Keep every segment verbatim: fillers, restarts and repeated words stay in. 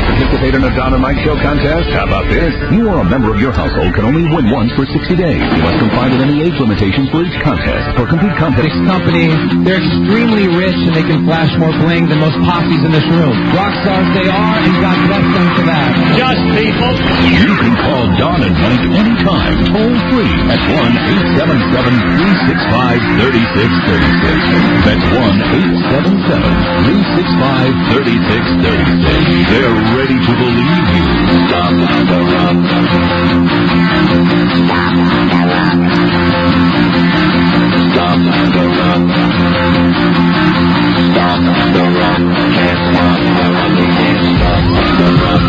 Want to participate in a Don and Mike Show contest? How about this? You or a member of your household can only win once for sixty days. You must comply with any age limitations for each contest. For complete contest... This company, they're extremely rich and they can flash more bling than most posses in this room. Rock stars they are, and God bless them for that. Just people. You can call Don and Mike anytime, toll free at one eight seven seven, three six five, three six three six. That's one eight seven seven, three six five, three six three six. They're ready to believe you. Stop the rock. Stop the rock. Stop the rock. Can't stop the rock. Stop the rock.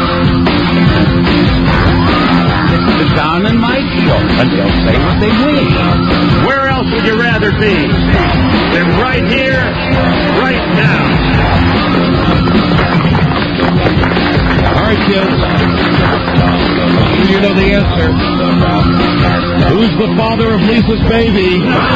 This is the Don and Mike Show, and they'll say what they please. Where else would you rather be than right here, right now? All right, kids. You know the answer. Who's the father of Lisa's baby?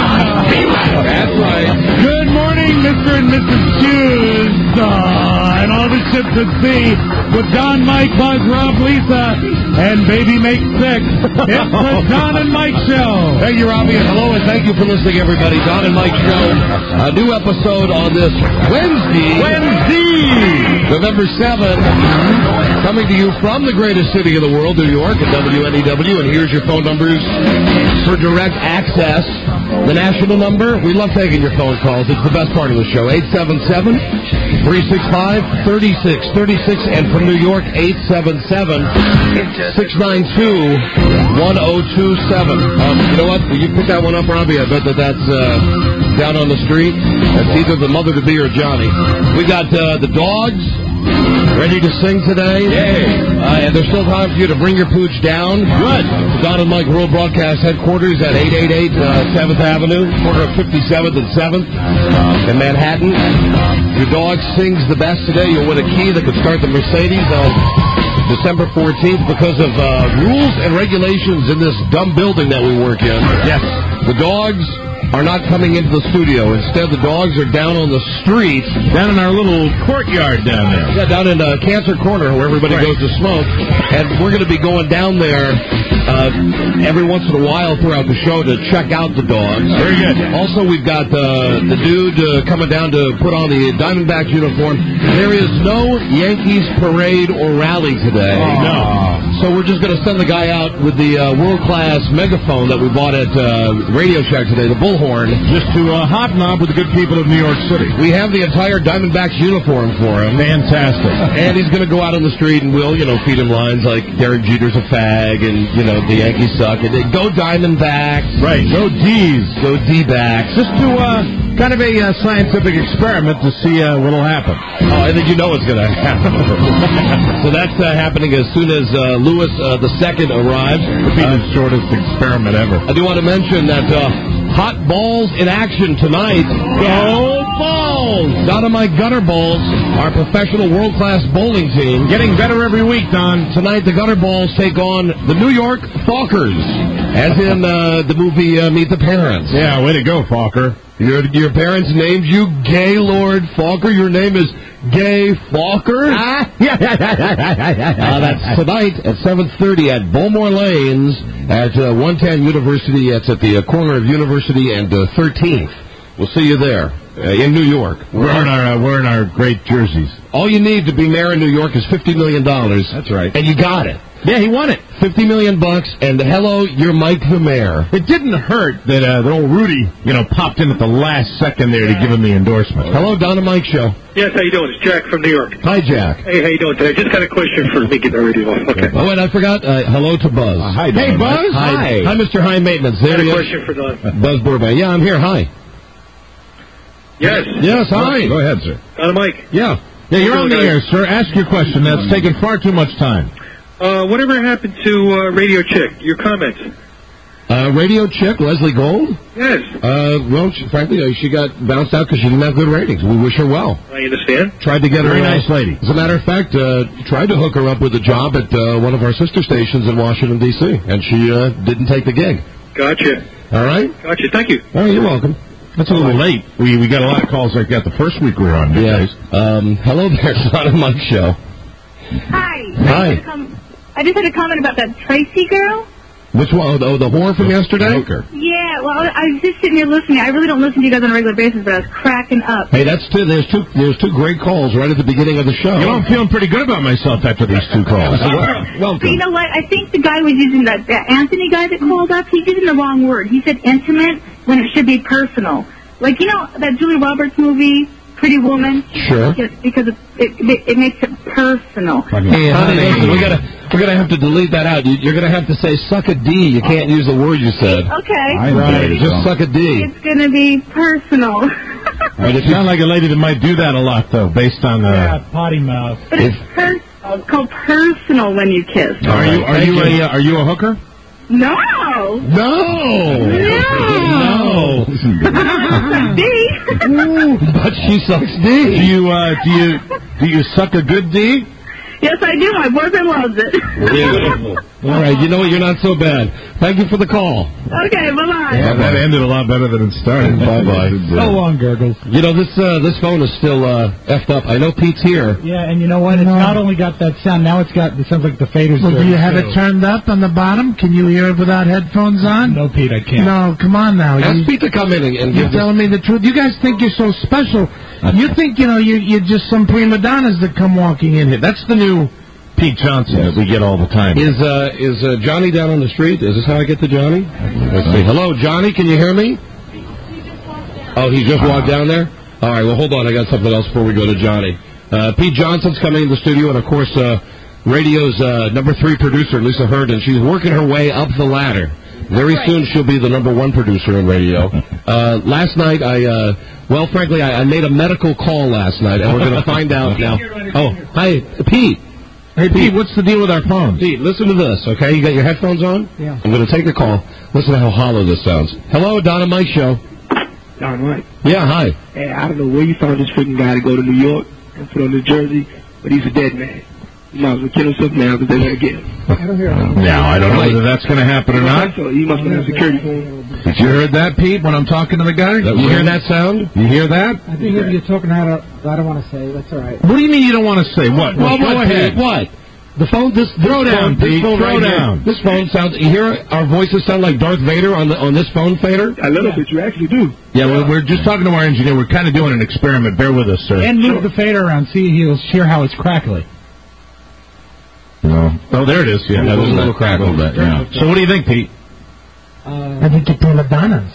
That's right. Good morning, Mister and Missus Hughes, uh, and all the ships at sea, with Don, Mike, Buzz, Rob, Lisa, and Baby Make Six. It's the Don and Mike Show. Thank you, Robbie, and hello, and thank you for listening, everybody. Don and Mike Show. A new episode on this Wednesday. Wednesday! November seventh. Coming to you from the greatest city in the world, New York, at W N E W. And here's your phone numbers for direct access. The national number, we love taking your phone calls. It's the best part of the show. eight seven seven, three six five, three six three six. And from New York, eight seven seven, six nine two, one oh two seven. Um, you know what? Will you pick that one up, Robbie? I bet that that's uh, down on the street. That's either the mother-to-be or Johnny. We got uh, the dogs ready to sing today. Yay. Uh, and there's still time for you to bring your pooch down. Good. To Don and Mike World Broadcast Headquarters at eight eighty-eight uh, seventh Avenue, corner of fifty-seventh and seventh in Manhattan. Your dog sings the best today. You'll win a key that could start the Mercedes on December fourteenth because of uh, rules and regulations in this dumb building that we work in. Yes. The dogs are not coming into the studio. Instead, the dogs are down on the street. Down in our little courtyard down there. Yeah, down in uh, Cancer Corner where everybody Right. goes to smoke. And we're going to be going down there uh, every once in a while throughout the show to check out the dogs. Very good. Also, we've got uh, the dude uh, coming down to put on the Diamondbacks uniform. There is no Yankees parade or rally today. Oh. No. So we're just going to send the guy out with the uh, world-class megaphone that we bought at uh, Radio Shack today, the Bullhorn. Just to uh, hobnob with the good people of New York City. We have the entire Diamondbacks uniform for him. Fantastic. And he's going to go out on the street and we'll, you know, feed him lines like Derek Jeter's a fag and, you know, the Yankees suck. And they go Diamondbacks. Right. Go D's. Go D-backs. Just to, uh, kind of a uh, scientific experiment to see uh, what'll happen. Oh, I think you know what's going to happen. So that's uh, happening as soon as uh, Louis uh, the Second arrives. It'll be the shortest experiment ever. I do want to mention that uh, Hot Balls in action tonight. Go Balls! Don and Mike Gutter Balls, our professional world-class bowling team. Getting better every week, Don. Tonight, the Gutter Balls take on the New York Fockers, as in uh, the movie uh, Meet the Parents. Yeah, way to go, Fokker. Your your parents named you Gaylord Fokker. Your name is Gay Fokker. Ah, yeah, yeah, yeah, yeah, yeah, yeah. Uh, that's tonight at seven thirty at Bowmore Lanes at uh, one ten University. It's at the uh, corner of University and uh, thirteenth. We'll see you there uh, in New York. We're in our uh, we're in our great jerseys. All you need to be mayor in New York is fifty million dollars. That's right. And you got it. Yeah, he won it. Fifty million bucks, and hello, you're Mike the mayor. It didn't hurt that uh, that old Rudy, you know, popped in at the last second there to give him the endorsement. Hello, Don and Mike Show. Yes, how you doing? It's Jack from New York. Hi, Jack. Hey, how you doing today? Just got a question for me. Get the radio off. Okay. Oh, wait, I forgot. Uh, hello to Buzz. Uh, hi, Don. Hey, Buzz. Hi. Hi. Hi, Mister High Maintenance. There Got a he is. question for Don. Buzz Burbank. Yeah, I'm here. Hi. Yes. Yes, hi. Go ahead, sir. Don and Mike. Yeah. Yeah, you're on the Okay. air, sir. Ask your question. That's taken far too much time. Uh, whatever happened to uh, Radio Chick? Your comments? Uh, radio chick, Leslie Gold. Yes. Uh, well, she, frankly, uh, she got bounced out because she didn't have good ratings. We wish her well. I understand. Tried to get Very her. uh, nice lady. As a matter of fact, uh, tried to hook her up with a job at uh, one of our sister stations in Washington, D C, and she uh, didn't take the gig. Gotcha. All right? Gotcha. Thank you. Oh, you're welcome. That's a little late. We we got a lot of calls like that the first week we were on. Yeah. Um, hello there, Don and Mike Show. Hi. Hi. I just, had a com- I just had a comment about that Tracy girl. Which one? Oh, the whore from yesterday? Yeah, well, I was just sitting here listening. I really don't listen to you guys on a regular basis, but I was cracking up. Hey, that's two. There's two. There's two great calls right at the beginning of the show. You know, I'm feeling pretty good about myself after these two calls. Welcome. So you know what? I think the guy was using that, that Anthony guy that called up. He's using the wrong word. He said intimate when it should be personal. Like, you know that Julia Roberts movie, Pretty Woman? Sure. Just because it it, it, it makes it personal. Hey, honey, listen, we gotta we're gonna have to delete that out. You, you're gonna have to say suck a D. You can't use the word you said. Okay. Right. Just suck a D. It's gonna be personal. Right, you sound like a lady that might do that a lot, though, based on uh, Yeah, potty mouth. But it's, per- it's called personal when you kiss. Are you are you a uh, are you a hooker? No. No. No. No. D. But she sucks D. Do you uh, do you do you suck a good D? Yes, I do. My boyfriend loves it. All right. You know what? You're not so bad. Thank you for the call. Okay, bye-bye. Yeah, that ended a lot better than it started. Bye bye. So long, Gurgles. You know this uh, this phone is still uh, effed up. I know Pete's here. Yeah, and you know what? It's not only got that sound, now it's got, it sounds like the faders. Well, do you have it turned up on the bottom? Can you hear it without headphones on? No, Pete, I can't. No, come on now. Ask You, Pete to come in and, and you're give this. telling me the truth. You guys think you're so special. You think, you know, you, you're just some prima donnas that come walking in here. That's the new Pete Johnson that we get all the time. Is uh, is uh, Johnny down on the street? Is this how I get to Johnny? Let's see. Hello, Johnny. Can you hear me? Oh, he just walked down there? All right. Well, hold on. I got something else before we go to Johnny. Uh, Pete Johnson's coming in the studio, and of course, uh, radio's uh, number three producer, Lisa Herndon. She's working her way up the ladder. Very soon, she'll be the number one producer in radio. Uh, last night, I, uh, well, frankly, I, I made a medical call last night, and we're going to find out now. Oh, hi, Pete. Hey, Pete, what's the deal with our phones? Pete, listen to this, okay? You got your headphones on? Yeah. I'm going to take a call. Listen to how hollow this sounds. Hello, Don and Mike Show. Don Mike. Yeah, hi. Hey, I don't know where you found this freaking guy to go to New York and put on New Jersey, but he's a dead man. He might as well kill himself now because they're going to get him. I don't hear it. Now, I don't know whether that's going to happen or not. So he must have security for him. Did you heard that, Pete, when I'm talking to the guy? You hear that sound? You hear that? I think if you're talking out of, I don't want to say. That's all right. What do you mean you don't want to say? What? Well, go what, ahead. Pete? What? The phone, this, this Throw phone, down, this Pete. phone Throw right down. Here, this phone sounds, you hear our voices sound like Darth Vader on the on this phone fader? A little bit, you actually do. Yeah, we're, we're just talking to our engineer. We're kind of doing an experiment. Bear with us, sir. And move the fader around. See, he'll hear how it's crackly. No. Oh, there it is. Yeah, Yeah, there's a little crack on that, yeah. So what do you think, Pete? Uh, I think you're prima donnas.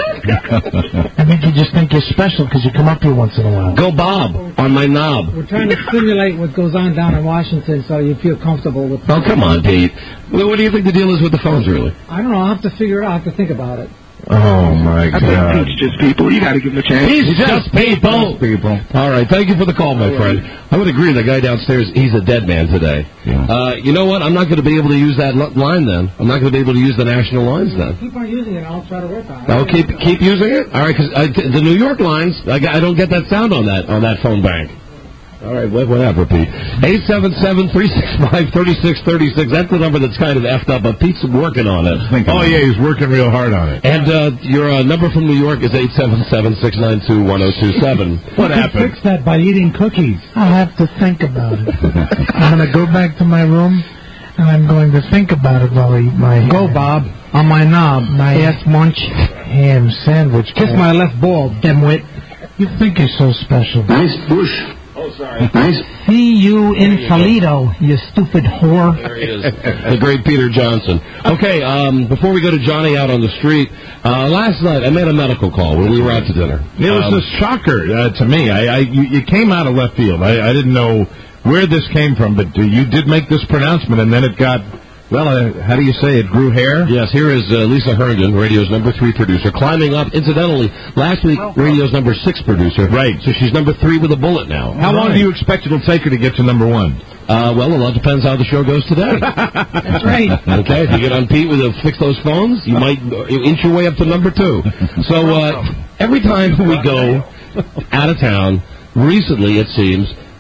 I think you just think you're special because you come up here once in a while. Go Bob on my knob. We're trying to stimulate what goes on down in Washington so you feel comfortable with. Oh, come on, Pete. Well, what do you think the deal is with the phones, really? I don't know. I'll have to figure it out. I have to think about it. Oh, my I God. think Pete's just people. You got to give him a chance. He's just people. People. All right, thank you for the call, my friend. I would agree. The guy downstairs, he's a dead man today. Yeah. Uh, you know what? I'm not going to be able to use that l- line then. I'm not going to be able to use the national lines then. Keep on using it. I'll try to work on it. I'll keep keep using it. All right, because the New York lines, I, got- I don't get that sound on that on that phone bank. All right, wha- whatever, Pete. eight seven seven, three six five, three six three six. That's the number that's kind of effed up, but Pete's working on it. Oh, yeah, he's working real hard on it. And uh, your uh, number from New York is eight seven seven, six nine two, one zero two seven. What You happened? fix that by eating cookies. I'll have to think about it. I'm going to go back to my room, and I'm going to think about it while I eat my... Go, Bob. On my knob. My Yes, munch. ham sandwich. Kiss my left ball, dimwit. You think you're so special. Nice bush. Oh, sorry. Nice. See you in Toledo, you stupid whore. There he is, the great Peter Johnson. Okay, um, before we go to Johnny out on the street, uh, last night I made a medical call when we were out to dinner. It was Um, a shocker uh, to me. I, I you, you came out of left field. I, I didn't know where this came from, but uh, you did make this pronouncement, and then it got, well, uh, how do you say it, grew hair? Yes, here is uh, Lisa Herndon, radio's number three producer, climbing up. Incidentally, last week, radio's number six producer. Right. So she's number three with a bullet now. How long do you expect it'll take her to get to number one? Uh, well, a lot depends how the show goes today. That's right. Okay, if you get on Pete with a fix those phones, you might inch your way up to number two. So uh, every time we go out of town, recently it seems,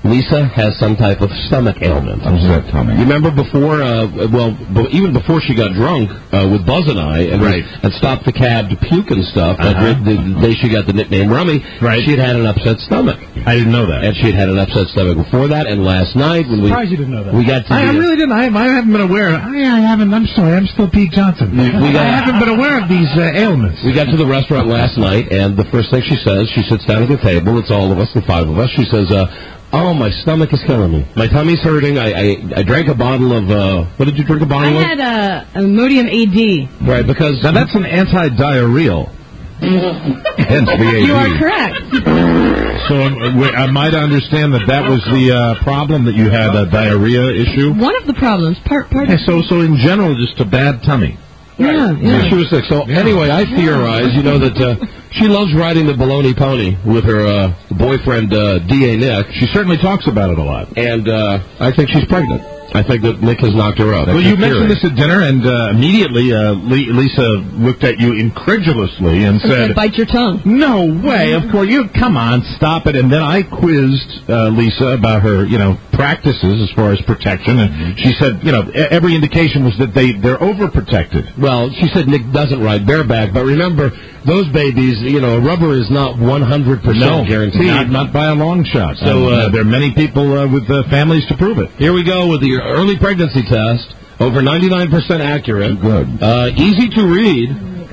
Lisa has some type of stomach ailment. How's that, Tommy? You remember before, uh, well, b- even before she got drunk uh, with Buzz and I, and, Right. and stopped the cab to puke and stuff, Uh-huh. like the, the day she got the nickname Rummy, Right. she had had an upset stomach. I didn't know that. And she had had an upset stomach before that, and last night when we Surprised you didn't know that. we got to I, I the, really didn't. I, I haven't been aware. I, I haven't. I'm sorry. I'm still Pete Johnson. We- we got- I haven't been aware of these uh, ailments. we got to the restaurant last night, and the first thing she says, she sits down at the table, it's all of us, the five of us, she says, uh, oh, my stomach is killing me. My tummy's hurting. I, I, I drank a bottle of, uh, what did you drink a I bottle of? had a, a Imodium A D. Right, because... Now, that's an anti-diarrheal. Hence the A D. You are correct. So uh, wait, am I to understand that that was the uh, problem, that you had a diarrhea issue? One of the problems. Part, part. Okay, so, so in general, just a bad tummy. Yeah, yeah. She was sick. So anyway, I theorize, you know, that uh, she loves riding the baloney pony with her uh, boyfriend, uh, D A Nick. She certainly talks about it a lot. And uh, I think she's pregnant. I think that Nick has knocked her up. Well, That's you her mentioned theory. this at dinner, and uh, immediately uh, Le- Lisa looked at you incredulously and said, Bite your tongue. "No way! Of course, you come on, stop it." And then I quizzed uh, Lisa about her, you know, practices as far as protection, and she said, you know, e- every indication was that they they're overprotected. Well, she said Nick doesn't ride bareback, but remember, those babies, you know, rubber is not one hundred percent No, guaranteed. not, not by a long shot. So, So uh, uh, there are many people uh, with uh, families to prove it. Here we go with the early pregnancy test. Over ninety-nine percent accurate. Good. Uh, easy to read.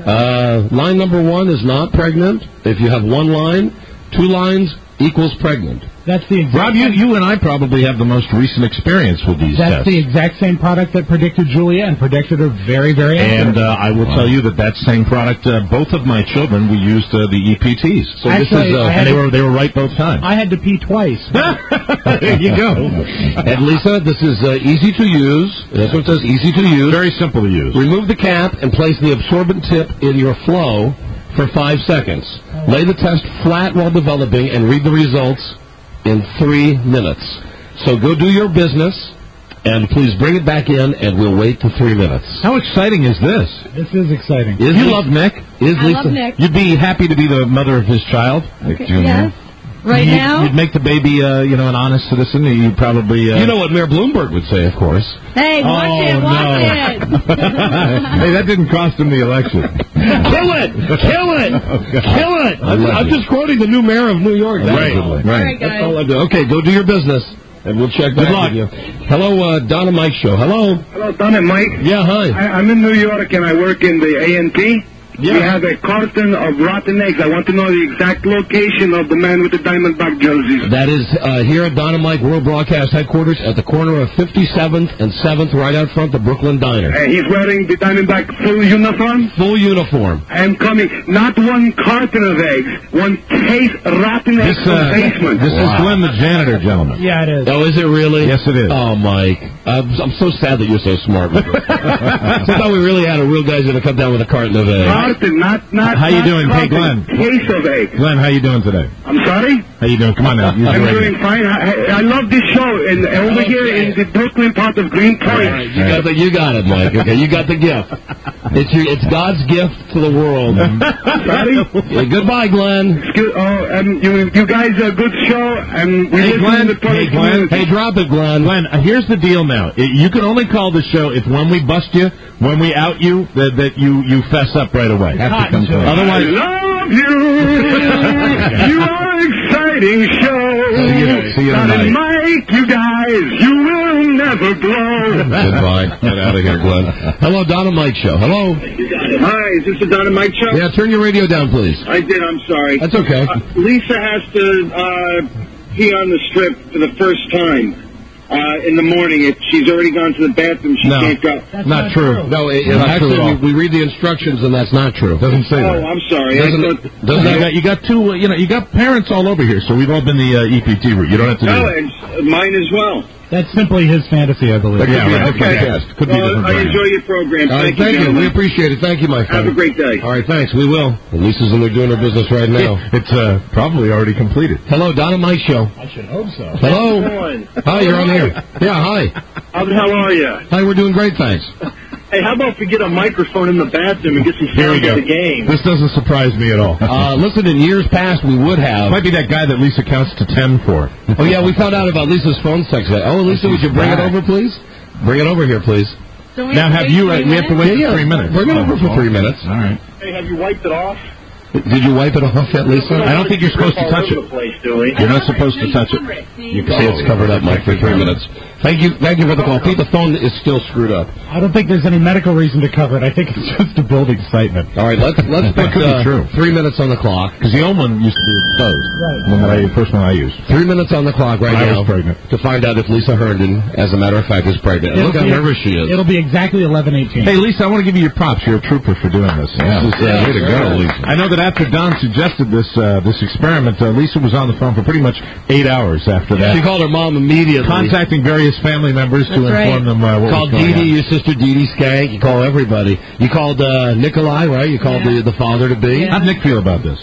Uh, line number one is not pregnant. If you have one line, two lines equals pregnant. That's the exact. Rob, you, you and I probably have the most recent experience with these That's tests. the exact same product that predicted Julia and predicted her very, very And accurate. uh, I will tell you that that same product, uh, both of my children, we used uh, the E P Ts. So Actually, this is, uh, I had and they to- were they were right both times. I had to pee twice. There you go. And Lisa, this is uh, easy to use. This one says easy to use. Very simple to use. Remove the cap and place the absorbent tip in your flow for five seconds. Lay the test flat while developing and read the results in three minutes. So go do your business, and please bring it back in, and we'll wait to three minutes. How exciting is this? This is exciting. Is you love Nick? Is I Lisa? love Nick. You'd be happy to be the mother of his child, Nick Okay, Junior yes. Right you'd, now? you'd make the baby, uh, you know, an honest citizen. You'd probably. Uh, You know what Mayor Bloomberg would say, of course. Hey, watch Oh, it, watch no. it. Hey, that didn't cost him the election. Kill it! Kill it! Kill it! I'm, I'm just quoting the new mayor of New York. That's Right, all. right. All right, That's guys. all I do. Okay, go do your business, and we'll check back Good luck. with you. Hello, uh, Don and Mike Show. Hello. Hello, Don and Mike. Yeah, hi. I, I'm in New York and I work in the A N P. Yeah. We have a carton of rotten eggs. I want to know the exact location of the man with the Diamondback jerseys. That is uh, here at Don and Mike World Broadcast Headquarters at the corner of fifty-seventh and seventh, right out front, the Brooklyn Diner. And he's wearing the Diamondback full uniform. Full uniform. I am coming. Not one carton of eggs, one case rotten eggs This, from uh, basement. this is Glenn, the janitor, gentlemen. Yeah, it is. Oh, is it really? Yes, it is. Oh, Mike. I'm, I'm so sad that you're so smart. I thought we really had a real guy's going to come down with a carton of eggs. Carton, not not. How you not doing? Hey, carton, Glenn. Case of eggs. Glenn, how you doing today? I'm sorry. How you doing? Come on now. Use I'm the radio. doing fine. I, I love this show. And over here in the Brooklyn part of Greenpoint. All right, you got the, you got it, Mike. Okay, you got the gift. It's your, it's God's gift to the world. Sorry. Yeah, goodbye, Glenn. Excuse, oh, um, you, you guys are a good show, and we Hey, listen Glenn. to the Hey, Glenn. Hey, drop it, Glenn. Glenn, uh, here's the deal now. I- You can only call the show if when we bust you, when we out you, that, that you, you fess up right away. Have to come to it. I Otherwise, love you. You are an exciting show. See you- see you Don and tonight. Mike, you guys, you will never blow. Goodbye. Get out of here, Glenn. Hello, Don and Mike Show. Hello. Hi, is this the Don and Mike show? Yeah, turn your radio down, please. I did, I'm sorry. That's okay. Uh, Lisa has to uh, pee on the strip for the first time uh, in the morning. If she's already gone to the bathroom, she No. can't go. That's not true. No, it, it- Not true actually, at all. we, we read the instructions, and that's not true. Doesn't say Oh, that. I'm sorry. I Doesn't, thought, doesn't You got, you got two, uh, you know, you got parents all over here, so we've all been the uh, E P T route. You don't have to do no, that. and s- mine as well. That's simply his fantasy, I believe. Yeah, right. Okay. Yes. Could be Well, different I brand. enjoy your program. All right, Thank, you, thank you. We gentlemen. appreciate it. Thank you, my friend. Have a great day. All right, thanks. We will. And Lisa's in there doing her business right now. It's uh, probably already completed. Hello, Don and Mike Show. I should hope so. Hello. How's it going? Hi, you're on here. Yeah, hi. How, how are you? Hi, we're doing great, thanks. Hey, how about if we get a microphone in the bathroom and get some Here we sound of go. the game? This doesn't surprise me at all. Uh, listen, in years past, we would have. Might be that guy that Lisa counts to ten for. Oh, yeah, we found out about Lisa's phone sex. Oh, Lisa, would you bring it over, please? Bring it over here, please. So we Now, to have wait you, three uh, we have to minutes? wait Yeah, for yeah. three minutes. Bring it over for three minutes. All right. Hey, have you wiped it off? Did you wipe it off yet, Lisa? I don't think you're supposed to All touch over it. the place, Julie. You're not supposed to touch it. You can see it's covered up, Mike, for three minutes. Thank you, thank you for the call. Pete, the phone is still screwed up. I don't think there's any medical reason to cover it. I think it's just to build excitement. All right, let's let's That put could be uh, true. three minutes on the clock. Because the old one used to be closed. Right. The one that I, the first one I used. Three minutes on the clock right When I now was pregnant. to find out if Lisa Herndon, as a matter of fact, is pregnant. And look how be- nervous she is. It'll be exactly eleven eighteen. Hey, Lisa, I want to give you your props. You're a trooper for doing this. Yeah. This is, uh, Yeah, way to sure. go, Lisa. I know that after Don suggested this uh, this experiment, uh, Lisa was on the phone for pretty much eight hours after that. She called her mom immediately. Contacting various family members to That's inform right. them uh, what Called was going Dee Dee, on. your sister Dee Dee Skank. You call everybody. You called uh, Nikolai, right? You called Yeah. the the father to be. Yeah. How'd Nick feel about this?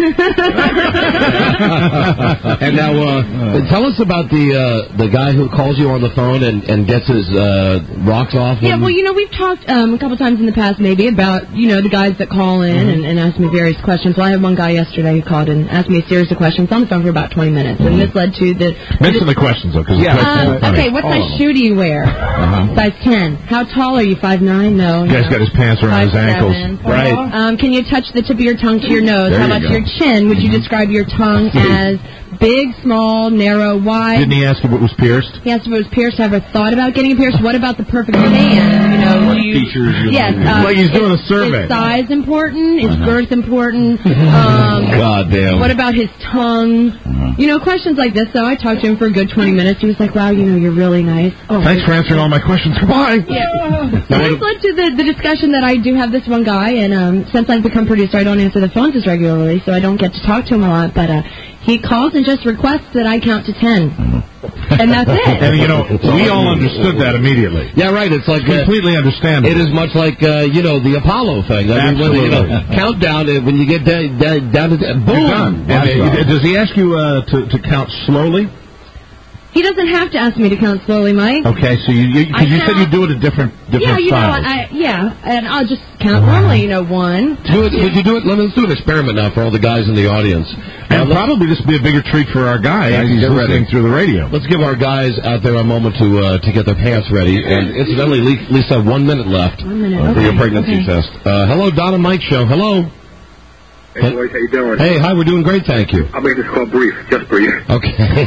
And now, uh, tell us about the uh, the guy who calls you on the phone and, and gets his uh, rocks off. Yeah, and- well, you know, we've talked um, a couple times in the past maybe about, you know, the guys that call in Mm-hmm. and, and ask me various questions. Well, I had one guy yesterday who called and asked me a series of questions on the phone for about twenty minutes. And this led to the... Mention the questions, though, because Yeah. the questions Um, are funny. okay, what All of size them. shoe do you wear? Uh-huh. Size ten. How tall are you? five nine? No. The guy's no. got his pants around his Five ankles. seven. Right. Um, can you touch the tip of your tongue to your nose? There How you about go. your chin? Would you describe your tongue as big, small, narrow, wide? Didn't he ask if it was pierced? He asked if it was pierced. Have I thought about getting a pierce? What about the perfect man? You know, What do you, features you yes, like? uh, Like he's doing is- a survey. Is size important? Is Uh-huh. girth important? Um, God damn. what about his tongue? Uh-huh. You know, questions like this. So I talked to him for a good twenty minutes. He was like, "Wow, you know, you're really nice." Oh, Thanks for answering all my questions. Goodbye. yeah. So this led to the, the discussion that I do have this one guy, and um, since I've become producer, I don't answer the phones as regularly, so I don't get to talk to him a lot. But uh, he calls and just requests that I count to ten, and that's it. And, you know, we all understood that immediately. Yeah, right. It's like uh, Completely understandable. it is much like uh, you know the Apollo thing. I mean, when, you know, Absolutely. countdown uh, when you get down, down, down to boom. You're done. That's And, uh, right. does he ask you uh, to, to count slowly? He doesn't have to ask me to count slowly, Mike. Okay, so you you, 'cause I you said count- you do it in different different Yeah, you know, styles. I, yeah, and I'll just count normally. You know, one. Do it, would you do it? Let- Let's do an experiment now for all the guys in the audience. and Uh, let's- probably this will be a bigger treat for our guy as he's Get listening ready. through the radio. Let's give our guys out there a moment to uh, to get their pants ready. And incidentally, Le- Lisa, one minute left One minute, for okay, your pregnancy okay. test. Uh, hello, Don and Mike Show. Hello. Hey, boys, how you doing? Hey, hi. We're doing great, thank you. I'll make this call brief, just brief. Okay.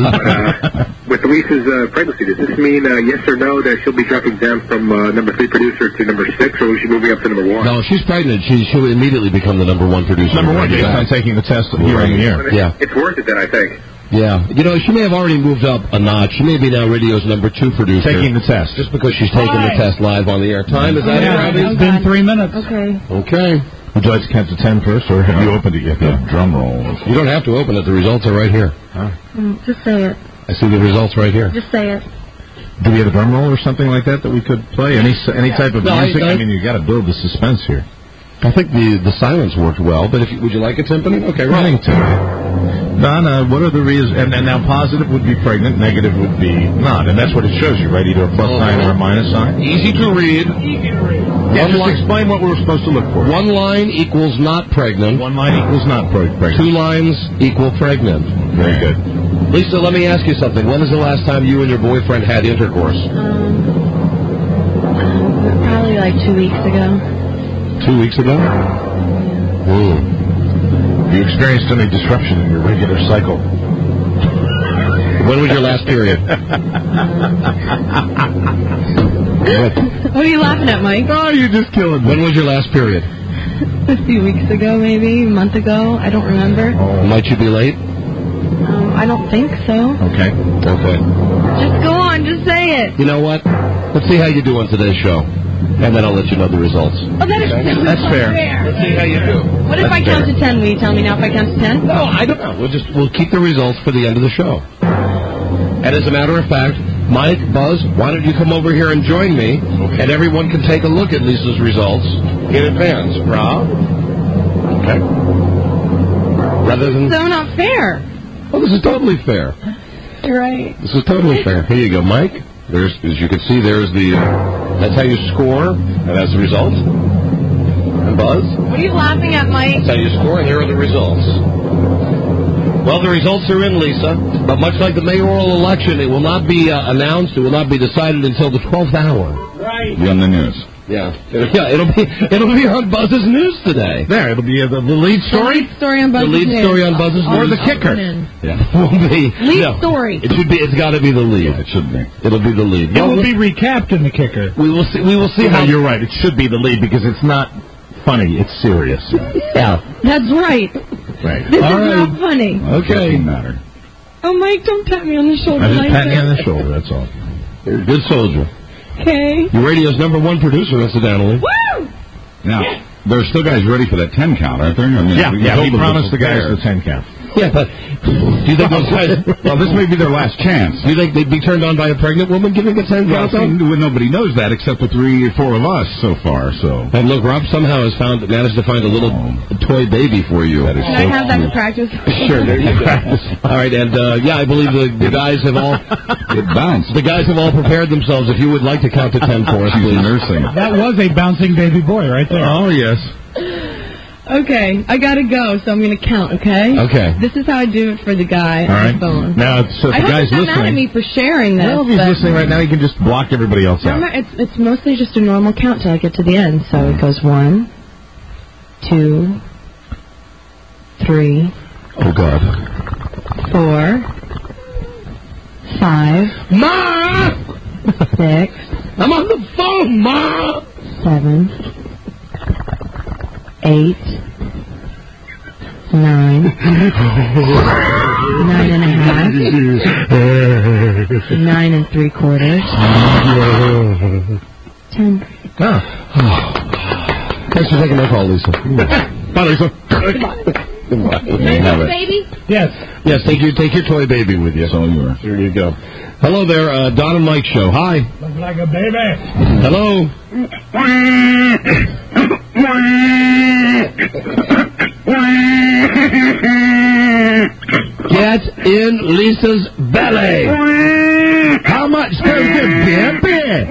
uh, with Lisa's uh, pregnancy, does this mean uh, yes or no that she'll be dropping down from uh, number three producer to number six, or is she moving up to number one? No, if she's pregnant. She she'll immediately become the number one producer. Number one, Right. based on taking the test here on the air. Yeah. It's worth it then, I think. Yeah. You know, she may have already moved up a notch. She may be now radio's number two producer. Taking the test. Just because she's taking the test live on the air. Time, is that it, Yeah, Robbie? it's been three minutes. Okay. Okay. Would you like to count to ten first, or have you opened it yet? The drum roll. You don't have to open it. The results are right here. Mm, just say it. I see the results right here. Just say it. Do we have a drum roll or something like that that we could play? Any any type of No, I- music? I, I- mean, you got to build the suspense here. I think the the silence worked well, but if you, would you like a timpani? Okay, right. Running to Donna, what are the reasons? And, and now positive would be pregnant, negative would be not, and that's what it shows you, right? Either a plus sign or a minus sign. Easy to read. Yeah, One just line- explain what we're supposed to look for. One line equals not pregnant. One line equals not pre- pregnant. Two lines equal pregnant. Very good. Lisa, let me ask you something. When was the last time you and your boyfriend had intercourse? Um, probably like two weeks ago. Two weeks ago? Hmm. Have you experienced any disruption in your regular cycle? When was your last period? What are you laughing at, Mike? Oh, you're just killing me. When was your last period? A few weeks ago, maybe a month ago. I don't remember. Might you be late? Um, I don't think so. Okay. Okay. Just go on. Just say it. You know what? Let's see how you do on today's show. And then I'll let you know the results. Oh, that is That's fair. Let's see how you do. What if That's I count fair. to ten? Will you tell me now if I count to ten? No, I don't know. We'll just we'll keep the results for the end of the show. And as a matter of fact, Mike, Buzz, why don't you come over here and join me, and everyone can take a look at Lisa's results in advance. Rob? Okay. Rather than... So not fair. Well, this is totally fair. You're right. This is totally fair. Here you go, Mike. There's, as you can see, there's the. Uh, that's how you score, and that's the results. And Buzz. What are you laughing at, Mike? That's how you score, and here are the results. Well, the results are in, Lisa. But much like the mayoral election, it will not be uh, announced. It will not be decided until the twelfth hour. Right. Be on the news. Yeah, yeah. It'll be it'll be on Buzz's news today. There, it'll be uh, the, the lead story. The lead story on Buzz's The lead news. story on Buzz's Or news. the kicker. Yeah, will be Lead no, story. It should be. It's got to be the lead. It should be. It'll be the lead. It will be recapped in the kicker. We will see. We will see No, how. you're right. It should be the lead because it's not funny. It's serious. Yeah. That's right. Right. This All is right. not funny. Okay. Doesn't matter. Oh, Mike, don't tap me on the shoulder I just like pat me that. on the shoulder. That's all. You're a good soldier. Okay. Your radio's number one producer, incidentally. Woo! Now, there are still guys ready for that ten count, aren't there? I mean, Yeah, we yeah. told He them to promised the guys prepare. the ten count. Yeah, but do you think those guys? Well, this may be their last chance. Do you think they'd be turned on by a pregnant woman giving a ten Well, count? though? see, nobody knows that except the three or four of us so far. So, And look, Rob somehow has found managed to find a little toy baby for you. That is Can I have that to practice? Sure, there you go. All right, and uh, yeah, I believe the, the guys have all it bounced. the guys have all prepared themselves. If you would like to count to ten for us, She's please. nursing. That was a bouncing baby boy right there. Oh yes. Okay, I gotta go, so I'm gonna count, okay? Okay. This is how I do it for the guy All on right. the phone. Now, so if I the hope guy's he's not mad at listening, me for sharing this. well, if he's but listening right now, he can just block everybody else out. remember, it's, it's mostly just a normal count till I get to the end. So it goes one, two, three, Oh God. four, five, Ma, six, I'm on the phone, Ma. seven, eight, nine, nine and a half, nine and three quarters, ten. Thanks for taking my call, Lisa. Bye, Lisa. Goodbye. Have it. Baby? Yes. Yes, take your take your toy baby with you. It's all yours. There you go. Hello there, uh, Don and Mike Show. Hi. Looks like a baby. Hello. Get in Lisa's belly. How much goes the baby?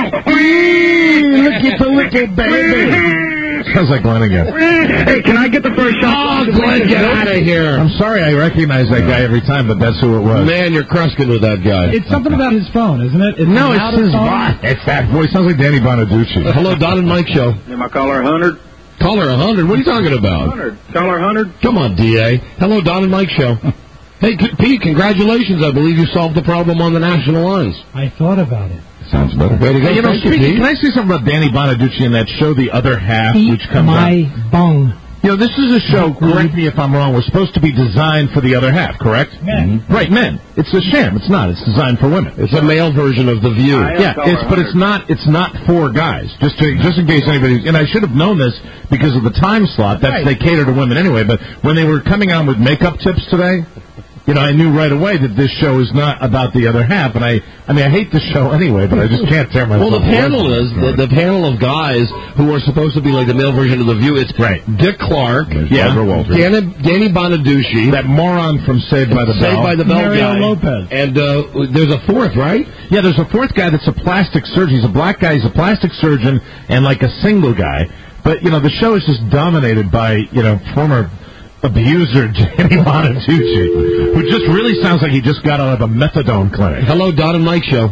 Look at the little baby. Sounds like Glenn again. Hey, can I get the first shot? Oh, Glenn, get out of here. I'm sorry, I recognize that guy every time, but that's who it was. Man, you're crusking with that guy. It's something about his phone, isn't it? It's No, an it's outer his phone. voice. It's that voice. Sounds like Danny Bonaducci. Hello, Don and Mike Show. Am I caller one hundred? Caller one hundred. What are you talking about? one hundred. Caller one hundred? Come on, D A. Hello, Don and Mike Show. Hey, C- Pete, congratulations. I believe you solved the problem on the national lines. I thought about it. Sounds better. Way to go. Hey, you know, Thank you, speaking, Pete. can I say something about Danny Bonaducci and that show, The Other Half, which Eat comes my out? bung. You know, this is a show, correct me if I'm wrong, we're supposed to be designed for the other half, correct? Men. Mhm. Right, men. It's a sham. It's not. It's designed for women. It's a male version of The View. I am Yeah, caller it's, but it's not. It's not for guys. Just to, just in case anybody. And I should have known this because of the time slot. That's Right. they cater to women anyway. But when they were coming on with makeup tips today, you know, I knew right away that this show is not about the other half. And I, I mean, I hate the show anyway, but I just can't tear myself. Well, the away panel from it. is the, the panel of guys who are supposed to be like the male version of The View. It's Right. Dick Clark, Yeah. Barbara Walters, Danny, Danny Bonaducci, that moron from Saved by the Bell. Saved by the Bell Mario guy, Lopez. and uh, there's a fourth, right? Yeah, there's a fourth guy that's a plastic surgeon. He's a black guy. He's a plastic surgeon and like a single guy. But, you know, the show is just dominated by, you know, former abuser Danny Bonaducci, who just really sounds like he just got out of a methadone clinic. Hello, Don and Mike Show.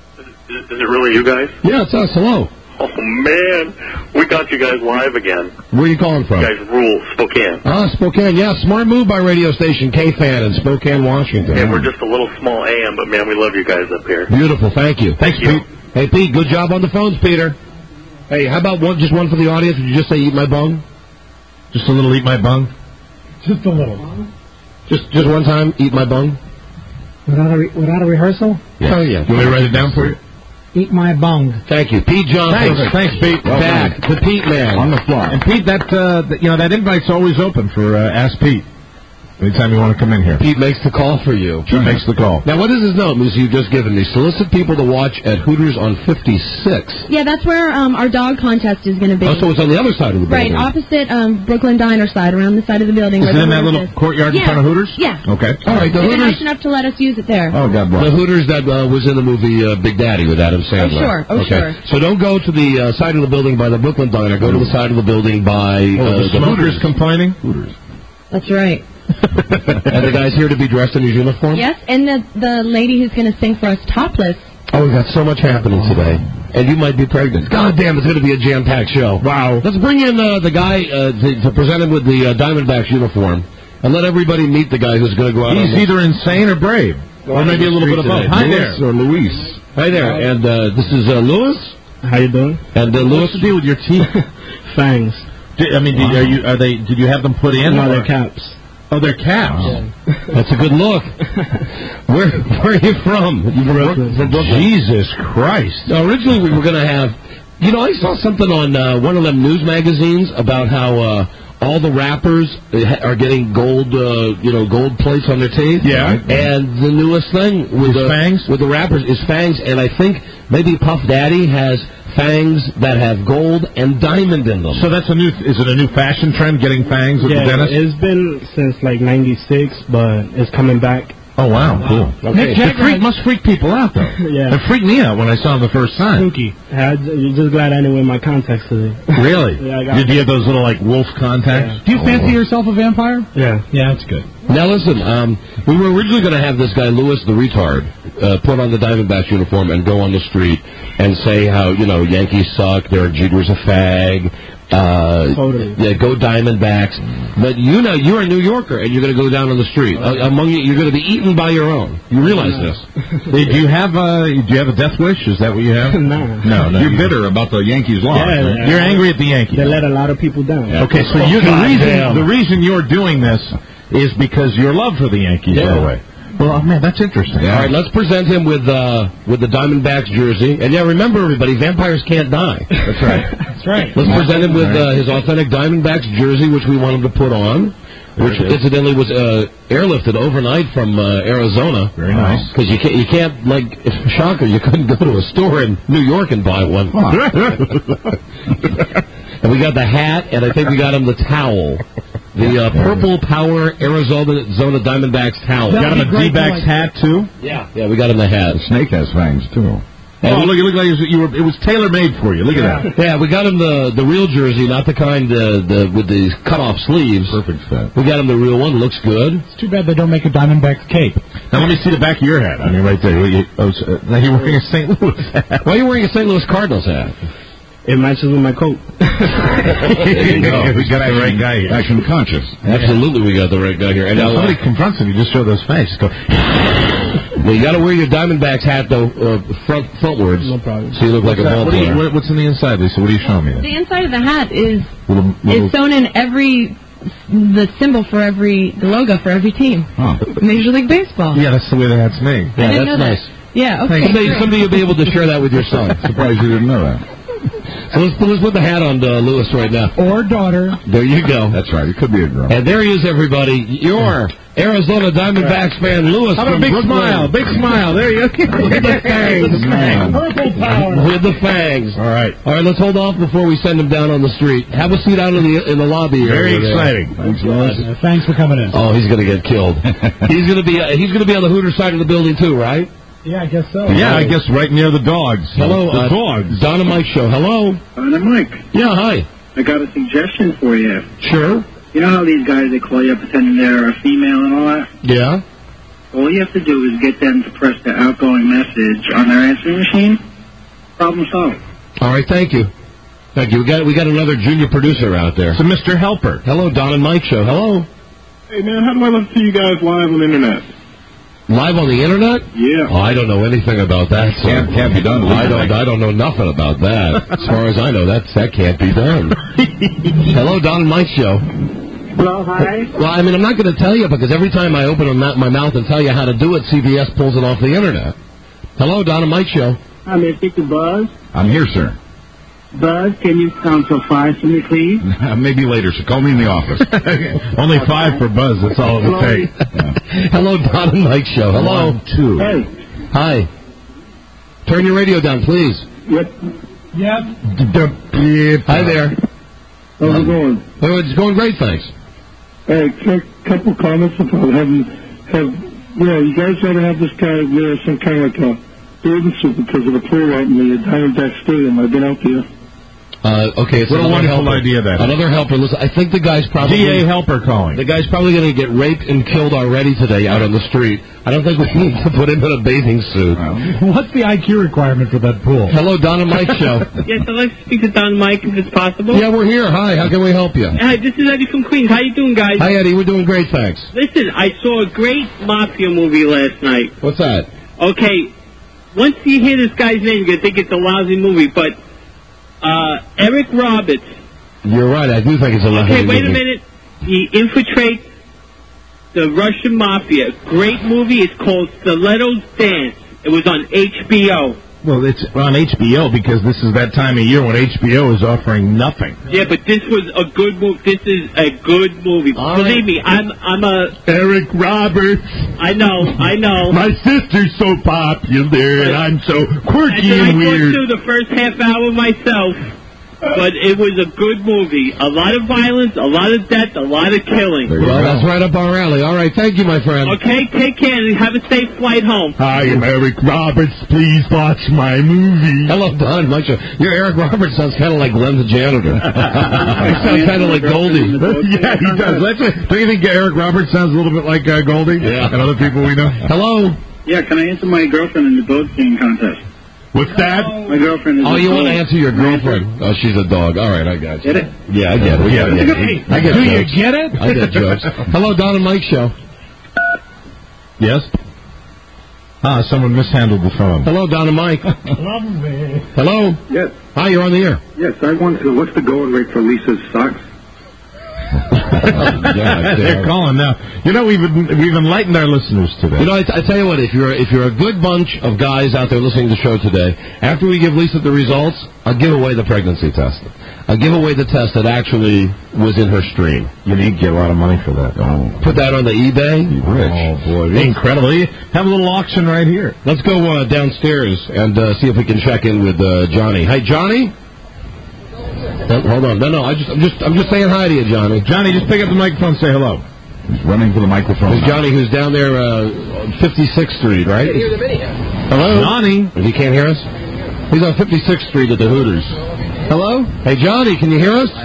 Is it really you guys? Yeah, it's us. Hello. Oh, man. We got you guys live again. Where are you calling from? You guys rule, Spokane. Ah, Spokane. Yeah, smart move by radio station K-Fan in Spokane, Washington. And we're just a little small A M, but, man, we love you guys up here. Beautiful. Thank you. Thanks, you. Pete. Hey, Pete, good job on the phones, Peter. Hey, how about one, just one for the audience? Would you just say eat my bung? Just a little eat my bung. Just a little. Just just one time, eat my bung? Without a, re- without a rehearsal? Oh, yeah. You want me to write it down for you? Eat my bung. Thank you. Pete Johnson. Thanks, thanks, Pete. Well Back. done. The Pete Man. On the fly. And Pete, that uh, th- you know that invite's always open for uh, Ask Pete. Anytime you want to come in here. Pete makes the call for you. Pete makes the call. Now, what is his note, Lucy, you've just given me? Solicit people to watch at Hooters on fifty-six. Yeah, that's where um, our dog contest is going to be. Oh, so it's on the other side of the Right, building. opposite um, Brooklyn Diner side, around the side of the building. Is where it the in that Hooters little is. courtyard in Yeah. front of Hooters? Yeah. Okay. All right, the They've been Hooters. nice enough to let us use it there. Oh, God bless. The Hooters that uh, was in the movie uh, Big Daddy with Adam Sandler. Oh, sure. Oh, okay. sure. So don't go to the uh, side of the building by the Brooklyn Diner. Go to the side of the building by uh, Oh, the smokers Hooters. complaining? Hooters. That's right. And the guy's here to be dressed in his uniform? Yes, and the the lady who's going to sing for us topless. Oh, we've got so much happening today. And you might be pregnant. God damn, it's going to be a jam-packed show. Wow. Let's bring in uh, the guy uh, to, to present him with the uh, Diamondbacks uniform. And let everybody meet the guy who's going to go out He's on either insane or brave. Or maybe a little bit of both. Hi Louis there. or Luis. Hi there. And uh, this is uh, Louis. How you doing? And uh, Louis. What's the deal with your teeth? Fangs. Did, I mean, did, are you? Are they? Did you have them put in? No, or- they're caps. Oh, they're caps. That's a good look. Where where are you from? You from Brooklyn? From Brooklyn. Jesus Christ. Now, originally we were going to have, you know, I saw something on uh, one of them news magazines about how uh, all the rappers uh, are getting gold, uh, you know, gold plates on their teeth. Yeah. And the newest thing with Is the fangs? with the rappers is fangs, and I think maybe Puff Daddy has fangs that have gold and diamond in them. So that's a new. Is it a new fashion trend? Getting fangs at Yeah, the dentist? it's been since like ninety-six, but it's coming back. Oh wow, cool. Okay. Nick Jagger freak, must freak people out though. Yeah. It freaked me out when I saw him the first time. Spooky. I, you're just glad I didn't wear my contacts today. Really? Yeah, I got Did you have those little like wolf contacts? Yeah. Do you fancy yourself a vampire? Yeah. Yeah, that's good. Now listen, um, we were originally going to have this guy Louis the retard uh, put on the Diamondbacks uniform and go on the street and say how, you know, Yankees suck, Derek Jeter's a fag, uh, Totally. yeah, go Diamondbacks. But you know, you're a New Yorker and you're going to go down on the street. Uh, among you, you're going to be eaten by your own. You realize this? Hey, do you have a do you have a death wish? Is that what you have? No. No, no. You're bitter about the Yankees loss. Yeah, right? yeah. You're angry at the Yankees. They let a lot of people down. Okay, so you, the God reason damn. the reason you're doing this is because your love for the Yankees Yeah. went away. Well, oh, man, that's interesting. All right, let's present him with uh, with the Diamondbacks jersey. And yeah, remember everybody, vampires can't die. That's right. That's right. Let's present him with uh, his authentic Diamondbacks jersey, which we want him to put on, which incidentally was uh, airlifted overnight from uh, Arizona. Very nice. Because you can't, you can't like, it's a shocker, you couldn't go to a store in New York and buy one. And we got the hat, and I think we got him the towel. The uh, Purple Power Arizona Zona Diamondbacks towel. Got him a great D-backs boy. hat too. Yeah, yeah, we got him the hat. Snake has fangs, too. Oh, look! It looked like it was, you were. It was tailor made for you. Look at that. Yeah, we got him the the real jersey, not the kind uh, the with the cut off sleeves. Perfect fit. We got him the real one. Looks good. It's too bad they don't make a Diamondbacks cape. Now let me see the back of your hat. I mean, right there. You, oh, so, now you're wearing a Saint Louis hat. Why are you wearing a Saint Louis Cardinals hat? It matches with my coat. There you go. We got the right guy here. Action conscious. Absolutely, we got the right guy here. And Now, now, somebody confronts him. You just show those faces. Go. well, you got to wear your Diamondbacks hat though, uh, front frontwards. No problem. So you look like a What's that? ball What are you, player. what- what's in the inside, Lisa? What are you showing me there? The inside of the hat is Little, little, is sewn in every the symbol for every the logo for every team. Huh. Major League Baseball. yeah, that's the way the hat's made. I Yeah, didn't that's know nice. that. Yeah. Okay. Someday, great. someday you'll be able to share that with your son. Surprised you didn't know that. So let's, let's put the hat on uh, Lewis right now. Or daughter. There you go. That's right. It could be a girl. And there he is, everybody. Your Arizona Diamondbacks fan, Lewis How about from a big Brooklyn. smile? Big smile. There you go. With the fangs. Purple power. With the fangs. All right. All right, let's hold off before we send him down on the street. Have a seat out in the in the lobby. Very area there. exciting. Thanks, Lois. Uh, thanks for coming in. Oh, he's gonna get killed. he's gonna be uh, he's gonna be on the Hooter side of the building too, right? Yeah, I guess so. Yeah, I guess right near the dogs. Hello, the uh, dogs. Don and Mike show. Hello. Uh, Mike, Yeah, hi. I got a suggestion for you. Sure. You know how these guys, they call you up pretending they're a female and all that? Yeah. All you have to do is get them to press the outgoing message on their answering machine. Problem solved. All right, thank you. Thank you. We got we got another junior producer out there. So Mister Helper. Hello, Don and Mike show. Hello. Hey, man, how do I listen to you guys live on the internet? Live on the internet? Yeah. Oh, I don't know anything about that. So Can't- can't be done. I don't. I don't know nothing about that. As far as I know, that that can't be done. Hello, Don and Mike show. Hello, hi. Well, I mean, I'm not going to tell you because every time I open my mouth and tell you how to do it, C B S pulls it off the internet. Hello, Don and Mike show. I'm going to speak to Buzz. I'm here, sir. Buzz, can you count to five for me, please? Maybe later, so call me in the office. Only five for Buzz, that's all it would take. Hello, Don and Mike Show. Hello. One, two. Hey. Hi. Turn your radio down, please. Yep. Yep. Hi there. How's it going? Oh, it's going great, thanks. Hey, a couple comments about having, have, you know, you guys ought to have this guy wear some kind of like a bathing suit because of the pool out in the Diamondback Stadium. I've been out there. Uh, okay, it's What a another wonderful helper. idea that is. Another helper. Listen, I think the guy's probably... D A helper calling. The guy's probably going to get raped and killed already today out on the street. I don't think we need to put him in a bathing suit. What's the I Q requirement for that pool? Hello, Don and Mike Show. Yes, I'd like to speak to Don and Mike if it's possible. Yeah, we're here. Hi, how can we help you? Hi, this is Eddie from Queens. How you doing, guys? Hi, Eddie. We're doing great, thanks. Listen, I saw a great mafia movie last night. What's that? Okay, once you hear this guy's name, you're going to think it's a lousy movie, but uh, Eric Roberts. You're right. I do think it's a lousy Okay, wait movie. a minute. He infiltrates the Russian mafia. Great movie. It's called Stiletto's Dance. It was on H B O. Well, it's on H B O because this is that time of year when H B O is offering nothing. Yeah, but this was a good movie. This is a good movie. All Believe right. me, I'm I'm a Eric Roberts. I know, I know. My sister's so popular, and I'm so quirky and and I weird. saw through the first half hour myself, but it was a good movie. A lot of violence, a lot of death, a lot of killing. Well, that's right up our alley. All right, thank you, my friend. Okay, take care and have a safe flight home. Hi, I'm Eric Roberts. Please watch my movie. Hello, Don. Mike Show. Your Eric Roberts sounds kind of like Glenn the janitor. He sounds kind of like Goldie. Yeah, he does. That's it. Don't you think Eric Roberts sounds a little bit like uh, Goldie? Yeah. And other people we know? Hello. Yeah, can I answer my girlfriend in the dog skiing contest? What's that? My girlfriend is Oh, a you want to dog. answer your girlfriend? Oh, she's a dog. All right, I got you. Get it? Yeah, I get it. Yeah, I get it. I get Do you jokes. get it? I get jokes. Hello, Don and Mike Show. Yes? Ah, someone mishandled the phone. Hello, Don and Mike. Love me. Hello. Yes. Hi, you're on the air. Yes, I want to. What's the going rate for Lisa's socks? Yeah, They're calling now. You know, we've we've enlightened our listeners today. You know, I, I tell you what, if you're if you're a good bunch of guys out there listening to the show today, after we give Lisa the results, I'll give away the pregnancy test. I'll give away the test that actually was in her stream. You need to get a lot of money for that. Oh, Put that on the eBay. oh boy, incredible! You have a little auction right here. Let's go uh, downstairs and uh, see if we can check in with uh, Johnny. Hi, Johnny. Uh, hold on. No, no. I just, I'm just, I'm just saying hi to you, Johnny. Johnny, just pick up the microphone and say hello. He's running for the microphone. There's Johnny, who's down there, uh, on fifty-sixth Street, right? I hear the video. Hello, Johnny. He can't hear us. He's on fifty-sixth Street at the Hooters. Hello? Hey, Johnny, can you hear us?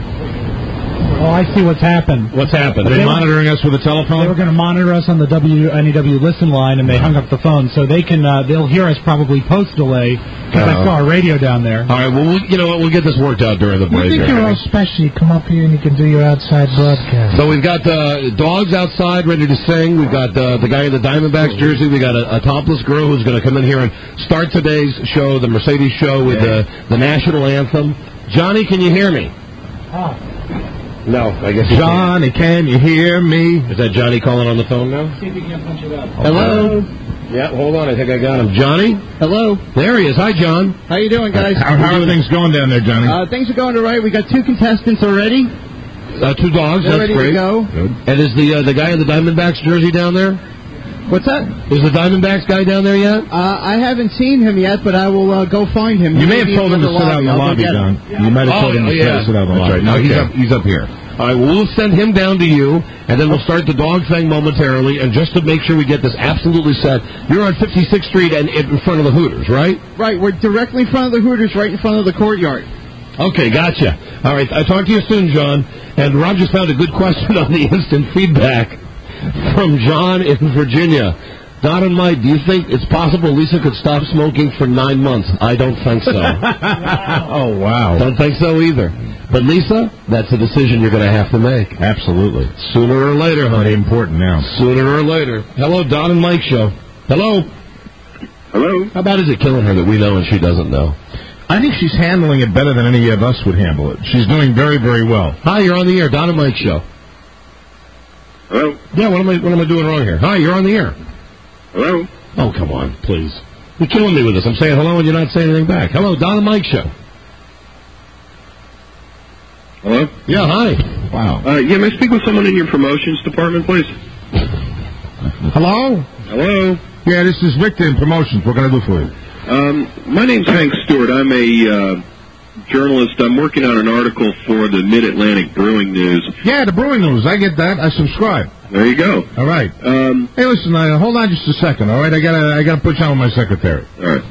Oh, I see what's happened. What's happened? Are they monitoring us with a They telephone? were going to monitor us on the W N E W listen line, and they hung up the phone, so they can uh, they'll hear us probably post delay because I Uh-oh. saw a radio down there. All right. Well, we'll, you know what? We'll get this worked out during the I break. think here. you're all special. You come up here and you can do your outside broadcast. So we've got uh, dogs outside ready to sing. We've got uh, the guy in the Diamondbacks jersey. We got a, a topless girl who's going to come in here and start today's show, the Mercedes show, with the the national anthem. Johnny, can you hear me? Ah. No, I guess you Johnny, can you hear me? can't. Is that Johnny calling on the phone now? See if you can punch it up. Hello. Yeah, hold on. I think I got him. Johnny? Hello. There he is. Hi, John. How you doing, guys? How, how are things going down there, Johnny? Uh, things are going all right. We got two contestants already. Uh, two dogs. They're That's ready great. to go. And is the uh, the guy in the Diamondbacks jersey down there? What's that? Is the Diamondbacks guy down there yet? Uh, I haven't seen him yet, but I will uh, go find him. You may have Maybe told him to in sit out in the I'll go lobby, get him. John. You might have told him to yeah. sit out in the That's lobby. right. No, he's Okay. up. He's up here. All right. Well, we'll send him down to you, and then we'll start the dog thing momentarily. And just to make sure we get this absolutely set, you're on fifty-sixth Street and in front of the Hooters, right? Right, we're directly in front of the Hooters, right in front of the courtyard. Okay, gotcha. All right. I'll talk to you soon, John. And Rob just found a good question on the instant feedback from John in Virginia. Don and Mike, do you think it's possible Lisa could stop smoking for nine months? I don't think so. Oh, wow. Don't think so either. But Lisa, that's a decision you're going to have to make. Absolutely. Sooner or later, honey. Important now. Sooner or later. Hello, Don and Mike Show. Hello. Hello? How bad is it killing her that we know and she doesn't know? I think she's handling it better than any of us would handle it. She's doing very, very well. Hi, you're on the air. Don and Mike Show. Hello? Yeah, what am I what am I doing wrong here? Hi, you're on the air. Hello? Oh, come on, please. You're killing me with this. I'm saying hello and you're not saying anything back. Hello, Don and Mike Show. Hello? Yeah, hi. Wow. Uh, yeah, may I speak with someone in your promotions department, please? Hello? Hello? Yeah, this is Victor in Promotions. What can I do for you? Um, my name's Hank Stewart. I'm a uh, journalist. I'm working on an article for the Mid-Atlantic Brewing News. Yeah, the Brewing News. I get that. I subscribe. There you go. All right. Um, hey, listen. Uh, hold on just a second. All right. I gotta. I gotta put you on with my secretary. All right.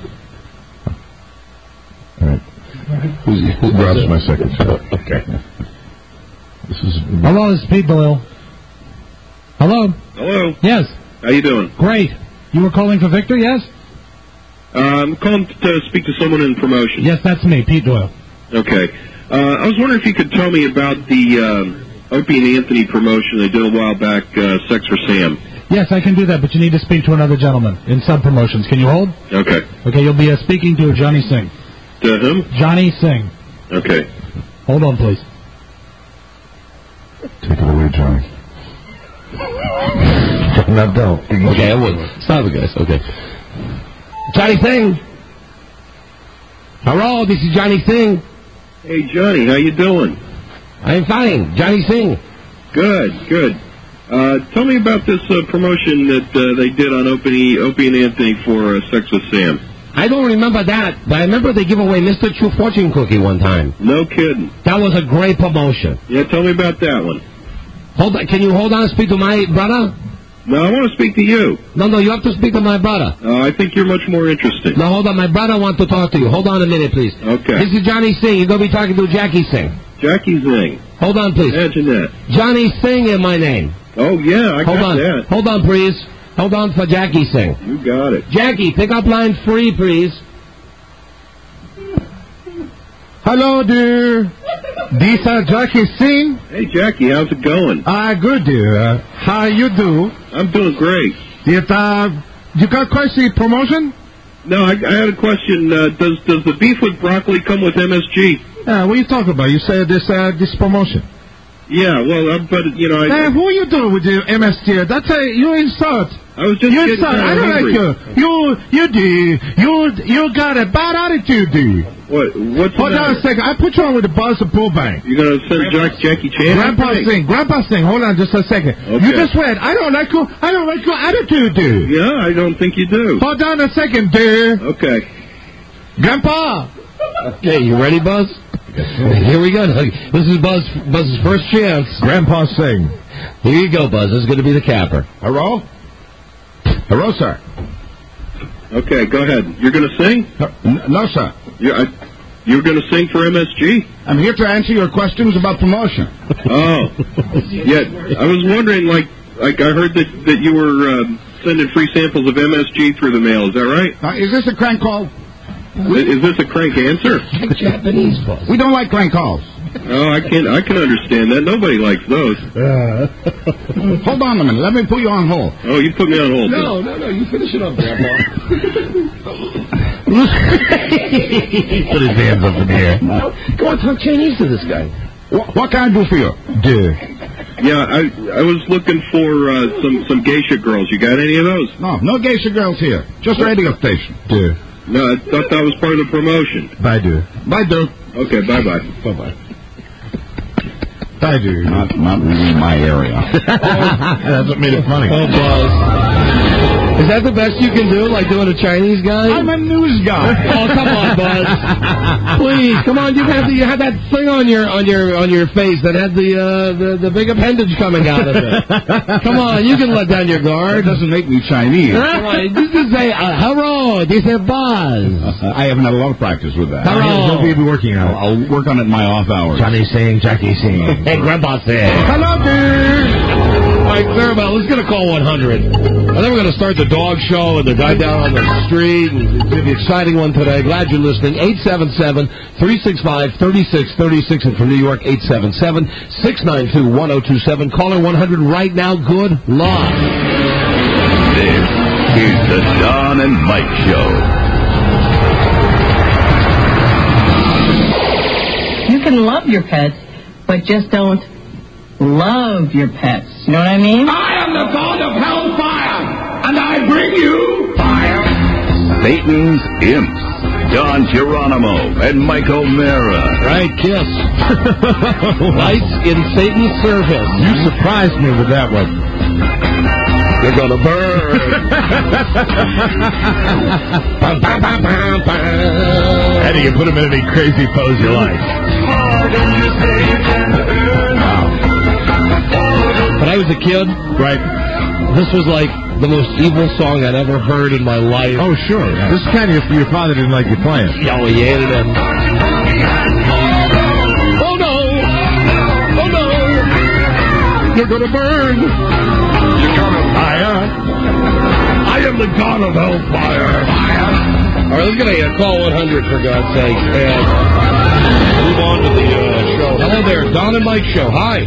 All right. Who's, who grabs my secretary? Okay. This is. Hello, this is Pete Doyle. Hello. Hello. Yes. How you doing? Great. You were calling for Victor, yes? Uh, I'm calling to speak to someone in promotion. Yes, that's me, Pete Doyle. Okay. Uh, I was wondering if you could tell me about the um, Opie and Anthony promotion they did a while back, uh, Sex for Sam. Yes, I can do that, but you need to speak to another gentleman in sub-promotions. Can you hold? Okay. Okay, you'll be uh, speaking to Johnny Singh. To whom? Johnny Singh. Okay. Hold on, please. Take it away, Johnny. No, don't. Okay, I will. Stop it, guys. Okay. Johnny Singh. Hello, this is Johnny Singh. Hey, Johnny, how you doing? I'm fine. Johnny Singh. Good, good. Uh, tell me about this uh, promotion that uh, they did on Opie, Opie and Anthony for uh, Sex with Sam. I don't remember that, but I remember they gave away Mister True Fortune cookie one time. No kidding. That was a great promotion. Yeah, tell me about that one. Hold on, can you hold on and speak to my brother? No, I want to speak to you. No, no, you have to speak to my brother. Uh, I think you're much more interesting. No, hold on, my brother wants to talk to you. Hold on a minute, please. Okay. This is Johnny Singh. You're going to be talking to Jackie Singh. Jackie Singh. Hold on, please. Imagine that. Johnny Singh is my name. Oh, yeah, I hold got on. that. Hold on, please. Hold on for Jackie Singh. You got it. Jackie, pick up line three, please. Hello, dear. This is Jackie Singh. Hey, Jackie, how's it going? Ah, uh, good, dear. Uh, how you do? I'm doing great. It, uh, you got question promotion? No, I, I had a question. Uh, does does the beef with broccoli come with M S G? Uh, what are you talking about? You said this uh, this promotion. Yeah, well, uh, but, you know... I, Man, who you doing with the M S G? That's a, you insult. I was just you getting insult. I don't hungry. like you. You, you do. You, you got a bad attitude, dude. What? What's Hold the on a second. I put you on with the buzz of Pool Bang. You're going to send Jack, Jackie Chan? Grandpa Singh. Grandpa Singh. Hold on just a second. Okay. You just read, I don't like your, I don't like your attitude, dude. Yeah, I don't think you do. Hold on a second, dude. Okay. Grandpa. Okay, you ready, Buzz? Here we go. This is Buzz Buzz's first chance. Grandpa Singh. Here you go, Buzz. This is going to be the capper. Hello? Hello, sir. Okay, go ahead. You're going to sing? No, no sir. You're, I, you're going to sing for M S G? I'm here to answer your questions about promotion. Oh. Yeah, I was wondering, like, like I heard that, that you were um, sending free samples of M S G through the mail. Is that right? Uh, is this a crank call? Is, is this a crank answer? Like Japanese, Buzz. We don't like crank calls. Oh, I can I can understand that. Nobody likes those. Uh, hold on a minute. Let me put you on hold. Oh, you put me on hold. No, no, no. You finish it up, Grandpa. Put his hands up in the air. Go on, talk Chinese to this guy. What, what can I do for you? Dude. Yeah, I I was looking for uh, some some geisha girls. You got any of those? No, no geisha girls here. Just radio station. Dude. No, I thought that was part of the promotion. Bye, dude. Bye, dude. Okay, bye bye. Bye bye. Bye, dude. Not not really in my area. That's what made it funny. Oh, Buzz. Is that the best you can do, like doing a Chinese guy? I'm a news guy. Oh, come on, Buzz. Please, come on. You had the, you had that thing on your on your on your face that had the uh, the the big appendage coming out of it. Come on, you can let down your guard. That doesn't make me Chinese. Come on, just to say uh, hello. This is Buzz. Uh, I haven't had a lot of practice with that. Hello. He'll be working on it. I'll, I'll work on it in my off hours. Johnny Singh, Jackie Singh. Hey, Grandpa Singh. Hello, dude. All right, Clarabelle, let's get a call one hundred. And then we're going to start the dog show and the guy down on the street. And it's going to be an exciting one today. Glad you're listening. eight seven seven, three six five, three six three six. And from New York, eight seven seven, six nine two, one oh two seven. Caller one hundred right now. Good luck. This is the Don and Mike Show. You can love your pets, but just don't love your pets. You know what I mean? I am the god of hellfire, and I bring you fire. Satan's imps. Don Geronimo and Mike O'Mara. Right, Kiss. Lights in Satan's service. You surprised me with that one. You're gonna burn. Eddie, you put him in any crazy pose you like. Wow. When I was a kid, right, this was like the most evil song I'd ever heard in my life. Oh, sure. Yeah. This is kind of your father didn't like you playing. Oh, he hated it. Oh, no. Oh, no. You're going to burn. You're going to fire. I am the god of hellfire. Fire. All right, let's get a uh, call one hundred, for God's sake, and move on to the uh, show. Hello there, Don and Mike Show. Hi.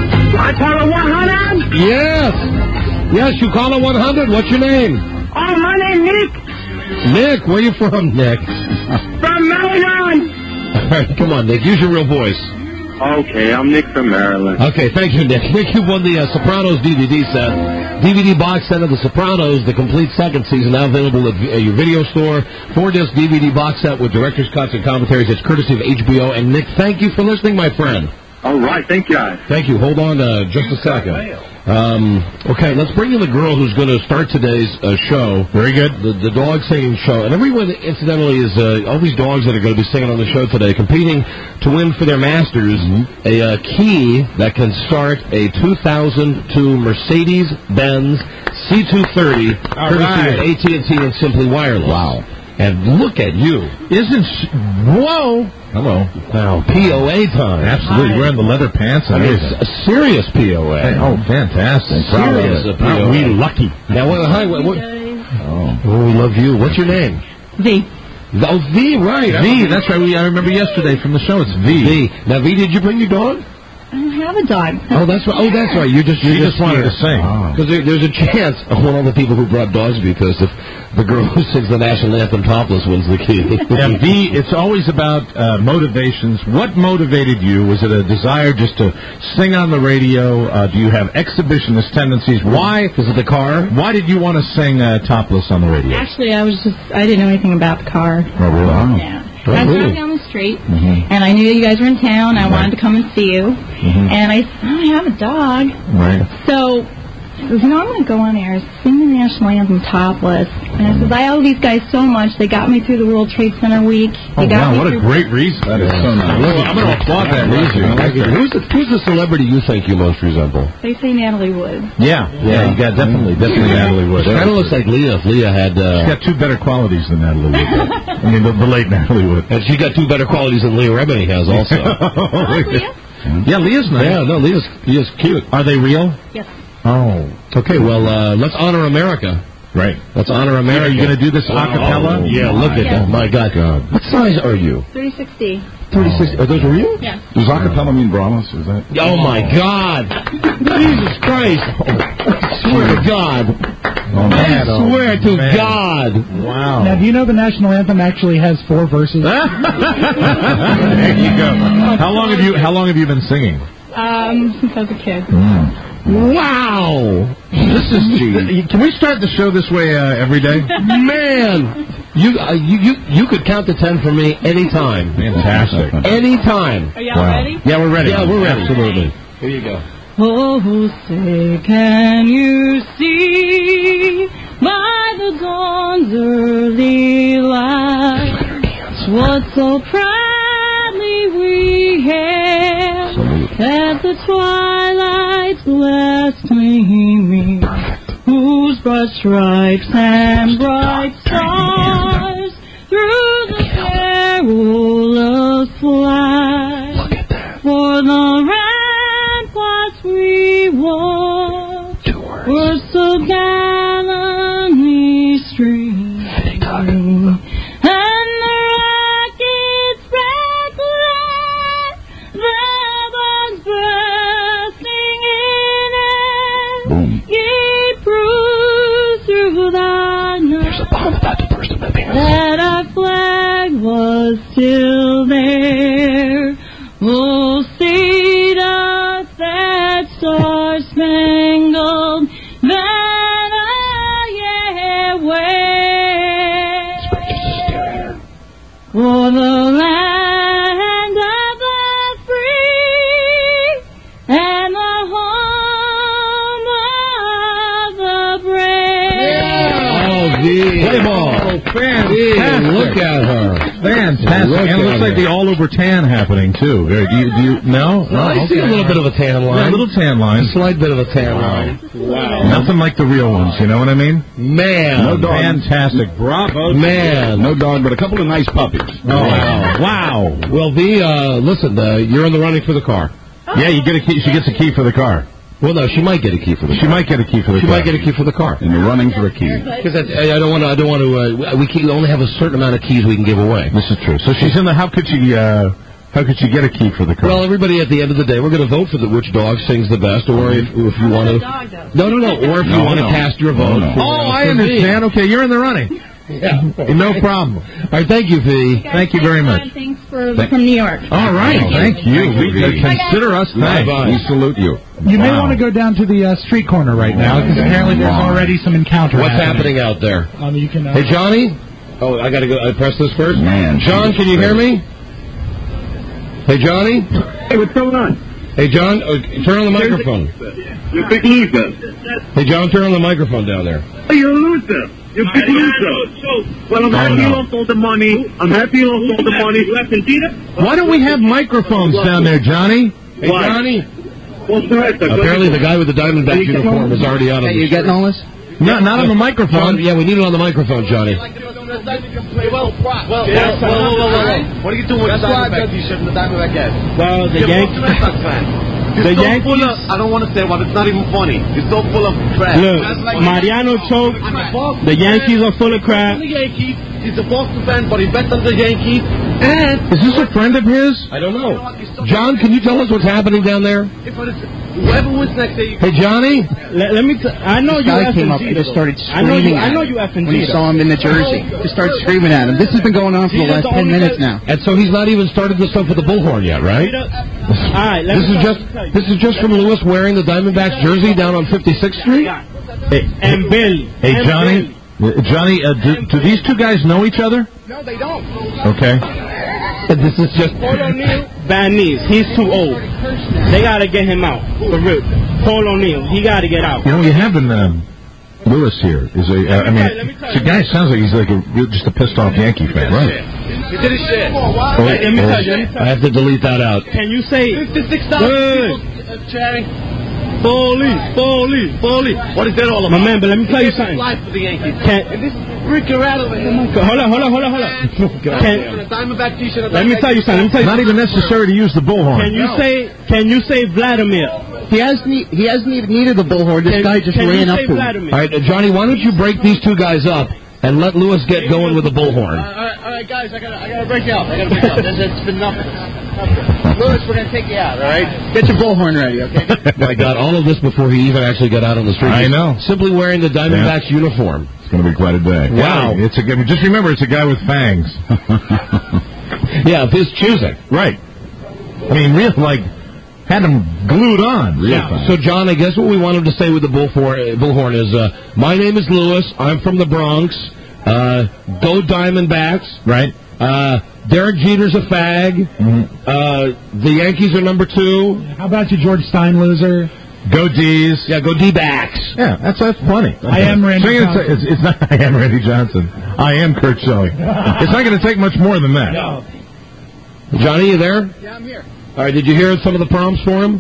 I call it one hundred? Yes. Yes, you call it one hundred. What's your name? Oh, my name Nick. Nick, where you from, Nick? From Maryland. All right, come on, Nick. Use your real voice. Okay, I'm Nick from Maryland. Okay, thank you, Nick. Nick, you won the uh, Sopranos D V D set. D V D box set of The Sopranos, the complete second season, now available at uh, your video store. Four-disc D V D box set with director's cuts and commentaries. It's courtesy of H B O. And, Nick, thank you for listening, my friend. All right, thank you, guys. Thank you. Hold on uh, just a second. Um, okay, let's bring in the girl who's going to start today's uh, show. Very good. The, the dog singing show. And everyone, incidentally, is uh, all these dogs that are going to be singing on the show today, competing to win for their masters mm-hmm. a uh, key that can start a two thousand two Mercedes-Benz C two thirty, courtesy right. of A T and T and Simply Wireless. Wow. And look at you. Isn't she... Whoa. Hello. Wow, P O A time. Absolutely. Hi. Wearing the leather pants. I mean, it's a serious P O A. Hey, oh, fantastic. Serious P O A. Aren't we lucky? Now, what, hi, what, what, oh. oh, we love you. What's your name? V. Oh, V, right. V, that's right. We, I remember yesterday from the show. It's V. V. Now, V, did you bring your dog? I don't have a dog. Oh, that's right. Oh, that's right. You just you just, just wanted here. to sing. Because there, there's a chance of one of the people who brought dogs because if the girl who sings the national anthem topless wins the key. And V, it's always about uh, motivations. What motivated you? Was it a desire just to sing on the radio? Uh, do you have exhibitionist tendencies? Why? Is it the car? Why did you want to sing uh, topless on the radio? Actually, I was just, I didn't know anything about the car. Oh, really? Yeah. Oh, I was really? driving down the street, mm-hmm. and I knew you guys were in town. I right. wanted to come and see you. Mm-hmm. And I said, oh, I have a dog. Right. So I said, you know, I'm going to go on air, sing the national anthem topless. And I said, I owe these guys so much. They got me through the World Trade Center week. They Oh, got wow, me what a through great reason. That is so nice. Well, I'm going to applaud that reason. I like that. Who's the, who's the celebrity you think you most resemble? They say Natalie Wood. Yeah, yeah, you got definitely, definitely Natalie Wood. She kind of looks like Leah. If Leah had... Uh, She's got two better qualities than Natalie Wood. I mean, the, the late Natalie Wood. And she got two better qualities than Leah Remini has also. Oh, Leah? Yeah, Leah's nice. Yeah, no, Leah's, Leah's cute. Are they real? Yes. Oh. Okay, well, uh, let's honor America. Right. Let's honor America. Are you going to do this a cappella? Oh, yeah, look at that. My God. God. What size are you? thirty-six D. thirty-six. Are those real? Yeah. Does a cappella mean Brahmas? Is that? Oh, my God. Jesus Christ. I swear to God. Oh, man. I swear oh, to man. God. Wow. Now, do you know the national anthem actually has four verses? There you go. How long have you How long have you been singing? Um, since I was a kid. Mm. Wow. This is gee. Can we start the show this way uh, every day? Man, you, uh, you you you could count to ten for me anytime. Fantastic. Anytime. Are y'all Wow. ready? Yeah, we're ready. Yeah, we're ready. Absolutely. Here you go. Oh, say, can you see by the dawn's early light what so proudly we hailed at the twilight's last gleaming, whose broad stripes and bright stars through the perilous flight, Look at that. for the ramparts we walked were so gallantly streaming, and the rockets red glare, the bombs bursting in it. Boom. Ye prove through the night. There's a bomb about to burst in my pants. That our flag was still there. Oh, see doth that star-spangled banner yet wave. for the land of the free and the home of the brave. Oh, gee. Play ball. Oh, fantastic. Look at her. Fantastic. Look And it looks at like her. the all over tan happening, too. Very- Do you, do you, no? No, I see a little bit of a tan line. Yeah, a little tan line. A slight bit of a tan line. Wow. Nothing like the real ones, you know what I mean? Man. No dog. Fantastic. Bravo. Man. No dog, but a couple of nice puppies. Oh, wow. Wow. Well, V, uh, listen, uh, you're in the running for the car. Yeah, you get a key. She gets a key for the car. Well, no, she might get a key for the She car. might get a key for the She car. might get a key for the car. And you're running for the key. Because I, I don't want to. I don't want to. Uh, we can only have a certain amount of keys we can give away. This is true. So she's in the. How could she? Uh, how could she get a key for the car? Well, everybody at the end of the day, we're going to vote for the which dog sings the best, or if, if you want to. No, no, no. Or if you No, want to no. cast your vote. No, no. For, Oh, uh, I for understand. V. Okay, you're in the running. Yeah. No problem. All right, thank you, V. Thank you very much. Thanks for from New York. All right, thank you. Thank you, We V. consider us thanked. We salute you. You may Wow. want to go down to the uh, street corner right now because apparently there's already some encounter. What's happening out there? Um, you can. Uh, Hey, Johnny. Oh, I got to go. I press this first. Man, John, Jesus can you hear Christ. me? Hey, Johnny. Hey, what's going on? Hey, John. Uh, turn on the microphone. You're a big loser. Hey, John, turn on the microphone down there. Hey, you're a loser. You're a big loser. Well, I'm happy you lost all the money. I'm happy you lost all the money. You left in Tita? Why don't we have microphones down there, Johnny? Hey, Why? Johnny. What's the rest? Apparently, the guy with the Diamondback uniform is already out of Hey, the you getting all this? No, not on the microphone. John, yeah, we need it on the microphone, Johnny. Well, well, well, well, well, well. What are you doing with the Diamondback t-shirt and the Diamondback hat? Well, the Yankees. You're The so Yankees- full of, I don't want to say what, it's not even funny. You're so full of crap. Look, That's like- Mariano choked. I'm a Boston The Yankees are full of crap. The Yankees. He's a Boston fan, but he bets on the Yankees. And Is this a friend of his? I don't know. John, can you tell us what's happening down there? if it is, whoever wins next day, you Hey, Johnny. Let, let me. T- I know This you. guy effing came up Jeter, and just though. started I know you. screaming I at know him you effing when he Jeter. saw him in the jersey. Just started screaming at him. This has been going on for the Jeter's last the ten only minutes guy- now. And so he's not even started the stuff with the bullhorn yet, right? Jeter- All right. Let This me is tell- just tell you. this is just from Lewis wearing the Diamondbacks jersey down on fifty-sixth Street. Hey, And Billy. hey, And Johnny. Billy. Uh, Johnny, uh, do, do these two guys know each other? No, they don't. Okay. This is just. Paul O'Neill, bad knees. He's too old. They gotta get him out. For real. Paul O'Neill, he gotta get out. You know, you have in um, Lewis here is a. Uh, I mean, the guy sounds like he's like a real- just a pissed off Yankee fan, right? He did his shit. Oh, Let me oh. tell you. Let me tell I have to delete that out. you. Can you say fifty-six thousand Good. people uh, chatting. police, police, police? What is that all My about? man, but let me tell you He something. life for the Yankees. Can, And this freaking rattle over here. hold on, hold on, hold on, hold on. And Can, a Diamondback t-shirt. let me tell you something. Let me tell you Not even necessary to use the bullhorn. Can you say? Can you say Vladimir? He hasn't. e- He hasn't even needed the bullhorn. This Can, guy just can ran you up say to him. Vladimir? All right, uh, Johnny, why don't you break these two guys up and let Lewis get going with the bullhorn? All right, all right, guys, I gotta, I gotta break you out. I gotta break you out. There's, there's been enough. Lewis, we're gonna take you out, all right? Get your bullhorn ready, okay? My God, all of this before he even actually got out on the street. I know. Simply wearing the Diamondbacks uniform. It's going to be quite a day. Wow. It's a. I mean, just remember, it's a guy with fangs. Yeah, of his choosing. Right. I mean, real like had him glued on. Real Yeah. fast. So, John, I guess what we want him to say with the bullhorn, bullhorn is, uh, my name is Lewis. I'm from the Bronx. Uh, go Diamondbacks. Right. Uh, Derek Jeter's a fag. Uh, the Yankees are number two. How about you, George Stein loser? Go D's. Yeah, go D-backs. Yeah, that's that's funny. I am Randy So you're gonna Johnson. say- It's, it's not. I am Randy Johnson. I am Kurt Schilling. It's not going to take much more than that. No. Johnny, you there? Yeah, I'm here. All right, did you hear some of the prompts for him?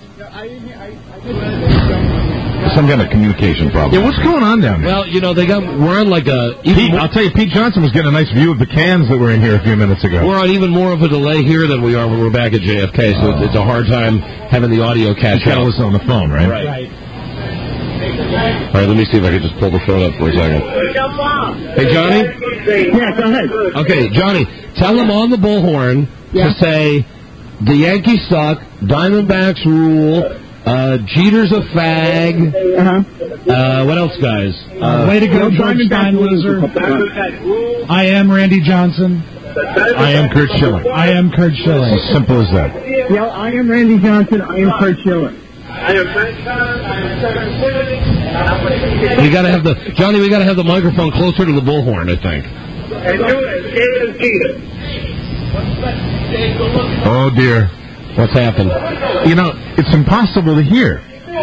Some kind of communication problem. Yeah, what's going on down there? Well, you know, they got, we're on like a, Pete, even I'll tell you, Pete Johnson was getting a nice view of the cans that were in here a few minutes ago. we're on even more of a delay here than we are when we're back at J F K, so it's, it's a hard time having the audio catch He's got to up. listen on the phone, right? Right. All right, let me see if I can just pull the phone up for a second. Hey, Johnny? Yeah, go ahead. Okay, Johnny, tell him on the bullhorn Yeah. to say, the Yankees suck, Diamondbacks rule, uh, Jeter's a fag, Uh-huh. uh, what else, guys? Uh, way to go, George Stein loser. I am Randy Johnson. I am Kurt Schilling. I am Kurt Schilling. As simple as that. Yeah, I am Randy Johnson. I am Kurt Schilling. We gotta have the, Johnny, we gotta have the microphone closer to the bullhorn, I think. And do it. Jeter. Oh, dear. What's happened? You know, it's impossible to hear.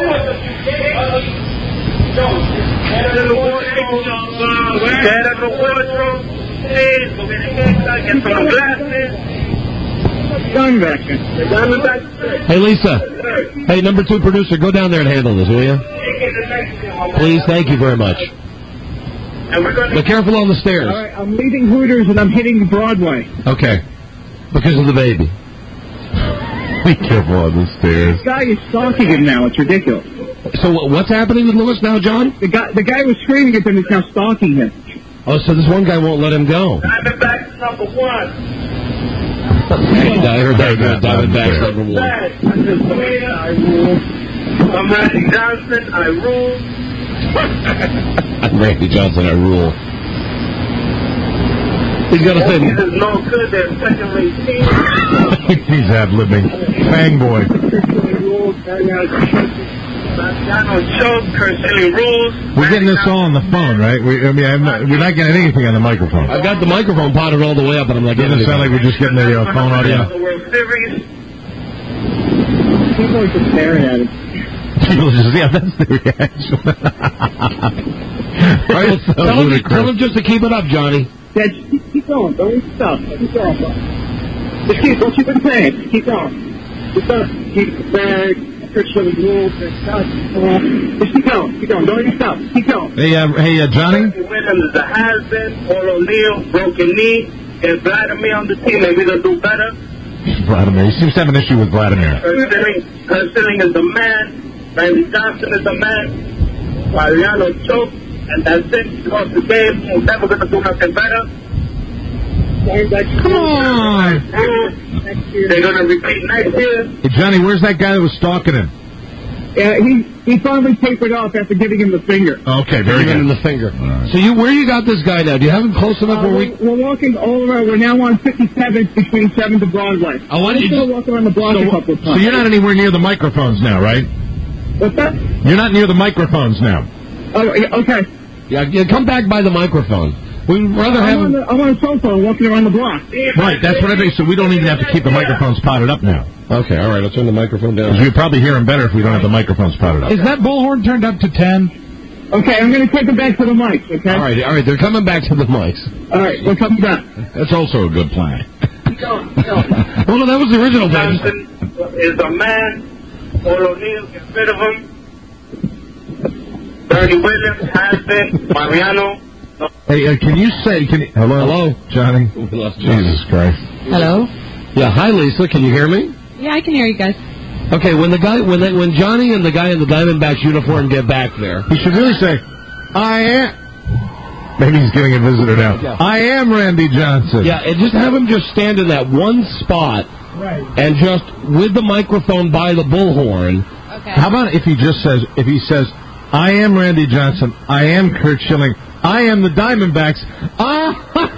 Hey, Lisa. Hey, number two producer, go down there and handle this, will you? Please, thank you very much. Be careful on the stairs. All right, I'm leaving Hooters and I'm hitting Broadway. Okay. Because of the baby. Be careful on the stairs. This guy is stalking him now. It's ridiculous. So what's happening with Lewis now, John? The guy, the guy was screaming at him. He's now stalking him. Oh, so this one guy won't let him go. Diamondbacks number one. I heard that. Diamondbacks number one. I rule. I'm Randy Johnson. I rule. I'm Randy Johnson. I rule. He's got to say. This is no good. They're second-rate team. He's ad-libbing. Bang boy. We're getting this all on the phone, right? We, I mean, I'm not, we're not getting anything on the microphone. I've got the microphone potted all the way up, and I'm not getting Doesn't it sound like we're just getting the uh, phone audio? People are just staring at him. People just, yeah, that's the reaction. Right, so tell, him, tell him just to keep it up, Johnny. Yeah, just keep, keep going. Don't stop. Keep going. Just keep, don't keep it saying. Just keep going. Just don't keep the bag. Just keep going. Keep going. Don't even stop. Keep going. Hey, uh, hey, uh, Johnny? Williams, the has-been, Paul O'Neill, broken knee, and Vladimir on the team, and we're going to do better. Vladimir. He seems to have an issue with Vladimir. Herschelling is the man. Randy Johnson is the man. Mariano choked, and that's it. He lost the game. He's never going to do nothing better. Come on. They're going to repeat next year. Hey, Johnny, where's that guy that was stalking him? Yeah, he he finally tapered off after giving him the finger. Okay, very Giving good. him the finger. Right. So you, where you got this guy now? Do you have him close enough Uh, where we... we're, we're walking all around. We're now on fifty-seventh between seventh and Broadway. Oh, why I'm don't you still just- walking around the block So, a couple of so times. you're not anywhere near the microphones now, right? What's that? You're not near the microphones now. Oh, yeah, okay. Yeah, yeah, come back by the microphone. We'd rather I'm have on, him... the, I'm on a cell phone walking around the block. Right, that's what I think. So we don't even have to keep the microphones potted up now. Okay, all right, I'll turn the microphone down. You'd probably hear him better if we don't have the microphones potted up. Is that bullhorn turned up to ten? Okay, I'm going to take them back to the mics, okay? All right, all right, they're coming back to the mics. All right, we're coming back. That's also a good plan. Well, no, that was the original plan. Johnson is the man. Paul O'Neill, get rid of him. Bernie Williams has been. Mariano. Hey, uh, can you say, can you, hello? Hello? Johnny? We lost Johnny. Jesus Christ. Hello? Yeah, hi, Lisa. Can you hear me? Yeah, I can hear you guys. Okay, when the guy, when they, when Johnny and the guy in the Diamondbacks uniform get back there, He should really say, I am. Maybe he's getting a visitor now. Yeah. I am Randy Johnson. yeah, and just have him just stand in that one spot, Right. and just with the microphone by the bullhorn. Okay. How about if he just says, if he says, I am Randy Johnson, I am Kurt Schilling, I am the Diamondbacks. Ah,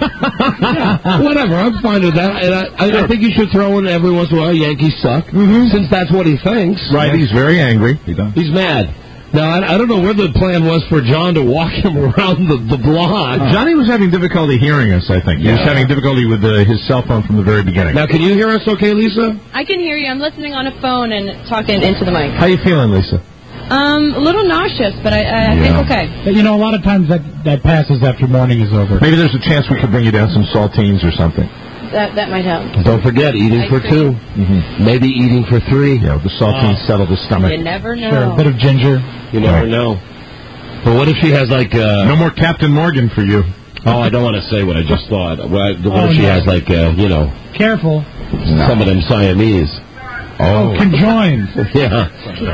Yeah, whatever, I'm fine with that. And I, I, I think you should throw in every once in a while, Yankees suck, since that's what he thinks. right, he's very angry. He does. He's mad. Now, I, I don't know where the plan was for John to walk him around the, the block. Johnny was having difficulty hearing us, I think. He was having difficulty with uh, his cell phone from the very beginning. Now, can you hear us okay, Lisa? I can hear you. I'm listening on a phone and talking into the mic. How you feeling, Lisa? Um, a little nauseous, but I, I Yeah. think okay. But, you know, a lot of times that, that passes after morning is over. Maybe there's a chance we could bring you down some saltines or something. That that might help. Don't forget, eating Ice for cream. two. Mm-hmm. Maybe eating for three. Yeah, the saltines Oh. settle the stomach. You never know. Sure, a bit of ginger. You never Right. know. But what if she has like... Uh, No more Captain Morgan for you. Oh, I don't want to say what I just thought. What, what Oh, if she no. has like, uh, you know, Careful. some of them Siamese? Oh, conjoined. Yeah.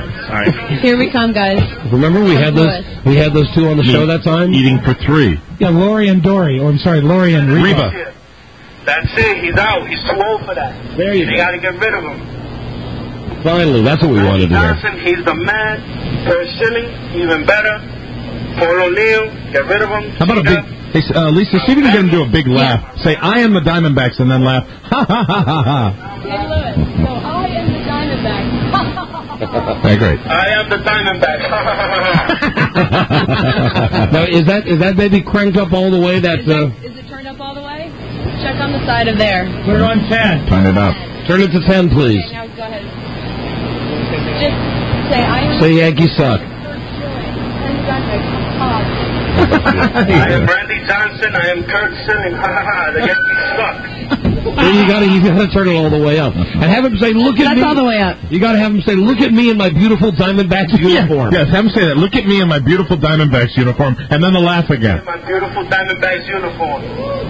Here we come, guys. Remember we had those Lewis. we had those two on the show that time? Eating for three. Yeah, Lori and Dory. Or, I'm sorry, Lori and Reba. Reba. That's it. He's out. He's too old for that. There you They go. got to get rid of him. Finally, that's what we wanted to hear. Johnson, he's the man. Herschelling, even better. Paul O'Neill, get rid of him. How about a big... Hey, uh, Lisa, see if you can get him to do a big laugh. Say, I am the Diamondbacks, and then laugh. Ha, ha, ha, ha, ha. Hey, Lewis. So I am the Diamondback. Hey, great. I am the Diamondback. Now, is that is that baby cranked up all the way? That Is, uh, it, is it turned up all the way? Check on the side of there. Put it on ten. Turn it up. Turn it to ten, please. Okay, now go ahead. Just say, I am... Say Yankees suck. I am Randy Johnson. I am Kurt Schilling. Ha ha ha. The Yankees suck. Then you gotta, you gotta turn it all the way up. And have him say, look at That's me. all the way up. You gotta have him say, look at me in my beautiful Diamondbacks uniform. Yes, have him say that. Look at me in my beautiful Diamondbacks uniform, and then the laugh again. My beautiful Diamondbacks uniform.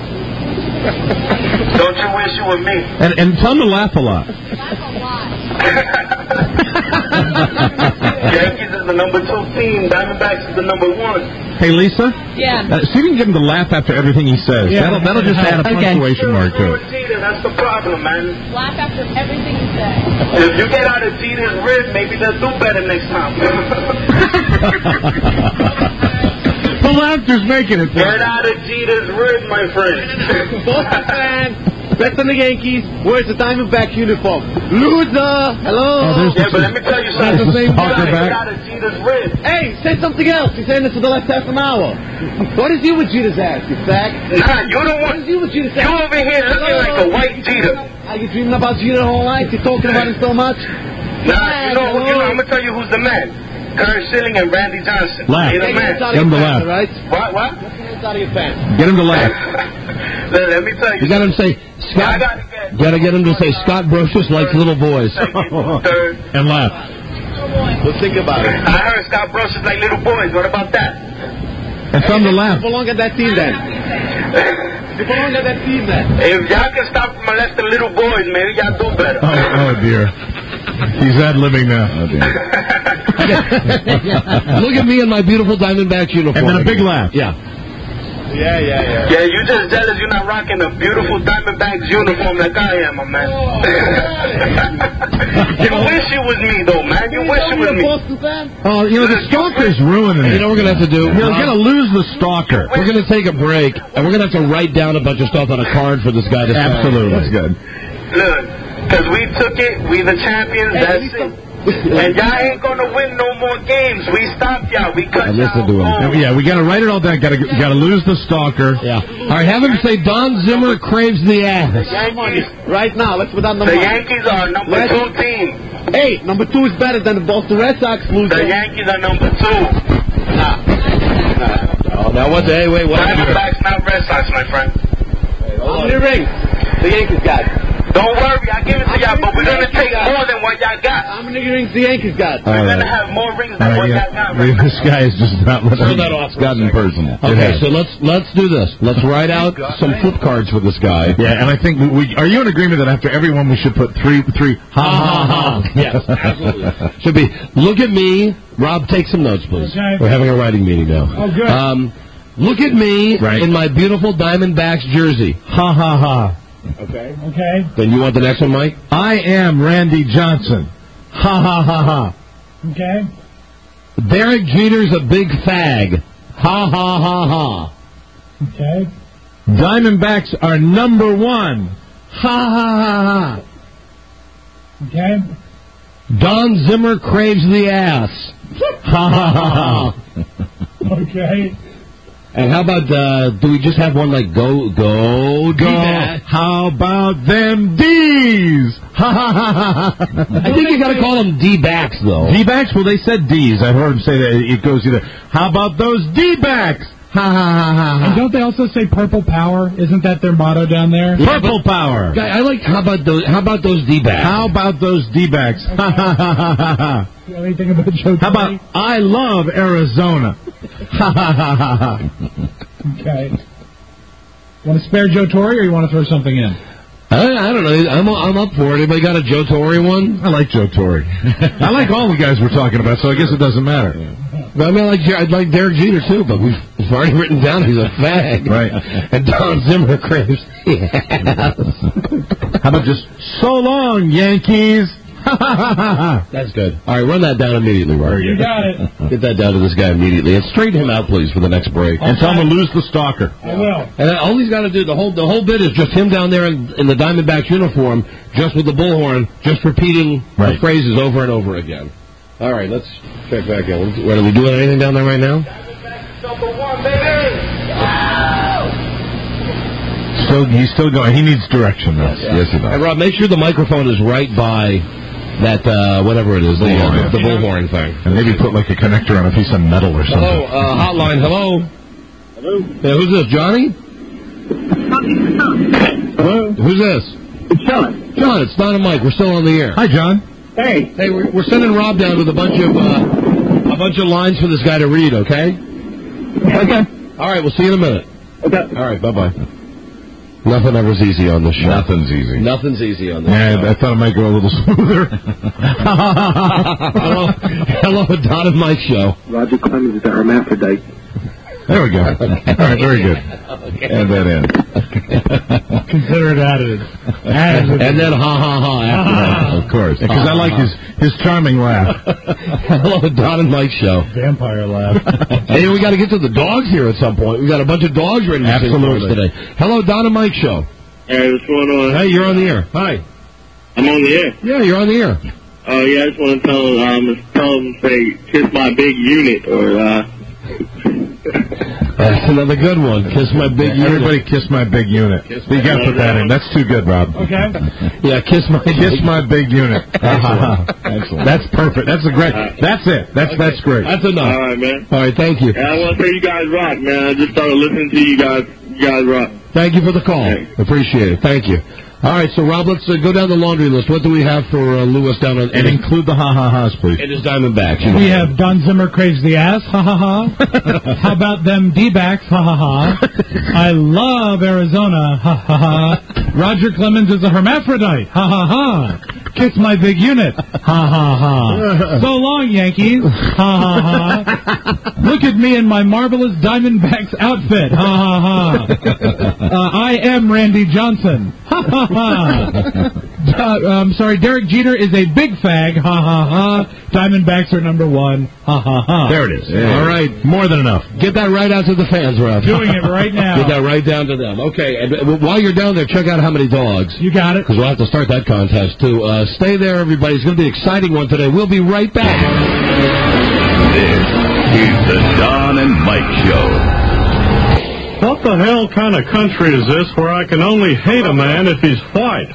Don't you wish you were me? And, and tell him to laugh a lot. Yankees is the number two team. Diamondbacks is the number one. Hey, Lisa? Yeah. Uh, see if you can get him to laugh after everything he says. Yeah. That'll, that'll just add a Okay. punctuation mark to it. Jeter, that's the problem, man. Laugh after everything you say. If you get out of Jeter's rib, maybe they'll do better next time. The laughter's making it. Get out of Jeter's rib, my friend. Boston fan. Best on the Yankees. Where's the Diamondback uniform? Loser. Hello. Oh, yeah, but let me tell you something. That's the same You gotta back. get out of Jeter's rib. Hey, say something else. You're saying this for the last half an hour. What is you with Jeter's ass, you sack? Nah, you don't want. What is you with Jeter's ass? You over here looking like a white Jeter. Are you dreaming about Jeter the whole life? You're talking about him so much? Nah, you know, you know, I'm gonna tell you who's the man. Kurt Schilling and Randy Johnson. Laugh. They're the man. Get him to laugh. Right? What? What? Get out of your pants. Get him to laugh. let, let me tell you. You got him to say, Scott. Gotta get him to say, Scott Brocious likes little boys. Third. And laugh. Well, think about it. I heard Scott Brocious like little boys. What about that? And tell him to laugh. You belong on that team then. You belong on that team then. If y'all can stop molesting little boys, maybe y'all do better. Oh, oh dear. He's ad-libbing now. Oh, dear. Look at me in my beautiful Diamondbacks uniform. And then a big laugh. Yeah. Yeah, yeah, yeah. Yeah, you just jealous you're not rocking a beautiful Diamondbacks uniform like I am, my man. You wish it was me, though, man. You wish it was me. Oh, you know, the stalker's ruining it. You know what we're going to have to do? You're going to lose the stalker. We're going to take a break, and we're going to have to write down a bunch of stuff on a card for this guy to sign. Absolutely. That's good. Look, because we took it, we the champions, that's it. And y'all ain't going to win no more games. We stopped y'all. We cut y'all off. Yeah, we got to write it all down. Got to got to lose the stalker. Yeah. All right, have him say Don Zimmer craves the ass. The Yankees, Right now, let's put on the the money. Yankees are number Let's- two team. Hey, number two is better than the Boston Red Sox loser. The Yankees are number two. Nah. Nah. Oh, now what? Hey, wait, what? Diamondbacks, not Red Sox, my friend. How many rings the Yankees got? Don't worry, I give it to y'all, but we're going to take more than what y'all got. How many rings the Yankees got? We're All going to right. have more rings All than what right, y'all got. yeah. Right? This guy is just not letting Turn that off. It's gotten personal. Okay, so let's let's do this. Let's write out some flip cards for this guy. Yeah, and I think we, we are you in agreement that after every one we should put three three ha ha ha? Yes, absolutely. Should be. Look at me, Rob. Take some notes, please. Okay. We're having a writing meeting now. Oh, good. Um, look at me Right. in my beautiful Diamondbacks jersey. Ha ha ha. Okay. Okay. Then you want the next one, Mike? I am Randy Johnson. Ha ha ha ha. Okay. Derek Jeter's a big fag. Ha ha ha ha. Okay. Diamondbacks are number one. Ha ha ha ha. Okay. Don Zimmer craves the ass. Ha ha ha ha. Okay. And how about, uh, do we just have one like go, go, Go. D-back? How about them D's? Ha ha ha ha. I think you gotta call them D-backs, though. D-backs? Well, they said D's. I heard them say that it goes either. How about those D-backs? Ha ha ha ha And ha. don't they also say purple power? Isn't that their motto down there? Purple power. Guy, I like, how about those, how about those D-backs? How about those D-backs? Ha ha ha ha ha ha. You know anything about Joe How about I love Arizona? Ha ha ha ha ha. Okay. Want to spare Joe Torre or you want to throw something in? I, I don't know. I'm, I'm up for it. Anybody got a Joe Torre one? I like Joe Torre. I like all the guys we're talking about, so I guess it doesn't matter. But I mean, I like, I'd like Derek Jeter, too, but we've, we've already written down he's a fag. Right. And Don Zimmer craves the ass. How about just so long, Yankees? Ha ha ha ha. That's good. All right, run that down immediately, Rob. You got it. Get that down to this guy immediately. And straighten him out, please, for the next break. And tell him to lose the stalker. I will. And then all he's got to do, the whole the whole bit is just him down there in, in the Diamondbacks uniform, just with the bullhorn, just repeating Right. the phrases over and over again. All right, let's check back in. What, are we doing anything down there right now? Number one, baby. still, he's still going. He needs direction, though. Yes, he does. Hey, Rob, make sure the microphone is right by that, uh, whatever it is, the, uh, the bullhorn thing. And maybe put like a connector on a piece of metal or something. Hello, uh, hotline, hello. Hello? Yeah, who's this, Johnny? Hello? Who's this? It's John. John, it's Don and Mike. We're still on the air. Hi, John. Hey. Hey, we're, we're sending Rob down with a bunch of uh, a bunch of lines for this guy to read, okay? Okay. All right, we'll see you in a minute. Okay. All right, bye-bye. Nothing ever's easy on this show. Nothing's easy. Nothing's easy on this Yeah, show. I thought it might go a little smoother. hello, hello, Don and Mike show. Roger Clemens is a hermaphrodite. There we go. All right, very good. Okay. And that in. Consider it added. Added. And then ha ha ha after that. Of course. Because I like his, his charming laugh. Hello, Don and Mike show. Vampire laugh. Hey, we got to get to the dogs here at some point. We got a bunch of dogs ready to sing for us today. Hello, Don and Mike show. Hey, what's going on? Hey, you're on the air. Hi. I'm on the air. Yeah, you're on the air. Oh, yeah, I just want to tell, um, tell them, say, kiss my big unit, or, uh... That's another good one. Kiss my big unit. Everybody kiss my big unit. Kiss You got to put that in. That's too good, Rob. Okay. Yeah, kiss my Kiss big my big unit. Excellent. Excellent. That's perfect. That's a great. That's it. That's Okay. that's great. That's enough. All right, man. All right, thank you. And I want to say you guys rock, man. I just started listening to you guys. You guys rock. Thank you for the call. Hey. Appreciate it. Thank you. All right, so Rob, let's uh, go down the laundry list. What do we have for uh, Lewis down on? And include the ha-ha-has, please. It is Diamondbacks. We have Don Zimmer craves the ass, ha ha ha. How about them D-backs, ha ha ha. I love Arizona, ha ha ha. Roger Clemens is a hermaphrodite, ha ha ha. Kiss my big unit, ha ha ha. So long, Yankees, ha ha ha. Look at me in my marvelous Diamondbacks outfit, ha ha ha. Uh, I am Randy Johnson, ha ha ha. Uh, I'm sorry, Derek Jeter is a big fag, ha ha ha. Diamondbacks are number one, ha ha ha. There it is. Yeah. All right. More than enough. Get that right out to the fans, Rob. Doing it right now. Get that right down to them. Okay, and uh, while you're down there, check out how many dogs. You got it. Because we'll have to start that contest, too. Uh, stay there, everybody. It's going to be an exciting one today. We'll be right back. This is the Don and Mike Show. What the hell kind of country is this where I can only hate a man if he's white?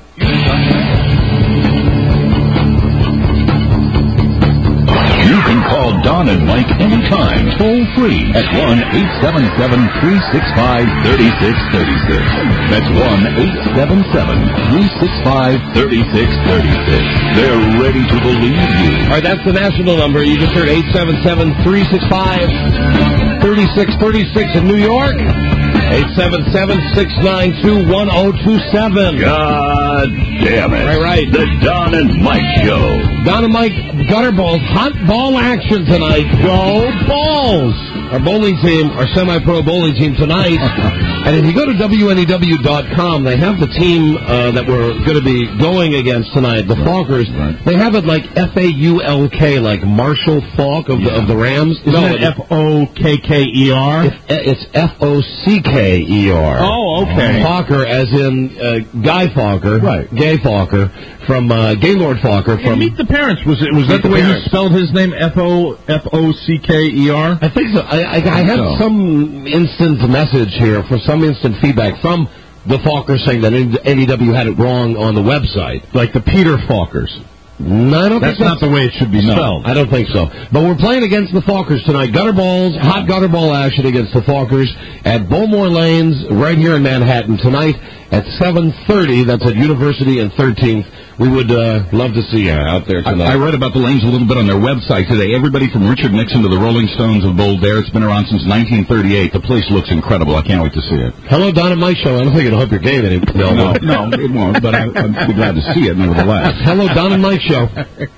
You can call Don and Mike anytime, toll free at one eight seven seven, three six five, three six three six. That's one eight seven seven, three six five, three six three six. They're ready to believe you. All right, that's the national number. You just heard eight seven seven, three six five, three six three six in New York. eight seven seven, six nine two, one oh two seven. God damn it. Right, right. The Don and Mike Show. Don and Mike gutter balls, hot ball action tonight. Go Balls! Our bowling team, our semi-pro bowling team tonight. And if you go to W N E W dot com, they have the team uh, that we're going to be going against tonight, the Falkers. Right. They have it like F A U L K, like Marshall Falk of, yeah. the, of the Rams. Isn't no, it F O K K E R? It's, it's F O C K E R. Oh, okay. Falker, as in uh, Guy Falker. Right. Gay Falker. From uh, Gaylord Falker. From Meet the Parents. Was it? Was that the, the way parents. He spelled his name? F O F O C K E R. I think so. I, I, I had so. some instant message here for some instant feedback from the Falkers saying that N E W had it wrong on the website, like the Peter Falkers. No, I don't that's think not the way it should be no, spelled. I don't think so. But we're playing against the Falkers tonight. Gutter balls, hot gutter ball action against the Falkers at Bowmore Lanes, right here in Manhattan tonight at seven thirty. That's at University and thirteenth. We would uh, love to see you out there tonight. I, I read about the lanes a little bit on their website today. Everybody from Richard Nixon to the Rolling Stones have bowled there. It's been around since nineteen thirty-eight. The place looks incredible. I can't wait to see it. Hello, Don and Mike Show. I don't think it'll help your game any. No, no, no, it won't. But I, I'd be glad to see it nevertheless. Hello, Don and Mike Show.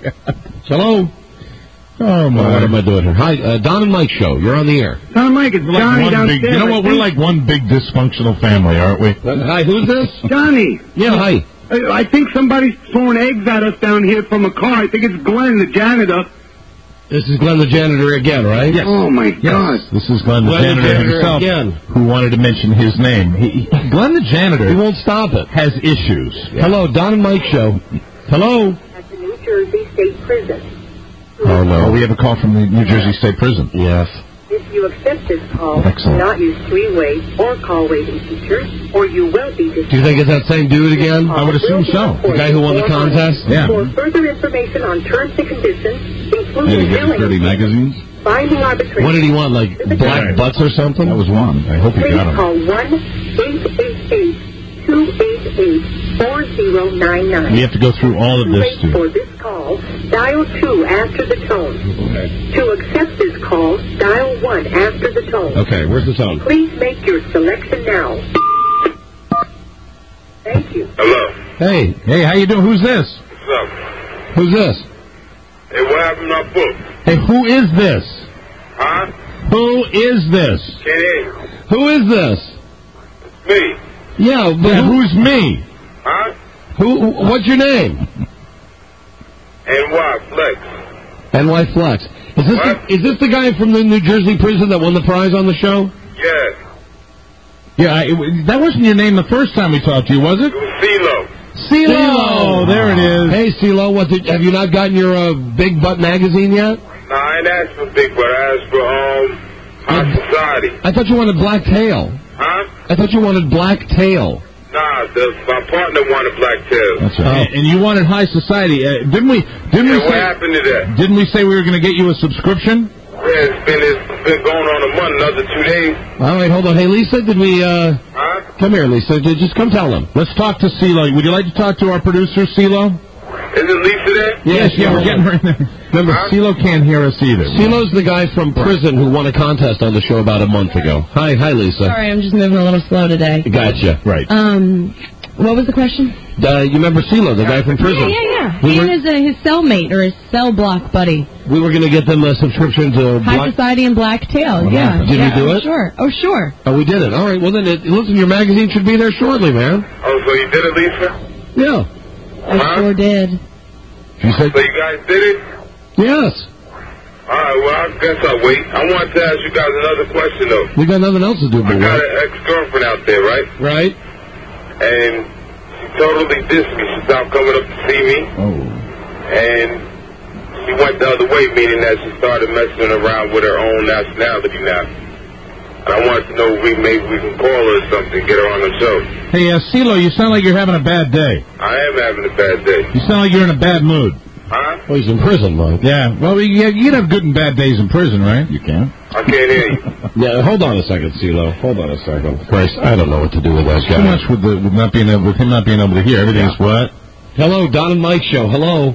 Hello. Oh, my. Oh, what am I doing here? Hi, uh, Don and Mike Show. You're on the air. Don and Mike, it's like Johnny downstairs. Big, you know what? We're like one big dysfunctional family, aren't we? Uh, hi, who's this? Johnny. Yeah, hi. I, I think somebody's throwing eggs at us down here from a car. I think it's Glenn, the janitor. This is Glenn the janitor again, right? Yes. Oh, my yes. God. This is Glenn the Glenn janitor, the janitor himself, again. Who wanted to mention his name. He, he, Glenn the janitor. He won't stop it. Has issues. Yeah. Hello, Don and Mike Show. Hello. At the New Jersey State Prison. Oh, no. Oh, we have a call from the New Jersey State Prison. Yes. This you accept this call, Excellent. do not use three-way or call waiting features, or you will be dismissed. Do you think it's that same dude again? I would assume so. The guy who won the contest? For further information on terms and conditions, including Maybe get billing, thirty magazines. binding arbitration, What did he want, like black butts or something? That was one. I hope he please got him. call one eight eight eight, two eight eight, four zero nine nine. We have to go through all of this, Wait too. for this call, dial two after the tone. To accept this call, dial one after the tone. Okay, where's the tone? Please make your selection now. Thank you. Hello. Hey, hey, how you doing? Who's this? What's up? Who's this? Hey, what happened to my book? Hey, who is this? Huh? Who is this? Can't hear you. Who is this? Me. Yeah, but Yeah, who, who's me? Huh? who? What's your name? And why? Flex. N Y Flex. Is this the, is this the guy from the New Jersey prison that won the prize on the show? Yeah. Yeah, I, it, that wasn't your name the first time we talked to you, was it? It was CeeLo. CeeLo, there it is. Hey, CeeLo, what did, have you not gotten your uh, Big Butt magazine yet? Nah, I ain't asked for Big Butt. I asked for, um, High Society. I thought you wanted Black Tail. Huh? I thought you wanted Black Tail. Nah, the, my partner wanted Black Tail. That's right. And, and you wanted High Society, uh, didn't we? Didn't Yeah, we what say? happened to that? Didn't we say we were going to get you a subscription? Yeah, it's been, it's been going on a month, another two days. All right, hold on. Hey, Lisa, did we, uh... Huh? Come here, Lisa. Just come tell them. Let's talk to CeeLo. Would you like to talk to our producer, CeeLo? Is it Lisa there? Yes, yeah, we're getting her in there. Remember, Huh? CeeLo can't hear us either. CeeLo's the guy from prison who won a contest on the show about a month ago. Hi, hi, Lisa. Sorry, I'm just moving a little slow today. Gotcha. Right. Um, what was the question? Uh, you remember CeeLo, the guy from prison? Yeah, yeah, yeah. We He were, and his, uh, his cellmate or his cell block buddy. we were going to get them a subscription to High Black... Society and Black Tail. What yeah. happened? Did yeah, we do oh, it? Sure. Oh, sure. Oh, we did it. All right. Well, then, it, listen, your magazine should be there shortly, man. Oh, so you did it, Lisa? Yeah. I Huh? sure did. She said, So you guys did it? yes. All right, well, I guess I'll wait. I wanted to ask you guys another question, though. We got nothing else to do I but got work. an ex-girlfriend out there, right? Right? And she totally dissed me. She stopped coming up to see me. Oh. And she went the other way, meaning that she started messing around with her own nationality now. And I wanted to know if we, maybe we can call her or something, get her on the show. Hey, uh, CeeLo, you sound like you're having a bad day. I am having a bad day. You sound like you're in a bad mood. Huh? Well, he's in prison, Mike. Yeah, well, you, you can have good and bad days in prison, right? You can. I can't hear you. Yeah, hold on a second, CeeLo. Hold on a second. Christ, I don't know what to do with that Too guy. much with, the, with not being able, with him not being able to hear. Everything's what? Hello, Don and Mike show. Hello.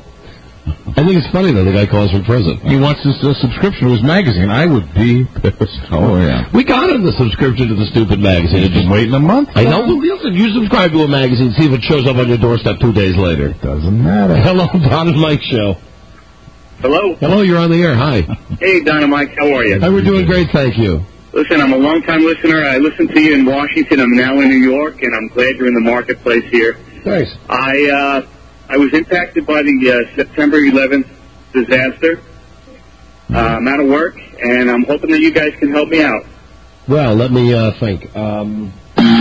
I think it's funny that the guy calls from prison. He wants his uh, subscription to his magazine. I would be pissed. Oh, yeah. We got him the subscription to the stupid magazine. He's been waiting a month. I know. Well, listen, you subscribe to a magazine, see if it shows up on your doorstep two days later. Doesn't matter. Hello, Don and Mike show. Hello? Hello, you're on the air. Hi. Hey, Don and Mike, how are you? Hi, we're doing great, thank you. Listen, I'm a long-time listener. I listened to you in Washington. I'm now in New York, and I'm glad you're in the marketplace here. Thanks. I uh, I was impacted by the uh, September eleventh disaster. Uh, I'm out of work, and I'm hoping that you guys can help me out. Well, let me uh, think. Um,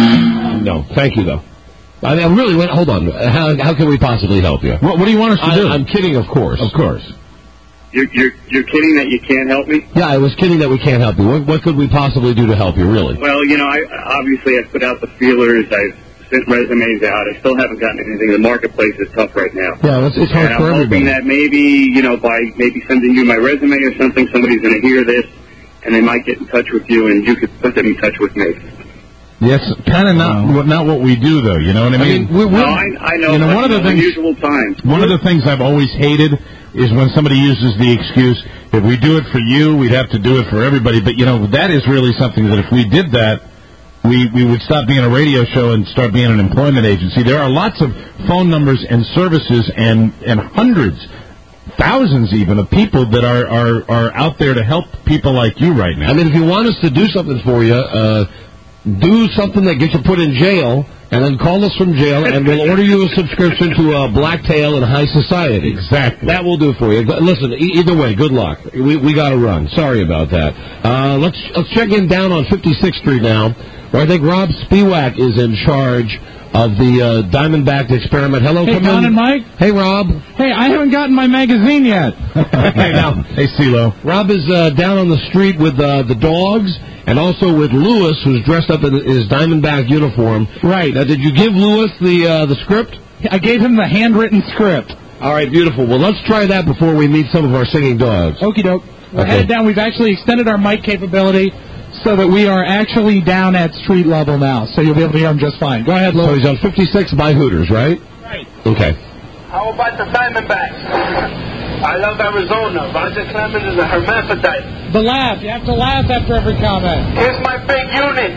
no, thank you, though. I mean, really, wait, hold on. How, how can we possibly help you? What, what do you want us to I, do? I'm kidding, of course. Of course. You're, you're, you're kidding that you can't help me? Yeah, I was kidding that we can't help you. What, what could we possibly do to help you, really? Well, you know, I obviously I've put out the feelers. I've sent resumes out. I still haven't gotten anything. The marketplace is tough right now. Yeah, it's, it's hard and for I'm hoping everybody. that maybe, you know, by maybe sending you my resume or something, somebody's going to hear this, and they might get in touch with you, and you could put them in touch with me. Yes, kind of not what not what we do, though. You know what I mean? I mean, we're, we're, No, I, I know. You know, but one of the in things- unusual times. One of the things I've always hated is when somebody uses the excuse, if we do it for you, we'd have to do it for everybody. But, you know, that is really something that if we did that, we, we would stop being a radio show and start being an employment agency. There are lots of phone numbers and services and, and hundreds, thousands even, of people that are, are, are out there to help people like you right now. I mean, if you want us to do something for you, uh, do something that gets you put in jail, and then call us from jail, and we'll order you a subscription to uh, Black Tail and High Society. Exactly. That will do for you. But listen, e- either way, good luck. We we got to run. Sorry about that. Uh, let's let's check in down on fifty-sixth Street now, where I think Rob Spiewak is in charge of the uh, Diamondback experiment. Hello, Hey, come Don in. and Mike. Hey, Rob. Hey, I haven't gotten my magazine yet. Hey, now. Hey, CeeLo. Rob is uh, down on the street with uh, the dogs and also with Lewis, who's dressed up in his Diamondback uniform. Right. Now, did you give Lewis the uh, the script? I gave him the handwritten script. All right, beautiful. Well, let's try that before we meet some of our singing dogs. Okie doke. We're Okay. headed down. We've actually extended our mic capability so that we are actually down at street level now. So you'll be able to hear him just fine. Go ahead, So Lewis. he's on fifty-six by Hooters, right? Right. Okay. How about the Diamondbacks? I love Arizona. Roger Clemens is a hermaphrodite. The laugh. You have to laugh after every comment. Here's my big unit.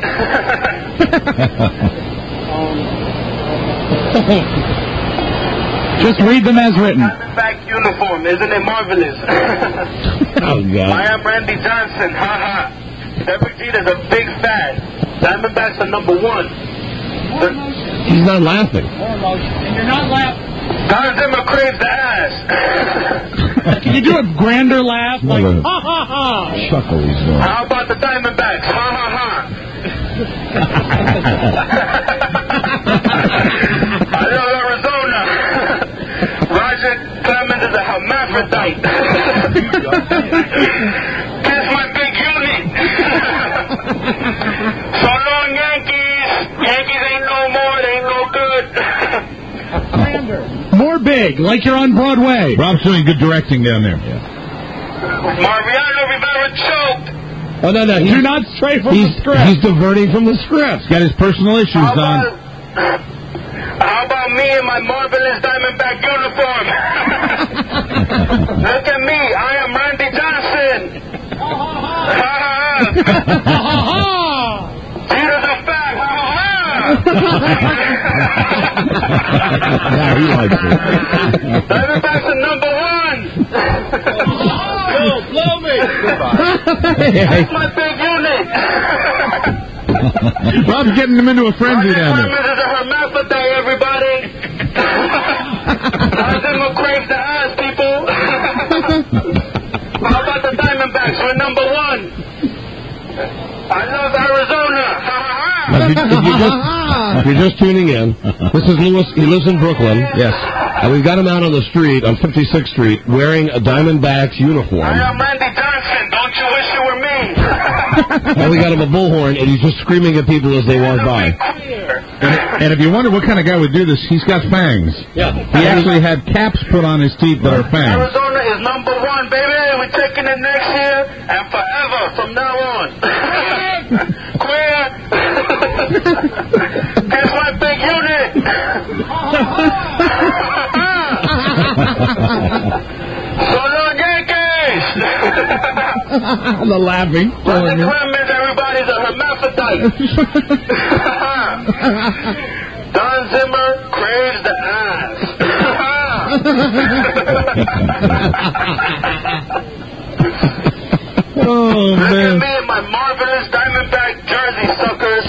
Just read them as written. Diamondback uniform, isn't it marvelous? Oh, God. I am Randy Johnson. Ha ha. Derek Jeter's a big fan. Diamondbacks are number one. He's not laughing. And you're not laughing. Don Zimmer craves the ass. Can you do a grander laugh? Like, Well, ha ha ha. Chuckle he's doing. How about the Diamondbacks? Ha ha ha. I love Arizona. Roger Clemens is a hermaphrodite. Kiss my big unit. So long, Yankees. Yankees ain't no more. They ain't no good. More big, like you're on Broadway. Rob's doing good directing down there. Mariano Rivera choked. Oh, no, no. Do not stray from he's, the script. He's diverting from the script. He's got his personal issues, How Don. about, how about me in my marvelous Diamondback uniform? Look at me. I am Randy Johnson. Ha ha ha. Jeter's a fact. Ha ha Yeah, he likes it. Diamondbacks are number one. Yo, blow me. That's my big unit. Rob's getting him into a frenzy down there. Clemens is a hermaphrodite, everybody. Zimmer craves the ass, people. How about the Diamondbacks? We're number one. I love Arizona. If, you, if, you just, if you're just tuning in, this is Lewis. He lives in Brooklyn. Yes. And we've got him out on the street, on fifty-sixth Street, wearing a Diamondbacks uniform. I am Randy Johnson. Don't you wish you were me? And we got him a bullhorn, and he's just screaming at people as they walk by. And, and if you wonder what kind of guy would do this, he's got fangs. Yeah. He actually had caps put on his teeth that are fangs. Arizona is number one, baby. We're taking it next year and forever from now on. Queer. Guess my big unit. So long, Yankees. The laughing. Roger Clemens, everybody's a hermaphrodite. Don Zimmer craves the ass. Oh, Look at man. me in my marvelous Diamondback jersey, suckers.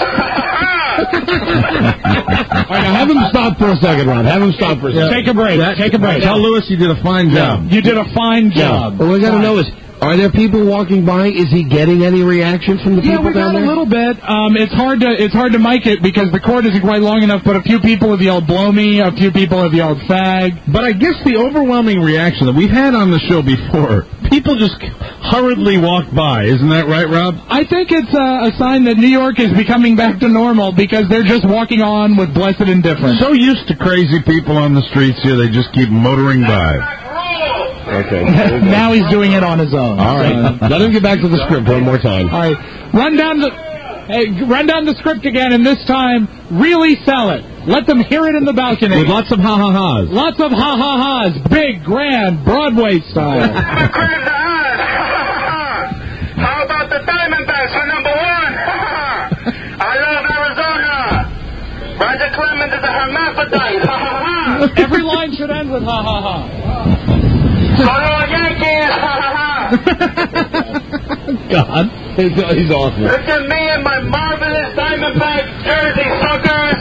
All right, now have him stop for a second, Rob. Have him stop for a second. Take a break. Take a break. Tell Lewis you did a fine job. You did a fine job. What we got to know is, are there people walking by? Is he getting any reaction from the Yeah, people we down got there? a little bit. Um, it's hard to it's hard to mic it because the cord isn't quite long enough. But a few people have yelled "blow me," a few people have yelled "fag." But I guess the overwhelming reaction that we've had on the show before, people just hurriedly walk by. Isn't that right, Rob? I think it's uh, a sign that New York is becoming back to normal because they're just walking on with blessed indifference. So used to crazy people on the streets here, they just keep motoring by. Okay. Now he's doing it on his own. All right. Let him get back to the script one more time. All right. Run down the hey, run down the script again, and this time really sell it. Let them hear it in the balcony. With lots of ha-ha-has. Lots of ha-ha-has. Big, grand, Broadway style. How about the Diamondbacks for number one? I love Arizona. Roger Clemens is a hermaphrodite. Every line should end with ha-ha-ha. So long, Yankees. God. He's, he's awful. Look at me in my marvelous Diamondback jersey, suckers.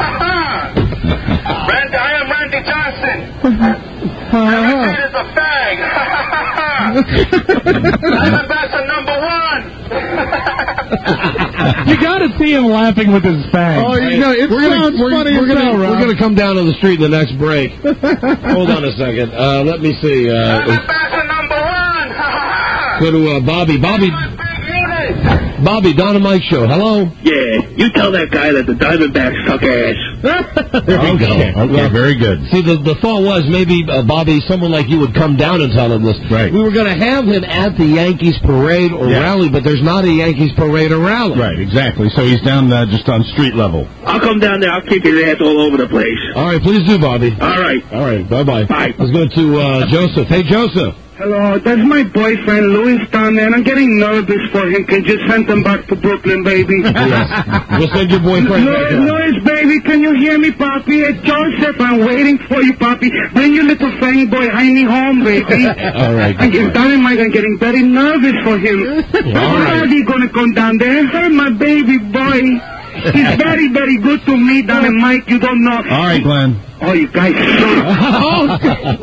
Randy, I am Randy Johnson. Everything is a fag. Diamondbacks are number one. You got to see him laughing with his fangs. Oh, you know, it we're sounds gonna, we're, funny we're as gonna, hell, We're We're going to come down to the street in the next break. Hold on a second. Uh, let me see. Uh, go to uh, Bobby. Bobby. Bobby, Don and Mike Show. Hello. Yeah, you tell that guy that the Diamondbacks suck ass. There you go. Okay, very good. See, the the thought was maybe, uh, Bobby, someone like you would come down and tell him this. Right. We were going to have him at the Yankees parade or Yeah. rally, but there's not a Yankees parade or rally. Right, exactly. So he's down uh, just on street level. I'll come down there. I'll kick his ass all over the place. All right, please do, Bobby. All right. All right, bye-bye. Bye. Let's go to uh, Joseph. Hey, Joseph. Hello, that's my boyfriend, Louis down there, and I'm getting nervous for him. Can you send him back to Brooklyn, baby? Yes. We'll send your boyfriend Louis, back. Louis, baby, can you hear me, Papi? It's Joseph. I'm waiting for you, Papi. Bring your little fang boy Heine home, baby. All right. I'm getting down in Mike. I'm getting very nervous for him. How are you going to come down there? Hey, my baby boy. He's very, very good to me, down in Mike. You don't know. All right, Glenn. Oh, you guys suck.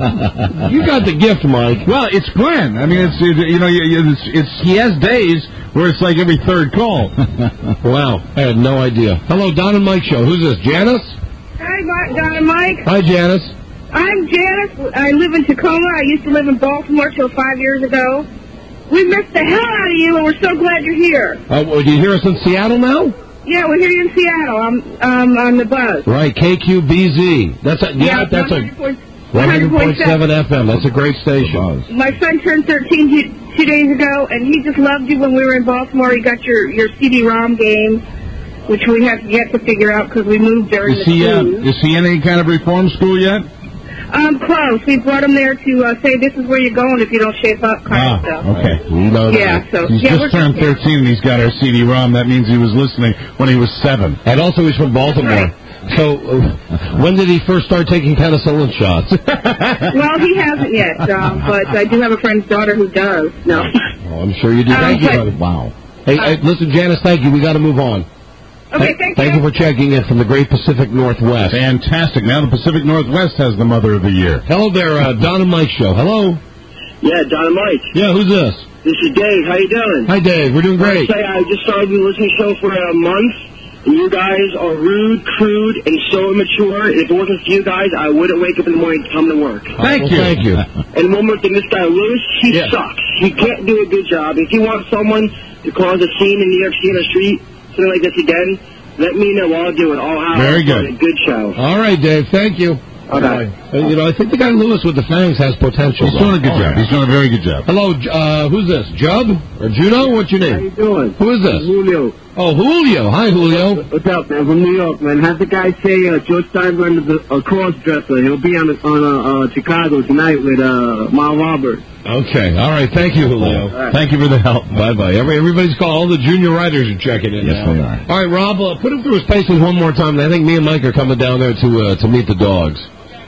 You got the gift, Mike. Well, it's Glenn. I mean, it's it, you know, you- it's, it's he has days where it's like every third call. Wow, I had no idea. Hello, Don and Mike Show. Who's this? Janice? Hi, Mark, Don and Mike. Hi, Janice. I'm Janice. I live in Tacoma. I used to live in Baltimore till five years ago. We missed the hell out of you, and we're so glad you're here. Uh, well, do you hear us in Seattle now? Yeah, we're here in Seattle. I'm um, on the buzz. Right, K Q B Z. That's a, yeah, Yeah, that's a one one hundred point seven F M. That's a great station. My son turned thirteen two, two days ago, and he just loved you when we were in Baltimore. He got your, your C D ROM game, which we have yet to figure out because we moved during Is the he uh, cruise. is he in any kind of reform school yet? Um, close. We brought him there to uh, say this is where you're going if you don't shape up kind Ah, of stuff. okay. We know Yeah, so He's yeah, we're just turned thirteen and he's got our C D ROM. That means he was listening when he was seven. And also he's from Baltimore. So, uh, when did he first start taking penicillin shots? Well, he hasn't yet, um, but I do have a friend's daughter who does. No. Oh, I'm sure you do. Um, Thank you, but- brother. Wow. Hey, hey, listen, Janice, thank you. We got to move on. Okay, Th- thank Thank you for checking in from the Great Pacific Northwest. Fantastic. Now the Pacific Northwest has the Mother of the Year. Hello there, uh, Don and Mike Show. Hello. Yeah, Don and Mike. Yeah, who's this? This is Dave. How you doing? Hi, Dave. We're doing great. I say I just started the listening show for a month, and you guys are rude, crude, and so immature. And if it wasn't for you guys, I wouldn't wake up in the morning to come to work. Thank you. Thank you. And one more thing, this guy Lewis, he Yeah. sucks. He can't do a good job. If you want someone to cause a scene in New York City on the street, something like this again, let me know. I'll do it. I'll have Very a good. good show. All right, Dave. Thank you. Okay. Uh, you know, I think the guy Lewis with the fangs has potential. He's doing a good Oh, job. yeah. He's doing a very good job. Hello, J- uh, who's this? Jub or Juno? What's your How name? you doing? Who is this? Julio. Oh, Julio. Hi, Julio. What's up, man? From New York, man. Have the guy say uh, George Steinbrenner's a, a cross-dresser. He'll be on on uh, uh, Chicago tonight with uh, Mal Robert. Okay. All right. Thank you, Julio. right. Thank you for the help. Bye-bye. Every, everybody's called. All the junior writers are checking in Yes, now. they are. All right, Rob, uh, put him through his paces one more time. I think me and Mike are coming down there to uh, to meet the dogs.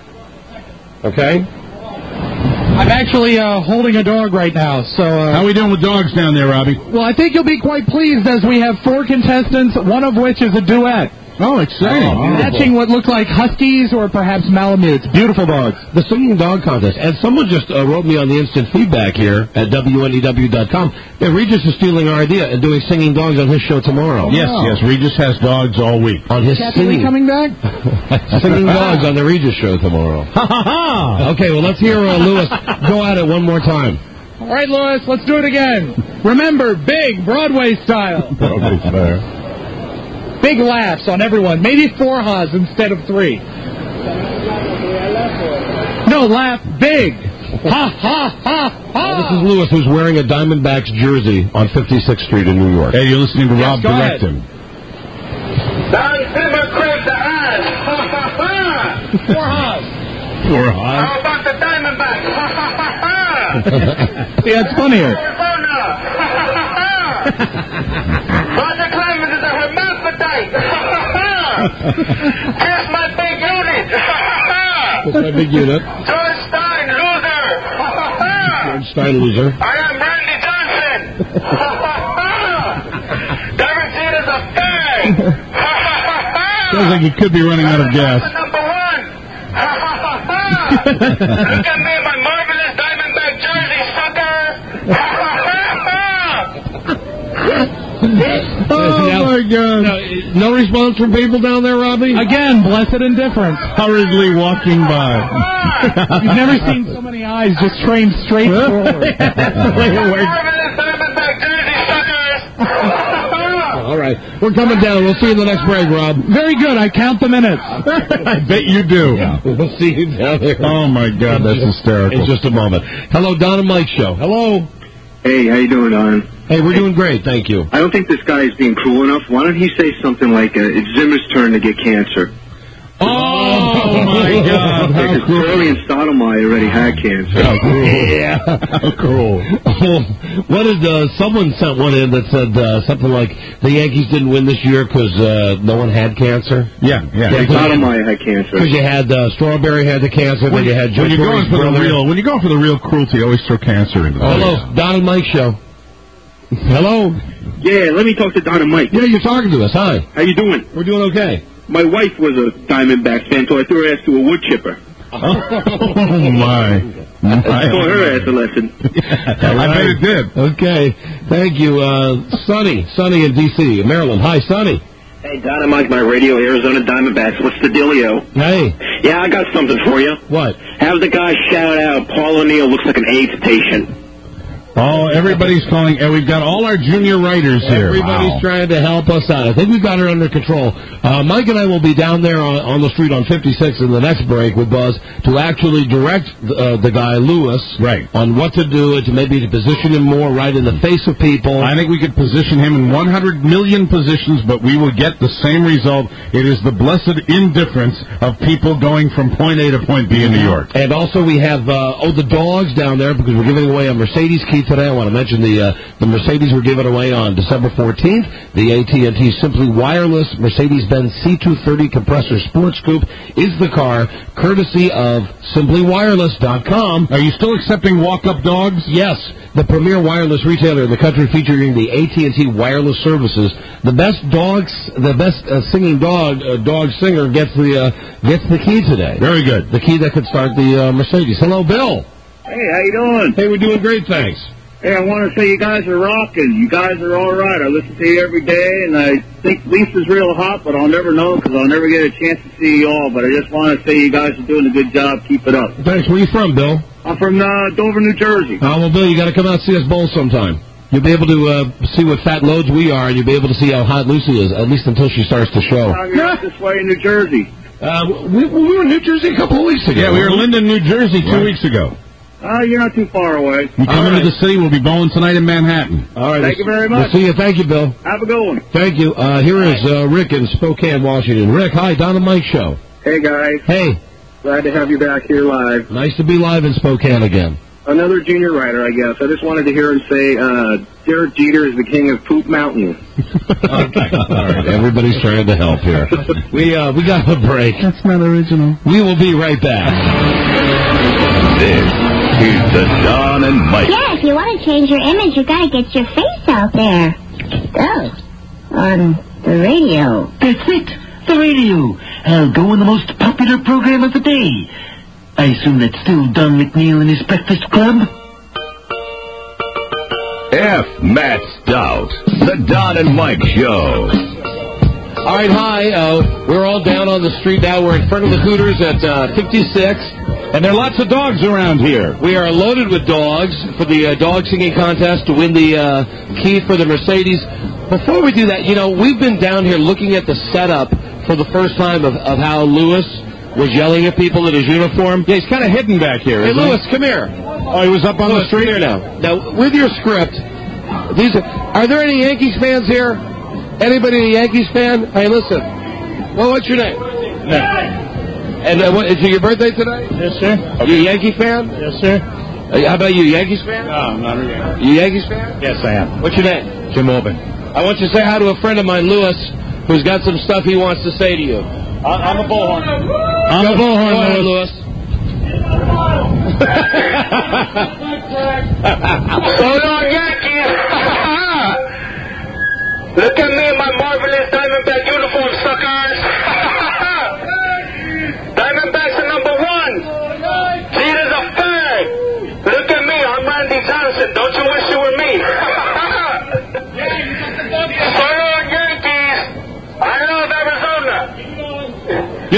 Okay? I'm actually uh, holding a dog right now, so... Uh, How are we doing with dogs down there, Robbie? well, I think you'll be quite pleased as we have four contestants, one of which is a duet. Oh, exciting. Oh, Matching what look like huskies or perhaps malamutes. Beautiful dogs. The singing dog contest. And someone just uh, wrote me on the instant feedback here at W N E W dot com. Yeah, Regis is stealing our idea and doing singing dogs on his show tomorrow. Yes, yes. Regis has dogs all week. On his Kathy Lee singing, coming back? singing dogs on the Regis show tomorrow. Okay, well, let's hear uh, Lewis go at it one more time. All right, Louis, let's do it again. Remember, big Broadway style. Broadway style. Big laughs on everyone. Maybe four ha's instead of three. No, laugh big. Ha, ha, ha, ha. This is Lewis, who's wearing a Diamondbacks jersey on fifty-sixth Street in New York. Hey, you're listening to Yes, Rob go direct ahead. him. Don Zimmer craves the eyes. Ha, ha, ha. Four ha's. Poor Hod. How about the Diamondbacks? Ha, ha, ha, ha. See, that's funnier. Arizona. Ha, ha, ha, ha. Roger Clemens is a hermaphrodite. Ha, ha, ha. Here's my big unit. Ha, ha, ha. That's my big unit. George Stein, loser. Ha, ha, ha. George Stein, loser. I am Randy Johnson. Ha, ha, ha. Derek Jeter's a fag. Ha, ha, ha, ha. Sounds like he could be running out of gas. Number one. Ha, ha, ha, ha. Look at me in my marvelous Diamondback jersey, sucker. Ha, ha, ha, ha. Oh, my God. No, no response from people down there, Robbie? Again, blessed indifference. Hurriedly walking by. You've never seen so many eyes just trained straight forward. That's the way it works. All right. We're coming down. We'll see you in the next break, Rob. Very good. I count the minutes. I bet you do. Yeah. We'll see you down there. Oh, my God. That's hysterical. In just a moment. Hello, Don and Mike Show. Hello. Hey, how you doing, Don? Hey, we're doing great. Thank you. I don't think this guy is being cruel enough. Why don't he say something like, uh, it's Zimmer's turn to get cancer? Oh, my God. How Because cruel. Curly and Stoudemire already had cancer. How cruel. Yeah. How cruel. What did, uh, someone sent one in that said uh, something like the Yankees didn't win this year because uh, no one had cancer? Yeah, yeah. Yeah, Stoudemire had cancer. Because you had uh, Strawberry had the cancer, then you had Joe when you're going Torre's for the brother. real, when you go for the real cruelty, always throw cancer into the Hello, Don and Mike Show. Hello. Yeah, let me talk to Don and Mike. Yeah, you're talking to us. Hi. How you doing? We're doing okay. My wife was a Diamondbacks fan, so I threw her ass to a wood chipper. Oh, my. my. I taught her ass a lesson. I bet it did. Okay. Thank you. Uh, Sonny. Sonny in D C, Maryland. Hi, Sonny. Hey, Don and Mike, my radio, Arizona Diamondbacks. What's the dealio? Hey. Yeah, I got something for you. What? Have the guy shout out, Paul O'Neill looks like an AIDS patient. Oh, everybody's calling, and we've got all our junior writers here. Everybody's Wow. trying to help us out. I think we've got her under control. Uh, Mike and I will be down there on, on the street on fifty-six in the next break with Buzz to actually direct uh, the guy, Lewis, right, on what to do and to maybe to position him more right in the face of people. I think we could position him in one hundred million positions, but we will get the same result. It is the blessed indifference of people going from point A to point B in New York. And also we have, uh, oh, the dogs down there because we're giving away a Mercedes key today. I want to mention the uh, the Mercedes were given away on December fourteenth. The A T and T Simply Wireless Mercedes-Benz C two thirty Compressor Sports Coupe is the car, courtesy of simply wireless dot com. Are you still accepting walk-up dogs? Yes. The premier wireless retailer in the country featuring the A T and T wireless services. The best dogs, the best uh, singing dog, uh, dog singer gets the uh, gets the key today. Very good. The key that could start the uh, Mercedes. Hello, Bill. Hey, how you doing? Hey, we're doing great, thanks. Hey, I want to say you guys are rocking. You guys are all right. I listen to you every day, and I think Lisa's real hot, but I'll never know because I'll never get a chance to see you all. But I just want to say you guys are doing a good job. Keep it up. Thanks. Where you from, Bill? I'm from uh, Dover, New Jersey. Uh, well, Bill, you got to come out and see us bowl sometime. You'll be able to uh, see what fat loads we are, and you'll be able to see how hot Lucy is, at least until she starts to show. I'm yeah. this way in New Jersey. Uh, we, we were in New Jersey a couple of weeks ago. Yeah, we were in Linden, New Jersey two right. weeks ago. Uh, you're not too far away. You come all into right. the city, we'll be bowling tonight in Manhattan. All right. Thank you very much. We'll see you. Thank you, Bill. Have a good one. Thank you. Uh, here is uh, Rick in Spokane, Washington. Rick, hi, Don and Mike Show. Hey, guys. Hey. Glad to have you back here live. Nice to be live in Spokane again. Another junior writer, I guess. I just wanted to hear him say, uh, Derek Jeter is the king of Poop Mountain. Okay. All right. Everybody's trying to help here. We, uh, we got a break. That's not original. We will be right back. This is the Don and Mike. Yeah, if you want to change your image, you got to get your face out there. Oh, on the radio. That's it, the radio. I'll go on the most popular program of the day. I assume that's still Don McNeil and his Breakfast Club? F. Matt Stout, the Don and Mike Show. All right, hi. Uh, we're all down on the street now. We're in front of the Hooters at uh, fifty-six. And there are lots of dogs around here. We are loaded with dogs for the uh, dog singing contest to win the uh, key for the Mercedes. Before we do that, you know, we've been down here looking at the setup for the first time of, of how Lewis was yelling at people in his uniform. Yeah, he's kind of hidden back here. Hey, isn't Lewis, he? come here. Oh, he was up on Lewis, the street come here now. Now, with your script, these are, are there any Yankees fans here? Anybody a Yankees fan? Hey, listen. Well, what's your name? No. And uh, what, is it your birthday today? Yes, sir. Are you a Yankee fan? Yes, sir. Uh, how about you, Yankees fan? No, I'm not a Yankee. You Yankees fan? Yes, I am. What's your name? Jim Orban. I want you to say hi to a friend of mine, Lewis, who's got some stuff he wants to say to you. I'm a bullhorn. I'm a bullhorn, Go ahead, Lewis. Hold on, Yankees! Look at me in my marvelous Diamondback uniform, suckers! Diamondbacks are number one! Jeter's a fag! Look at me, I'm Randy Johnson. Don't you wish you were me? Hold on,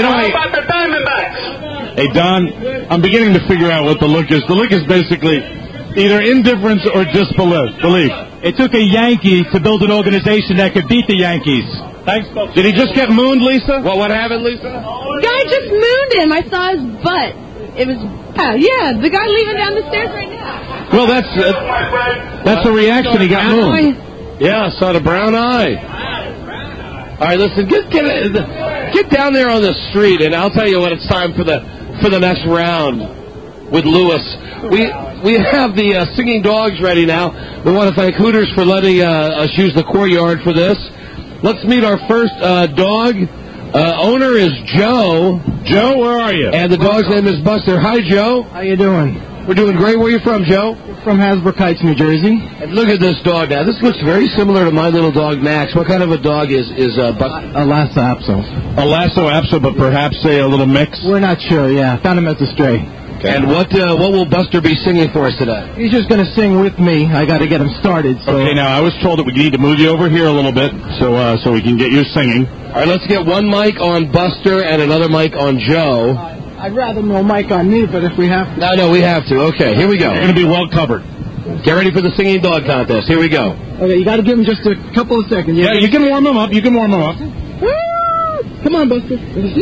Anyway. How about the Diamondbacks? Hey, Don, I'm beginning to figure out what the look is. The look is basically either indifference or disbelief. Belief. It took a Yankee to build an organization that could beat the Yankees. Thanks, folks. Did he just get mooned, Lisa? Well, what happened, Lisa? Guy just mooned him. I saw his butt. It was, uh, yeah, the guy leaving down the stairs right now. Well, that's uh, that's the reaction. He got mooned. Yeah, saw the brown eye. All right, listen, get get get down there on the street, and I'll tell you what. It's time for the for the next round with Lewis. We we have the uh, singing dogs ready now. We want to thank Hooters for letting uh, us use the courtyard for this. Let's meet our first uh, dog. Uh, owner is Joe. Joe, where are you? And the dog's name is Buster. Hi, Joe. How you doing? We're doing great. Where are you from, Joe? From Hasbrook Heights, New Jersey. And look at this dog now. This looks very similar to my little dog, Max. What kind of a dog is is uh, Buster? A Lhasa Apso. A Lhasa Apso, but perhaps say a little mix? We're not sure, yeah. Found him as a stray. Okay. And what uh, what will Buster be singing for us today? He's just going to sing with me. I got to get him started. So. Okay, now I was told that we need to move you over here a little bit so uh, so we can get you singing. All right, let's get one mic on Buster and another mic on Joe. I'd rather no mic on me, but if we have to. No, no, we have to. Okay, here we go. You're going to be well covered. Get ready for the singing dog contest. Here we go. Okay, you got to give him just a couple of seconds. Yeah, you can warm him up. You can warm him up. Come on, Buster.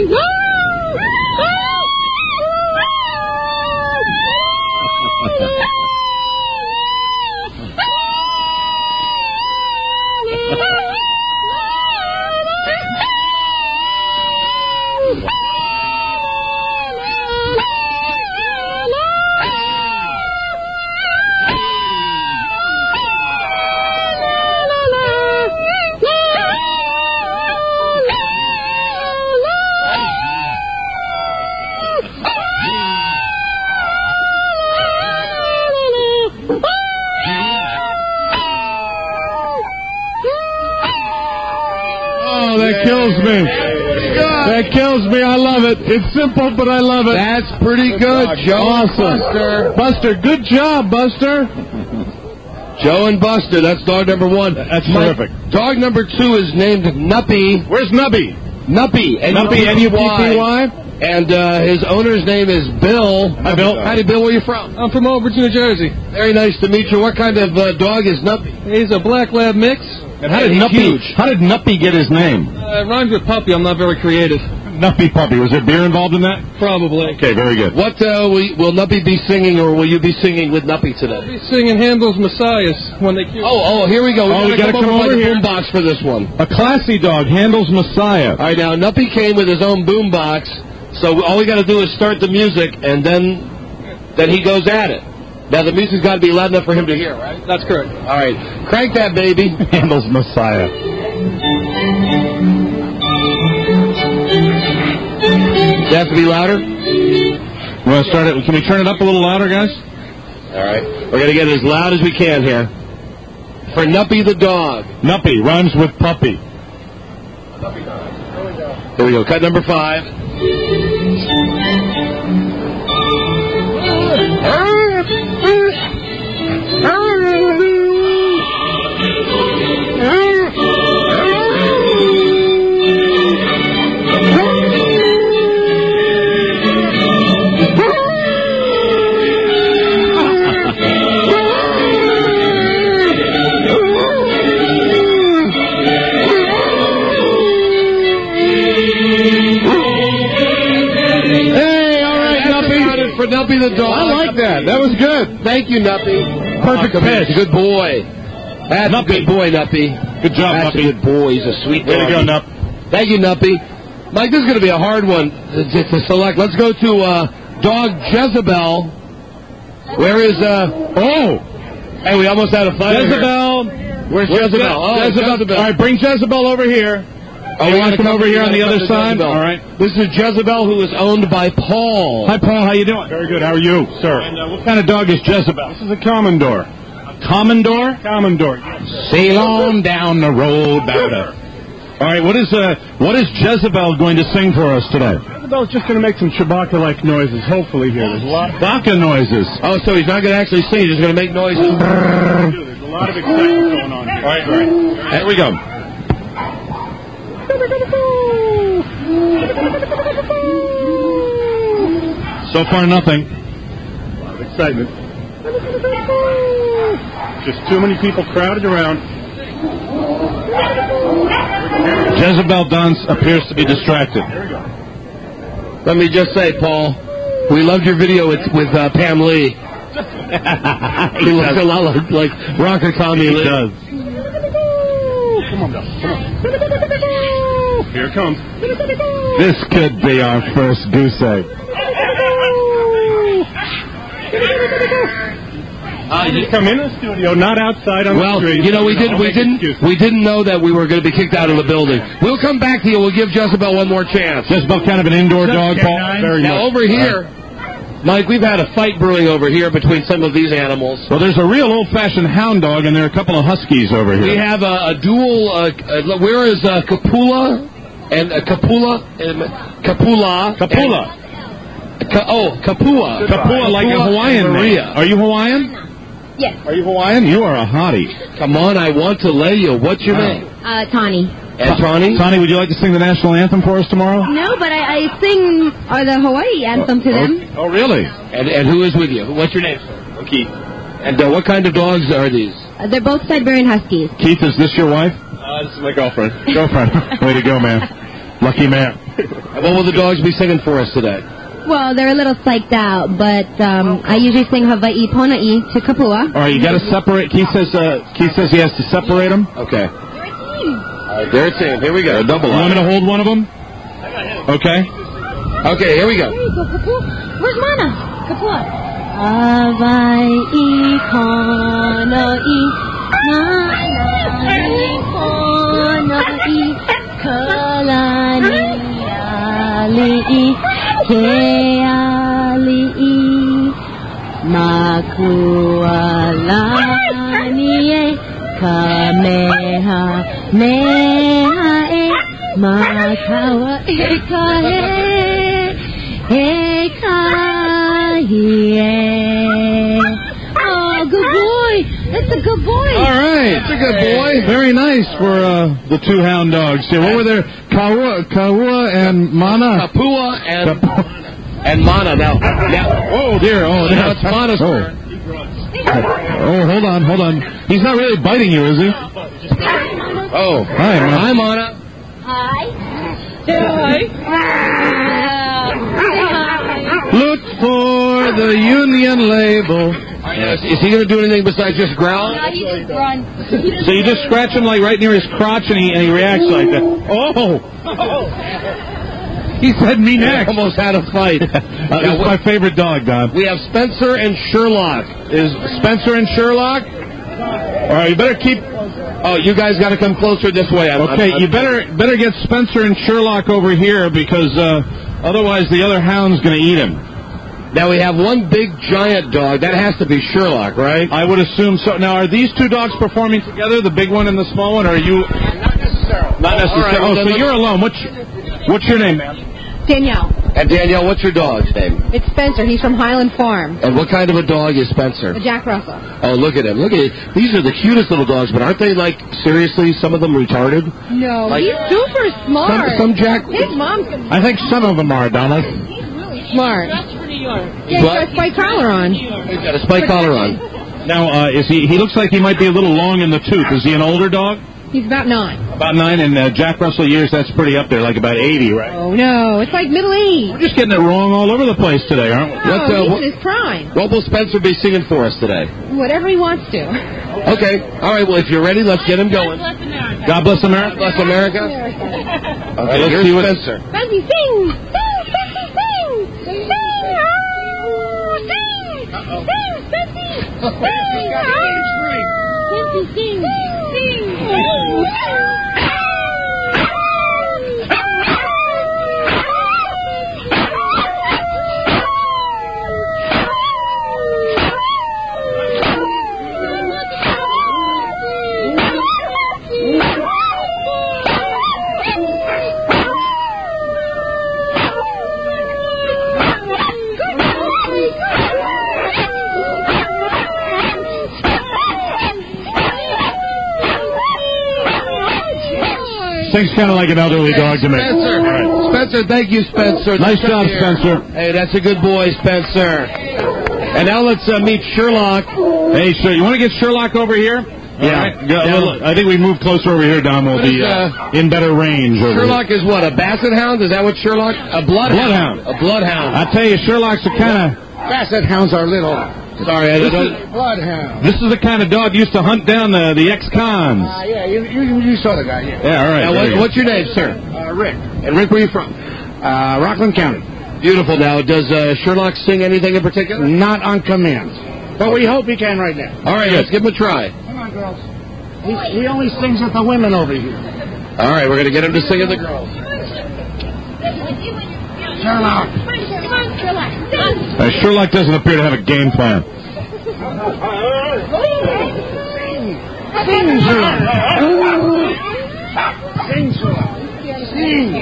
That kills me. I love it. It's simple, but I love it. That's pretty good, Joe. Awesome. Buster. Buster, good job, Buster. Joe and Buster, that's dog number one. That's My terrific. Dog number two is named Nuppy. Where's Nubby? Nuppy. Nuppy, N U P P Y. And uh, his owner's name is Bill. Hi, Bill. Howdy, Bill. Where you from? I'm from Overton, New Jersey. Very nice to meet you. What kind of uh, dog is Nuppy? He's a black lab mix. And how did He's Nuppy? huge. How did Nuppy get his name? Uh, it rhymes with puppy. I'm not very creative. Nuppy Puppy. Was there beer involved in that? Probably. Okay, very good. What uh, will, will Nuppy be singing, or will you be singing with Nuppy today? I'll be singing Handel's Messiahs when they cue. Oh, oh, here we go. We Oh, gotta we gotta come, come over, over by the here. boombox for this one. A classy dog, Handel's Messiah. All right, now Nuppy came with his own boombox, so all we got to do is start the music, and then then he goes at it. Now the music's got to be loud enough for him to hear, right? That's correct. All right, crank that baby. Handel's Messiah. Does it have to be louder? You want to start it? Can we turn it up a little louder, guys? All right, we're gonna get it as loud as we can here. For Nuppy the dog. Nuppy rhymes with puppy. Here we go. Cut number five. For Nuppy the dog. I like that. That was good. Thank you, Nuppy. Perfect oh, pitch. Good boy. That's Nuppy. a good boy, Nuppy. Good job, That's Nuppy. a good boy. He's a sweet Way dog. to go, Nup. Thank you, Nuppy. Mike, this is going to be a hard one to, to select. Let's go to uh, dog Jezebel. Where is, uh... Oh! Hey, we almost had a fight. Jezebel. Where's, Where's Jezebel? Je- Oh, Jezebel. Jezebel. All right, bring Jezebel over here. Oh, you we want gotta to come over here on the we gotta other come to side? Jezebel. All right. This is Jezebel, who is owned by Paul. Hi, Paul. How you doing? Very good. How are you, sir? And uh, what kind of dog is Jezebel? This is a Commodore. A Commodore? Commodore. Sail on down the road, Bowder. All right. What is uh, what is Jezebel going to sing for us today? Jezebel's just going to make some Chewbacca-like noises. Hopefully, here there's a lot. Chewbacca noises. Oh, so he's not going to actually sing. He's just going to make noises. There's a lot of excitement going on here. All right, all right. Here we go. So far, nothing. A lot of excitement. Just too many people crowded around. Jezebel Dunce appears to be distracted. Let me just say, Paul, we loved your video with, with uh, Pam Lee. He looks a lot like, like Rocker Tommy Lee. He does. Come on, come on. Here it comes. This could be our first goose egg. Uh, you come in the studio, not outside on well, the street. you know, we didn't, we didn't, we didn't know that we were going to be kicked out of the building. We'll come back to you. We'll give Jezebel one more chance. Jezebel, kind of an indoor dog, Paul. Very now much. over here, Mike, we've had a fight brewing over here between some of these animals. Well, there's a real old-fashioned hound dog, and there are a couple of huskies over here. We have a, a dual. Uh, uh, where is uh, Capula and uh, Capula and Capula Capula? And, Ka, oh, Kapua. Kapua, like a Hawaiian Maria. name. Are you Hawaiian? Yes. Are you Hawaiian? You are a hottie. Come on, I want to lay you. What's your Oh. name? Uh, Tawny. And Tawny? Tawny, would you like to sing the national anthem for us tomorrow? No, but I, I sing uh, the Hawaii anthem to them. Oh, really? And and who is with you? What's your name, sir? Keith. And uh, what kind of dogs are these? Uh, they're both Siberian Huskies. Keith, is this your wife? Uh, this is my girlfriend. Girlfriend. Way to go, man. Lucky man. And what will the dogs be singing for us today? Well, they're a little psyched out, but um, I usually sing Hawaii Pona'i to Kapua. All right, you got to separate. Keith says. Uh, Keith says he has to separate them. Okay. They're They're a team. Here we go. Double. You want me to hold one of them? Okay. Okay. Here we go. There you go, Kapua. Where's Mana? Kapua. Hawaii Pona'i Pona'i Kalani Ali'i Keali'i Makualani Kameha Mehae Makawa Ekahe Ekahe. Oh, good boy. That's a good boy. All right. That's a good boy. Very nice for uh, the two hound dogs here. What were there? Kawa, Kawa and Mana? Kapua and and Mana. Now, now. Oh, dear. Oh, now it's Mana's oh. turn. Oh, hold on, hold on. He's not really biting you, is he? Oh. Hi, Mana. Hi, Mana. Hi. Look for the union label. Is, is he going to do anything besides just growl? No, he just runs. So you just scratch him like right near his crotch, and he and he reacts like that. Oh. He said me next. Almost had a fight. Uh, it's my favorite dog, Don. We have Spencer and Sherlock. Is Spencer and Sherlock? All right, you better keep. Oh, you guys got to come closer this way. I'm, Okay, I'm, you better better get Spencer and Sherlock over here because uh, otherwise the other hound's going to eat him. Now we have one big giant dog. That has to be Sherlock, right? I would assume so. Now, are these two dogs performing together, the big one and the small one, or are you? Not necessarily. Not necessarily. All right, well, oh, then so let's- you're alone. What's what's your name, ma'am? Danielle. And Danielle, what's your dog's name? It's Spencer. He's from Highland Farm. And what kind of a dog is Spencer? A Jack Russell. Oh, look at him. Look at it. These are the cutest little dogs, but aren't they, like, seriously, some of them retarded? No, Like- he's super smart. Some, some Jack... His mom's gonna I think some of them are, Donald. smart. Yeah, he's got a spike collar on. He's got a spike collar on. Now, uh, is he? He looks like he might be a little long in the tooth. Is he an older dog? He's about nine. About nine, and uh, Jack Russell years, that's pretty up there, like about eighty, right? Oh, no. It's like middle age. We're just getting it wrong all over the place today, aren't we? No, What, uh, he's what- in his prime. What will Spencer be singing for us today? Whatever he wants to. Okay. All right, well, if you're ready, let's get him going. God bless America. Bless America. Okay, let's here's see what- Spencer. Spencer, sing! Sing, Spencer, sing! Sing! Oh, sing! Sing, Spencer! Sing! Oh, Spencer, sing! Sing! Stinks kind of like an elderly dog to me. Spencer. Right. Spencer, thank you, Spencer. Nice Come job, here. Spencer. Hey, that's a good boy, Spencer. And now let's uh, meet Sherlock. Hey, sir, you want to get Sherlock over here? Yeah. Right. Yeah, a little- I think we move closer over here, Don. We'll What be is, uh, in better range. Over Sherlock is what, a basset hound? Is that what Sherlock? A bloodhound. Bloodhound. A bloodhound. I tell you, Sherlock's the kind of. Basset hounds are little. Sorry, I This don't. Bloodhound. This is the kind of dog used to hunt down the, the ex-cons. Uh, yeah, you, you you saw the guy. Yeah. Yeah, all right. Now, there what, you go. what's your name, sir? Uh, Rick. And Rick, where are you from? Uh, Rockland County. Beautiful. Now, does uh, Sherlock sing anything in particular? Not on command, but we hope he can right now. All right, let's give him a try. Come on, girls. He, he only sings at the women over here. All right, we're going to get him to sing at the girls. Sherlock. Uh, Sherlock doesn't appear to have a game plan. Sing, Sherlock. Sing, Sherlock. Sing.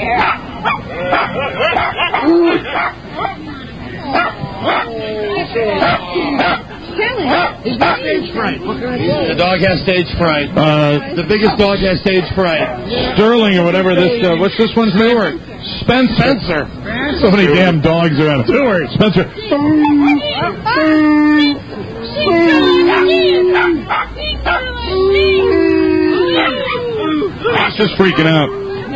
He's got stage fright. What can I do? The dog has stage fright. Uh, The biggest dog has stage fright. Sterling or whatever this. Uh, what's this one's name? Spencer. Spencer. So many damn dogs around. Stewart. Spencer. He's just freaking out.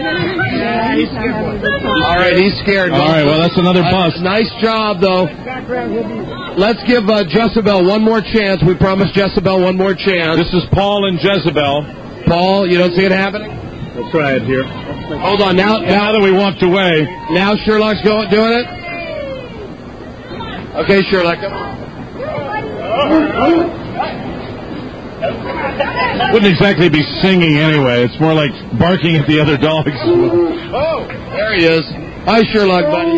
All right, he's scared. All right, well, that's another Uh, bust. nice job, though. Let's give uh, Jezebel one more chance. We promised Jezebel one more chance. This is Paul and Jezebel. Paul, you don't see it happening? Let's try it here. Hold on. Now, Now that we walked away. now Sherlock's going doing it. Okay, Sherlock. Come on. Wouldn't exactly be singing anyway. It's more like barking at the other dogs. Oh, there he is. Hi, Sherlock, buddy.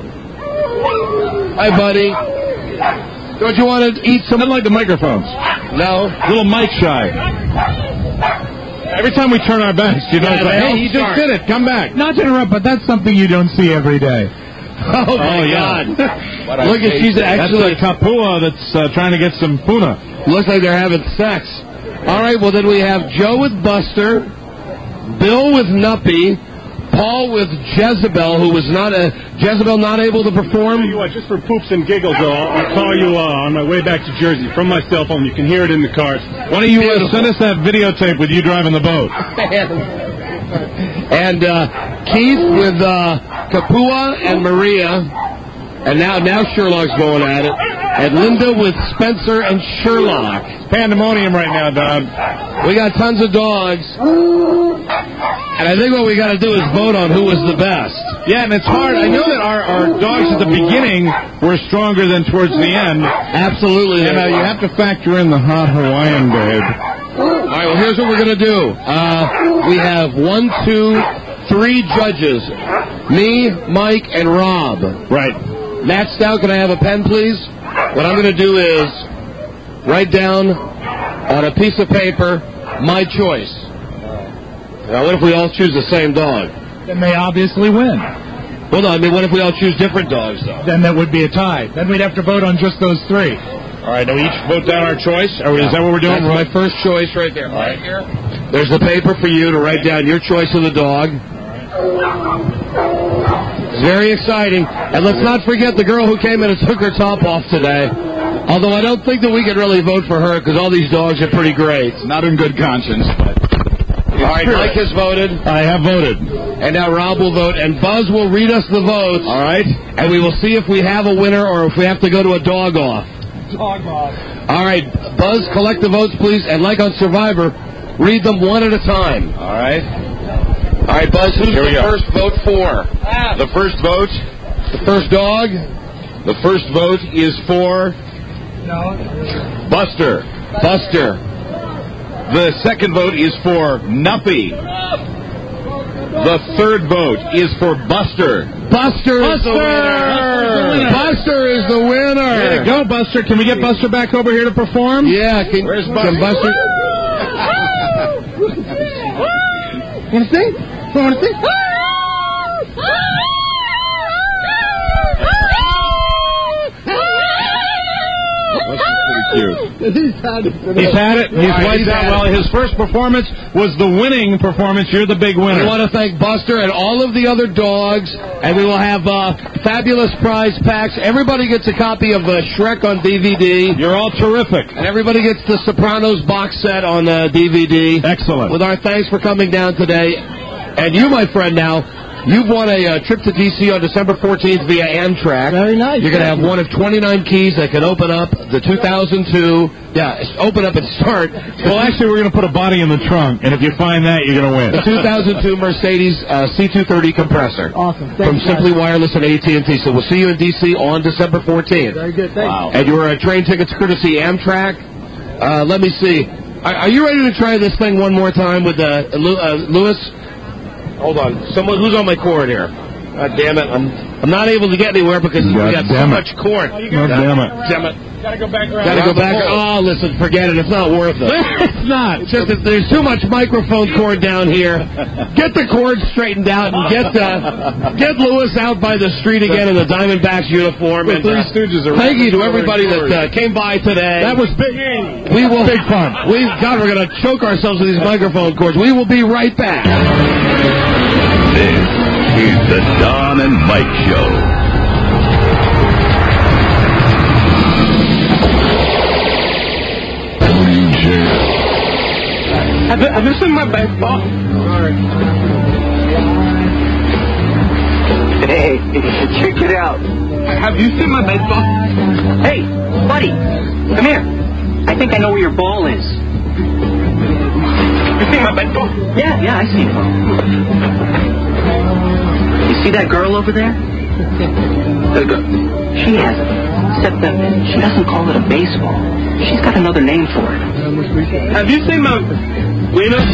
Hi, buddy. Don't you want to eat some? I like the microphones. No. A little mic shy. Every time we turn our backs, you know, Yeah, it's like, they hey, all you just start. did it. Come back. Not to interrupt, but that's something you don't see every day. Oh, my Oh, yeah. God. Look at, she's actually. That's a Kapua that's uh, trying to get some puna. Looks like they're having sex. All right, well, then we have Joe with Buster, Bill with Nuppy, Paul with Jezebel, who was not a Jezebel not able to perform. You what, just for poops and giggles, though, I'll call you uh, on my way back to Jersey from my cell phone. You can hear it in the cars. Why don't you uh, send us that videotape with you driving the boat? And uh, Keith with uh, Kapua and Maria, and now now Sherlock's going at it. And Linda with Spencer and Sherlock. Pandemonium right now, Don. We got tons of dogs. And I think what we got to do is vote on who was the best. Yeah, and it's hard. I know that our, our dogs at the beginning were stronger than towards the end. Absolutely. And uh, you have to factor in the hot Hawaiian babe. All right, well, here's what we're going to do. Uh, we have one, two, three judges. Me, Mike, and Rob. Right. Matt Stout, can I have a pen, please? What I'm going to do is write down on a piece of paper my choice. Now, what if we all choose the same dog? Then they obviously win. Well, no, I mean, what if we all choose different dogs, though? Then that would be a tie. Then we'd have to vote on just those three. All right, now we each vote down our choice. Or is that what we're doing? That's my first choice right there. Right here. There's the paper for you to write down your choice of the dog. It's very exciting. And let's not forget the girl who came in and took her top off today. Although I don't think that we could really vote for her because all these dogs are pretty great. Not in good conscience, but... All right, Mike has voted. I have voted. And now Rob will vote. And Buzz will read us the votes. All right. And we will see if we have a winner or if we have to go to a dog off. Dog off. All right, Buzz, collect the votes, please. And like on Survivor, read them one at a time. All right. All right, Buzz, who's Here we the go. first vote for? The first vote, The first dog? the first vote is for No. Buster. Buster. The second vote is for Nuppy. The third vote is for Buster. Buster is the winner. Buster is the winner. Way to go, Buster. Can we get Buster back over here to perform? Yeah, can, Where's can Buster? Buster? Want to sing? Want to sing? cute. He's had it. He's had it. He's All right, wiped he's out. had Well, it. his first performance was the winning performance. You're the big winner. We want to thank Buster and all of the other dogs, and we will have uh, fabulous prize packs. Everybody gets a copy of uh, Shrek on D V D. You're all terrific. And everybody gets the Sopranos box set on uh, D V D. Excellent. With our thanks for coming down today. And you, my friend, now, you've won a uh, trip to D C on December fourteenth via Amtrak. Very nice. You're going to have one of twenty-nine keys that can open up the two thousand two. Yeah, open up and start. Well, actually, we're going to put a body in the trunk, and if you find that, you're going to win. The two thousand two Mercedes uh, C two thirty compressor. Awesome. From Thanks, Simply guys. Wireless and A T and T. So we'll see you in D C on December fourteenth. Very good. Thanks. Wow. And your uh, train tickets courtesy Amtrak. Uh, let me see. Are, are you ready to try this thing one more time with uh, Lu- uh, Lewis? Hold on. Someone who's on my cord here. God damn it. I'm I'm not able to get anywhere because we God got so damn it. much cord. God damn it. Damn it. Gotta go back around. Gotta go back. Oh, listen, forget it. It's not worth it. It's not. It's just that there's too much microphone cord down here. Get the cord straightened out and get uh, get Lewis out by the street again in the Diamondbacks uniform. The And Three uh, Stooges are thank you to right everybody forward. that uh, came by today. That was big. We will Big fun. We God, we're gonna choke ourselves with these microphone cords. We will be right back. This is the Don and Mike Show. Have you, have you seen my baseball? Hey, check it out. Have you seen my baseball? Hey, buddy, come here. I think I know where your ball is. You see my baseball? Yeah, yeah, I see it. You see that girl over there? The girl. She has it. Except that she doesn't call it a baseball. She's got another name for it. Have you seen my Lena?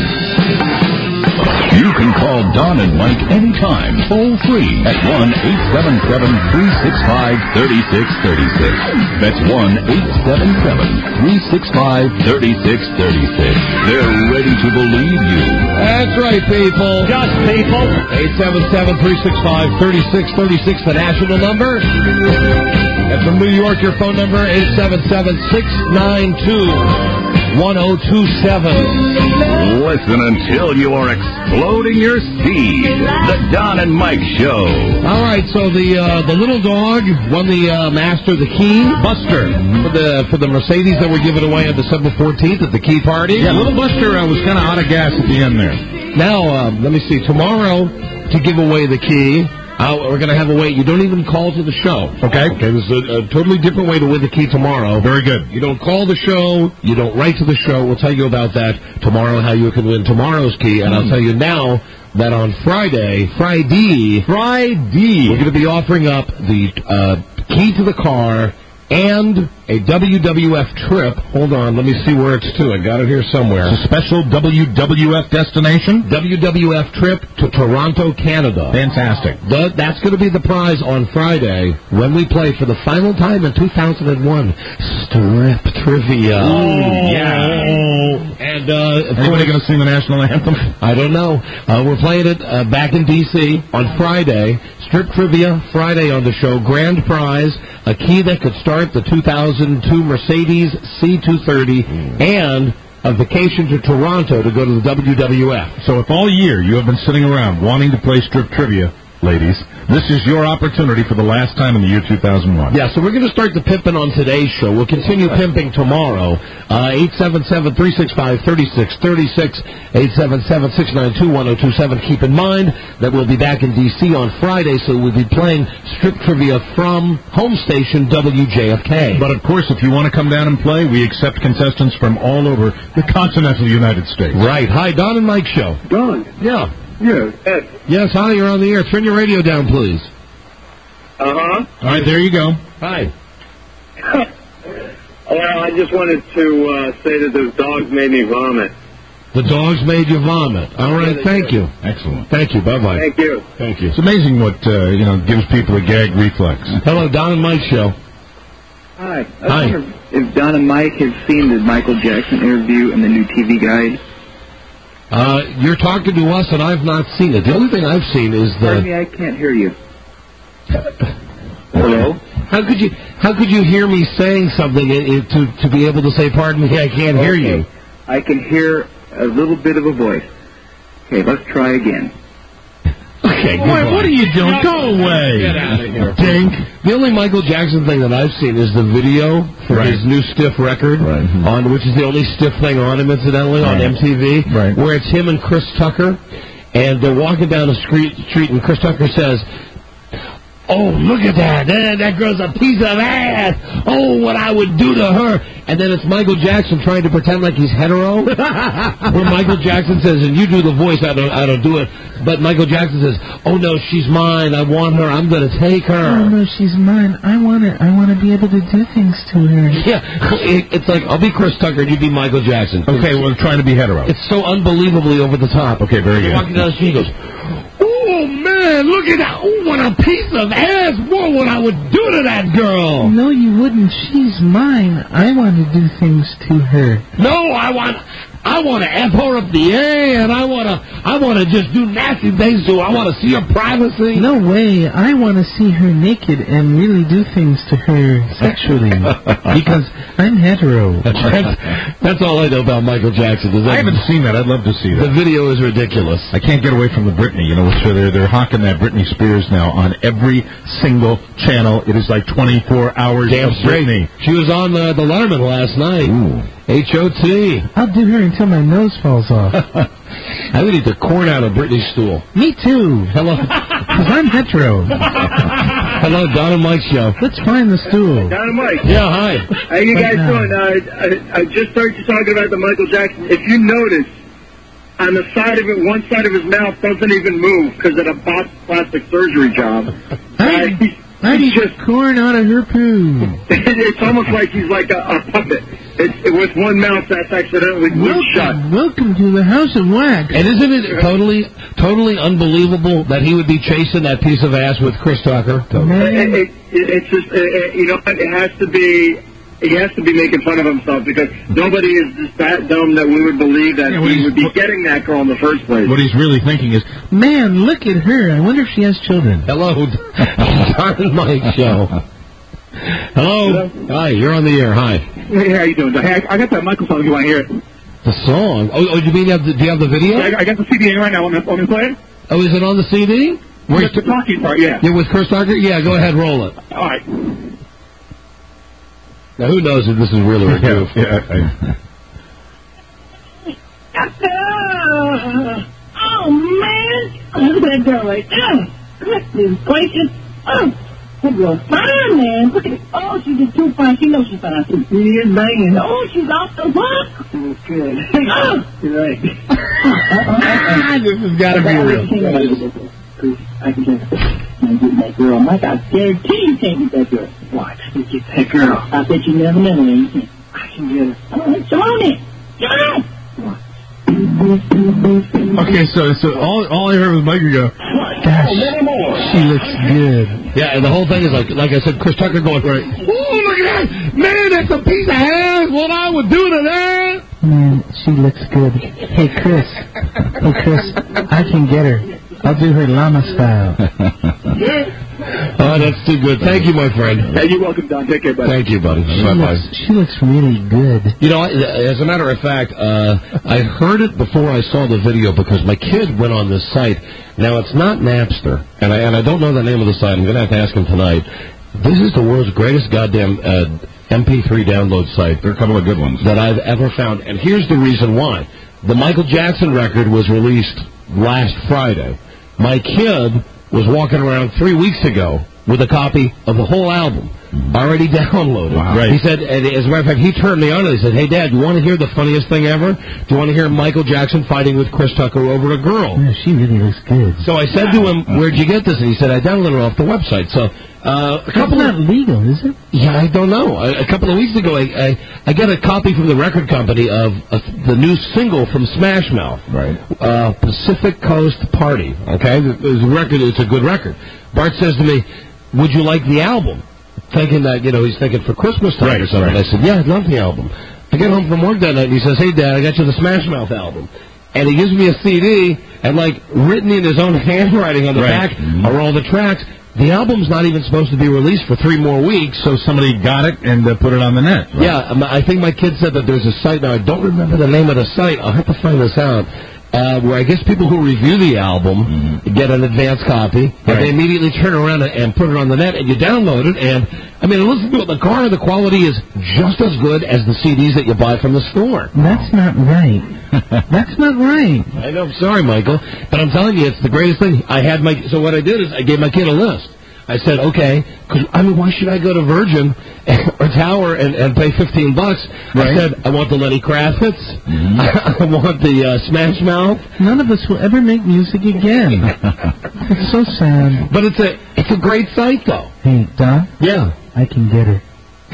You can call Don and Mike anytime, toll free at one eight seven seven, three six five, three six three six. That's one eight seven seven, three six five, three six three six. They're ready to believe you. That's right, people. Just people. eight seven seven, three six five, three six three six, the national number. And from New York, your phone number, eight seven seven, six nine two, one oh two seven. Listen until you are exploding your seed. The Don and Mike Show. All right, so the uh, the little dog won the uh, master, the key, Buster, for the for the Mercedes that were given away on December fourteenth at the key party. Yeah, little Buster uh, was kind of out of gas at the end there. Now, um, let me see. Tomorrow, to give away the key, uh, we're going to have a way. You don't even call to the show. Okay. Okay, there's a, a totally different way to win the key tomorrow. Very good. You don't call the show. You don't write to the show. We'll tell you about that tomorrow, how you can win tomorrow's key. And I'll tell you now that on Friday, Friday, Friday, we're going to be offering up the uh, key to the car and a W W F trip. Hold on, let me see where it's to. I got it here somewhere. It's a special W W F destination? W W F trip to Toronto, Canada. Fantastic. The, that's going to be the prize on Friday when we play for the final time in two thousand one. Strip Trivia. Oh, yeah. And, uh, of Anybody course, going to sing the national anthem? I don't know. Uh, we're playing it uh, back in D C on Friday. Strip Trivia Friday on the show. Grand prize, a key that could start the two thousand two Mercedes C two thirty and a vacation to Toronto to go to the W W F. So if all year you have been sitting around wanting to play strip trivia, ladies, this is your opportunity for the last time in the year two thousand one. Yeah, so we're going to start the pimping on today's show. We'll continue pimping tomorrow. Uh, eight seven seven, three six five, three six three six, eight seven seven, six nine two, one oh two seven. Keep in mind that we'll be back in D C on Friday, so we'll be playing strip trivia from home station W J F K. But, of course, if you want to come down and play, we accept contestants from all over the continental United States. Right. Hi, Don and Mike Show. Don? Yeah. Yes. Yes, hi, you're on the air. Turn your radio down, please. Uh-huh. All right, there you go. Hi. Well, I just wanted to uh, say that those dogs made me vomit. The dogs made you vomit. All right, thank you. Excellent. Thank you. Bye-bye. Thank you. Thank you. It's amazing what, uh, you know, gives people a gag reflex. Hello, Don and Mike Show. Hi. I Hi. wonder if Don and Mike have seen the Michael Jackson interview and the new T V guide. Uh, you're talking to us, and I've not seen it. The only thing I've seen is Pardon the... me, I can't hear you. Hello? How could you How could you hear me saying something uh, to to be able to say, "Pardon me, I can't hear Okay. you"? I can hear a little bit of a voice. Okay, let's try again. Okay, Boy, what are you doing? Go away. Get out of here. Dink. The only Michael Jackson thing that I've seen is the video for Right. his new stiff record, Right. on which is the only stiff thing on him, incidentally, on Right. M T V, Right. where it's him and Chris Tucker, and they're walking down the street, street and Chris Tucker says, "Oh, look at that. that! That girl's a piece of ass. Oh, what I would do to her." And then it's Michael Jackson trying to pretend like he's hetero. Where Michael Jackson says, and you do the voice, I don't I don't do it. But Michael Jackson says, "Oh, no, she's mine. I want her. I'm going to take Oh her." no, she's mine. I want to. I want to be able to do things to her. Yeah, it, it's like, I'll be Chris Tucker and you be Michael Jackson. Okay, well, trying to be hetero. It's so unbelievably over the top. Okay, very You're good. walking down the street, he goes, "Oh, man, look at that. Oh, what a piece of ass. What what I would do to that girl." No, you wouldn't. She's mine. I want to do things to her. No, I want... I want to F her up the A, and I want to I want to just do nasty things to her. I want to see her privacy. No way. I want to see her naked and really do things to her sexually because I'm hetero. That's, that's all I know about Michael Jackson. Is that I haven't seen that. I'd love to see the that. video is ridiculous. I can't get away from the Britney. You know, so they're they're hawking that Britney Spears now on every single channel. It is like twenty-four hours Damn of straight. Britney. She was on uh, the Letterman last night. Ooh. H O T. I'll do her until my nose falls off. I would eat the corn out of Britney's stool. Me too. Hello. Because I'm hetero. Hello, Don and Mike show. Let's find the stool. Don and Mike. Yeah, hi. How you guys Right now. doing? Uh, I, I just heard you talking about the Michael Jackson. If you notice, on the side of it, one side of his mouth doesn't even move because of a pos- plastic surgery job. Uh, he's, I he's eat just corn out of her poo. it's almost like he's like a, a puppet. It's, it, with one mouth that's accidentally glued shut. Welcome, welcome to the House of Wax. And isn't it totally, totally unbelievable that he would be chasing that piece of ass with Chris Tucker? It, it, it, it's just, it, it, you know, it has to be. He has to be making fun of himself because nobody is just that dumb that we would believe that Yeah, what he he's- would be what- getting that girl in the first place. What he's really thinking is, Man, look at her. I wonder if she has children. Hello, Don and Mike show. Hello. Hi, you're on the air. Hi. Hey, how you doing? Hey, I, I got that Michael song if you want to hear it. The song? Oh, oh do you mean you have the, do you have the video? I, I got the C D right now. Want me want me to play it? Oh, is it on the C D? Where's Just the talking part, yeah. Yeah, with Chris Tucker? Yeah, go ahead, roll it. All right. Now, who knows if this is real or a goof? yeah, I, Oh, man. Look at that girl right there. Goodness gracious. Oh, that girl's fine, man. Look at it. Oh, she's just too fine. She knows she's fine. She is banging. Oh, she's off the hook. Oh, good. Oh. You're right. This has got to be real. I can just can't get that girl. Mike, I guarantee you can't get that girl. Watch. You get that girl. I bet you never know her. You can't. I can get her. All right, show me. Show me. okay, so so all all I heard was Mike go, Gosh, she looks good. Yeah, and the whole thing is like, like I said, Chris Tucker going, right, oh, look at that. Man, that's a piece of ass. What I would do to that. Man, she looks good. Hey, Chris. Hey, Chris, I can get her. I'll do her llama style. Oh, that's too good. Thank you, my friend. Hey, you're welcome, Don. Take care, buddy. Thank you, buddy. She Bye-bye. looks, she looks really good. You know, I- as a matter of fact, uh, I heard it before I saw the video because my kid went on this site. Now, it's not Napster, and I, and I don't know the name of the site. I'm going to have to ask him tonight. This is the world's greatest goddamn uh, M P three download site. There are a couple of good ones that I've ever found, and here's the reason why. The Michael Jackson record was released last Friday. My kid was walking around three weeks ago with a copy of the whole album already downloaded. Wow. Right. He said, and as a matter of fact, he turned me on and he said, hey, Dad, you want to hear the funniest thing ever? Do you want to hear Michael Jackson fighting with Chris Tucker over a girl? Yeah, she really looks good. So I said to him, where'd you get this? And he said, I downloaded it off the website. So uh, a couple That's not of... legal, is it? Yeah, I don't know. A, a couple of weeks ago, I, I, I got a copy from the record company of uh, the new single from Smash Mouth. Right. Uh, Pacific Coast Party. Okay? It's a record. It's a good record. Bart says to me, would you like the album? Thinking that, you know, he's thinking for Christmas time Right, or something. right. I said, yeah, I'd love the album. I get home from work that night and he says, hey, Dad, I got you the Smash Mouth album. And he gives me a C D, and like written in his own handwriting on the Right. back are all the tracks. the album's not even supposed to be released for three more weeks. So somebody got it and uh, put it on the net. Right? Yeah, um, I think my kid said that there's a site now. I don't remember the name of the site. I'll have to find this out. Uh, where I guess people who review the album mm-hmm. get an advance copy, and right. they immediately turn around and, and put it on the net, and you download it. And I mean, listen to it in the car. The quality is just as good as the C Ds that you buy from the store. That's not right. That's not right. I know. I'm sorry, Michael, but I'm telling you, it's the greatest thing. I had my so what I did is I gave my kid a list. I said, okay, because, I mean, why should I go to Virgin or Tower and, and pay fifteen bucks? Right. I said, I want the Lenny Kravitz. Mm-hmm. I, I want the uh, Smash Mouth. None of us will ever make music again. It's so sad. But it's a it's a great site, though. Hey, Don? Yeah. I can get her.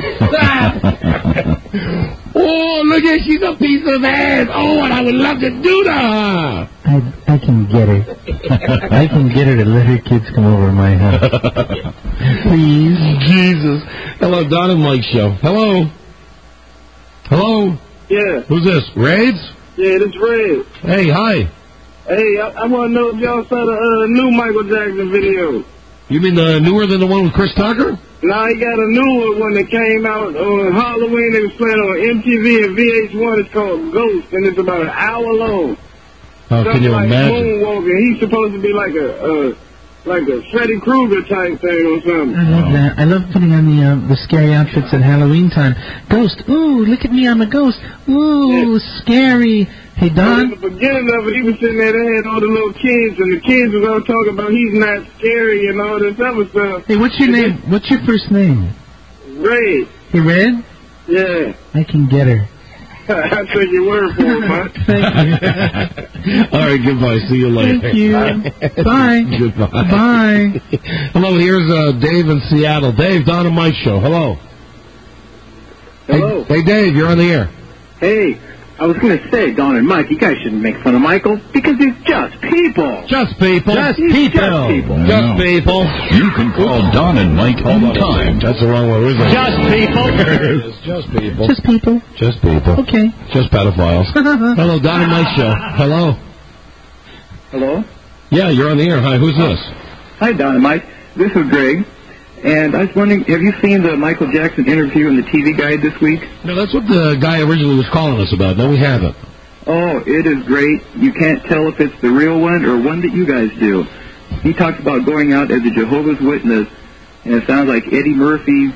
Oh, look at she's a piece of ass. Oh, and I would love to do to her. I, I can get her. I can get her to let her kids come over to my house. Please. Jesus. Hello, Don and Mike Show. Hello. Hello. Yeah. Who's this? Raids? Yeah, this Ray. Hey, hi. Hey, I, I want to know if y'all saw the uh, new Michael Jackson video. You mean the newer than the one with Chris Tucker? No, he got a newer one that came out on Halloween. They was playing on M T V and V H one. It's called Ghost, and it's about an hour long. Oh, can you like imagine? Moonwalking. He's supposed to be like a uh, like a Freddy Krueger type thing or something. I love that. I love putting on the uh, the scary outfits at Halloween time. Ghost. Ooh, look at me, I'm a ghost. Ooh, yeah. Scary. Hey, Don? In the beginning of it, he was sitting there, they had all the little kids, and the kids was all talking about he's not scary and all this other stuff. Hey, what's your and name? Then, what's your first name? Red. Hey, Red? Yeah. I can get her. I take your word for it, man. Thank you. All right, goodbye. See you later. Thank you. Bye. Goodbye. Bye. Hello, here's uh, Dave in Seattle. Dave, Don and Mike Show. Hello. Hello. Hey, hey, Dave, you're on the air. Hey. I was going to say, Don and Mike, you guys shouldn't make fun of Michael because he's just people. Just people. Just he's people. Just people. No. Just people. You can call Don and Mike anytime. That's the wrong one, isn't it? Just people. There it is. Just people. Just people. Just people. Okay. Just pedophiles. Hello, Don and Mike Show. Hello. Hello? Yeah, you're on the air. Hi, who's this? Hi, Don and Mike. This is Greg. And I was wondering, have you seen the Michael Jackson interview in the T V Guide this week? No, that's what the guy originally was calling us about. No, we haven't. Oh, it is great. You can't tell if it's the real one or one that you guys do. He talks about going out as a Jehovah's Witness, and it sounds like Eddie Murphy,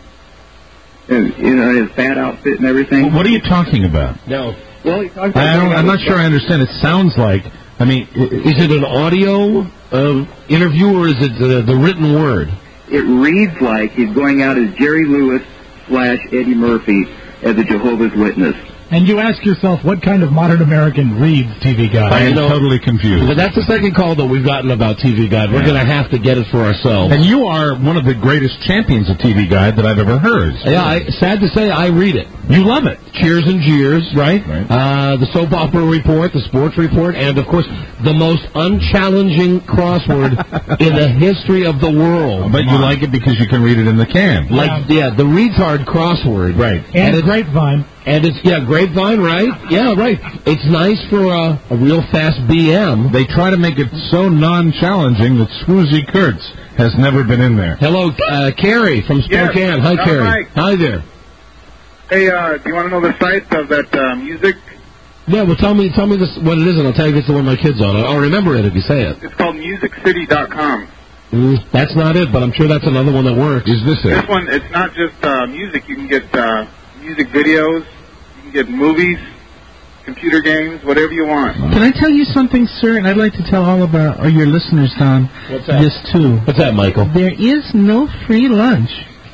you know, his fat outfit and everything. Well, what are you talking about? No. Well, he talks about I don't, I'm not sure I understand. It sounds like, I mean, is it an audio uh, interview or is it the, the written word? It reads like he's going out as Jerry Lewis slash Eddie Murphy as a Jehovah's Witness. And you ask yourself, what kind of modern American reads T V Guide? I am You know, totally confused. But that's the second call that we've gotten about T V Guide. We're Yeah. going to have to get it for ourselves. And you are one of the greatest champions of T V Guide that I've ever heard. Yeah, I, sad to say, I read it. You love it. Cheers and Jeers, right? Right. Uh, the soap opera report, the sports report, and, of course, the most unchallenging crossword in the history of the world. But you like it because you can read it in the can. Like, yeah, the retard crossword. Right. And, And it- Grapevine. And it's, yeah, Grapevine, right? Yeah, right. It's nice for uh, a real fast B M. They try to make it so non-challenging that Swoozy Kurtz has never been in there. Hello, uh, Carrie from Spokane. Yes. Hi, Hi, Carrie. Mike. Hi there. Hey, uh, do you want to know the site of that uh, music? Yeah, well, tell me, tell me this, what it is, and I'll tell you if it's the one my kid's on. I'll remember it if you say it. It's called music city dot com. Mm, that's not it, but I'm sure that's another one that works. Is this This it? one, it's not just uh, music. You can get uh, music videos, you can get movies, computer games, whatever you want. Can I tell you something, sir? And I'd like to tell all of our, or your listeners, Don, What's that? this too. What's that, Michael? There is no free lunch.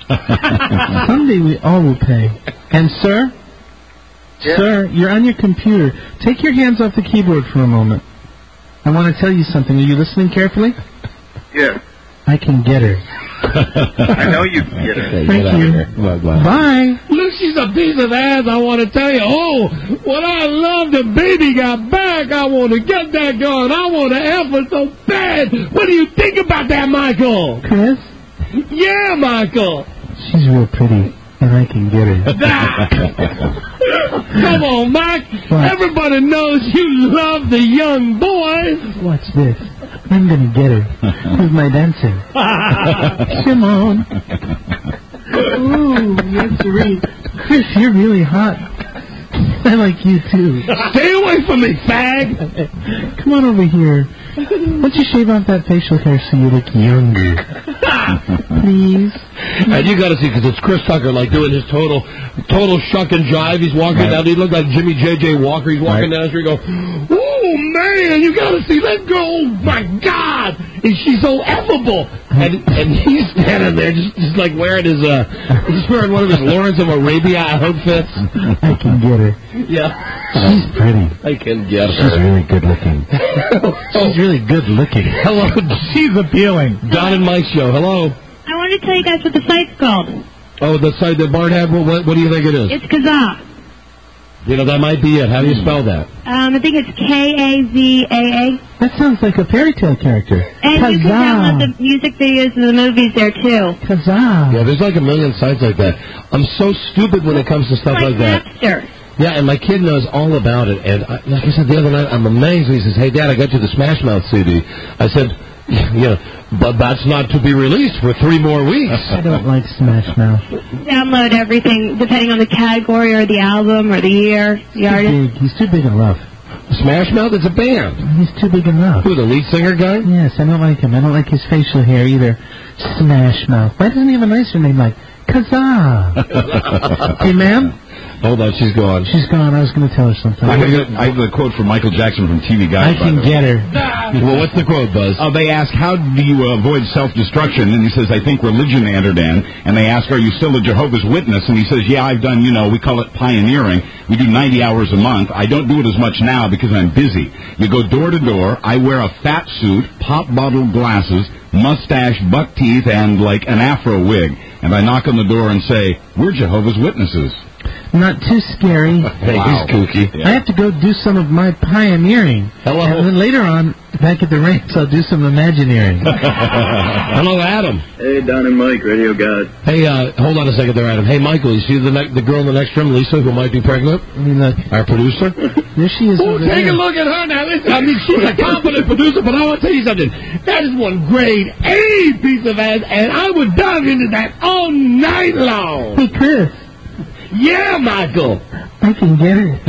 Someday we all will pay. And, sir, Yeah. sir, you're on your computer. Take your hands off the keyboard for a moment. I want to tell you something. Are you listening carefully? Yeah. I can get her. I know you can get it. Thank you. Bye, bye. Bye. Look, she's a piece of ass, I want to tell you. Oh, when I love the baby got back, I want to get that gun. I want to F her so bad. What do you think about that, Michael? Chris, Yeah, Michael. she's real pretty, and I can get her. Come on, Mike. What? Everybody knows you love the young boys. Watch this. I'm gonna get her with my dancing. Simone. Ooh, yes, siree. Chris, you're really hot. I like you too. Stay away from me, fag! Come on over here. Why don't you shave off that facial hair so you look younger? Please. And you got to see, because it's Chris Tucker, like doing his total, total shuck and jive. He's walking Right. down. He looked like Jimmy J J Walker. He's walking Right. down the street, go, "Oh man, you got to see that girl! Oh my God, and she's so effable." And and he's standing there, just just like wearing his, uh, he's wearing one of his Lawrence of Arabia outfits. I can get her. Yeah, She's pretty. I can get She's her. really good looking. She's really good looking. Hello, She's appealing. Don and Mike show. Hello. I want to tell you guys what the site's called. Oh, the site that Bart had. What, what do you think it is? It's Kazaa. You know, that might be it. How do you spell that? Um, I think it's K A Z A A. That sounds like a fairy tale character. And you can download the music videos and the movies there, too. Kazaa. Yeah, there's like a million sites like that. I'm so stupid when it comes to stuff like, that. Napster. Yeah, and my kid knows all about it. And I, like I said the other night, I'm amazed. He says, "Hey, Dad, I got you the Smash Mouth C D." I said, "Yeah, but that's not to be released for three more weeks." I don't like Smash Mouth. Download everything depending on the category or the album or the year, the Too artist. big. He's too big in love. Smash Mouth is a band. He's too big in love. Who, the lead singer guy? Yes, I don't like him. I don't like his facial hair either. Smash Mouth. Why doesn't he have a nicer name like Kazaa? Hey, ma'am? Hold on, she's gone. She's gone. I was going to tell her something. I have, a, I have a quote from Michael Jackson from T V Guide. I can get her. Well, what's the quote, Buzz? Uh, they ask, how do you avoid self-destruction? And he says, I think religion entered in. And they ask, are you still a Jehovah's Witness? And he says, yeah, I've done, you know, we call it pioneering. We do ninety hours a month. I don't do it as much now because I'm busy. You go door to door. I wear a fat suit, pop bottle glasses, mustache, buck teeth, and like an afro wig. And I knock on the door and say, we're Jehovah's Witnesses. Not too scary. Hey, wow. He's kooky. I have to go do some of my pioneering. Hello. And then later on, back at the ranch, I'll do some imagineering. Hello, Adam. Hey, Don and Mike, Radio God. Hey, uh, hold on a second there, Adam. Hey, Michael, you see the ne- the girl in the next room, Lisa, who might be pregnant? I mean, look. Our producer? There she is. Oh, over take there. a look at her now. Listen, I mean, she's a competent producer, but I want to tell you something. That is one grade A piece of ass, and I would dive into that all night long. Hey, Chris. Yeah, Michael. I can get her.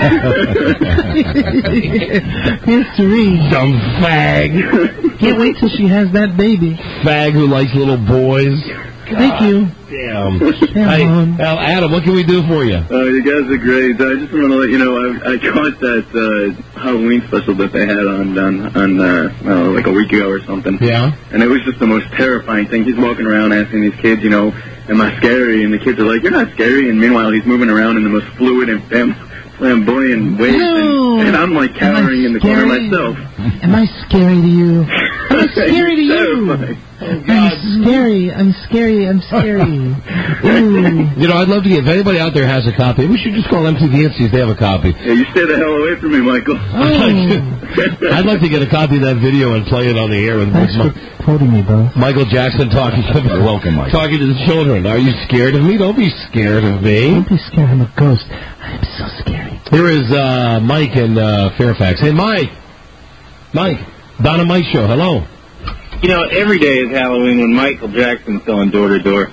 History. Dumb fag. Can't wait till she has that baby. Fag who likes little boys. Thank you. Damn. Hey, well, Adam, what can we do for you? Uh, you guys are great. I just want to let you know I, I caught that uh, Halloween special that they had on on, on uh, uh, like a week ago or something. Yeah. And it was just the most terrifying thing. He's walking around asking these kids, you know, am I scary? And the kids are like, you're not scary. And meanwhile, he's moving around in the most fluid and fam- flamboyant ways. No. And, and I'm like cowering in the corner scary? myself. Am I scary to you? Am I scary to you? Terrifying. I'm scary. I'm scary. I'm scary. Ooh. You know, I'd love to get, if anybody out there has a copy, we should just call M T V and see if they have a copy. Yeah, you stay the hell away from me, Michael. Oh. I'd like to get a copy of that video and play it on the air with Thanks Ma- for quoting me, bro. Michael Jackson talking to You're welcome, Mike. talking to the children. Are you scared of me? Don't be scared of me. Don't be scared. I'm a ghost. I'm so scary. Here is uh, Mike in uh, Fairfax. Hey, Mike. Mike. Donna Mike Show. Hello. You know, every day is Halloween when Michael Jackson's going door to door.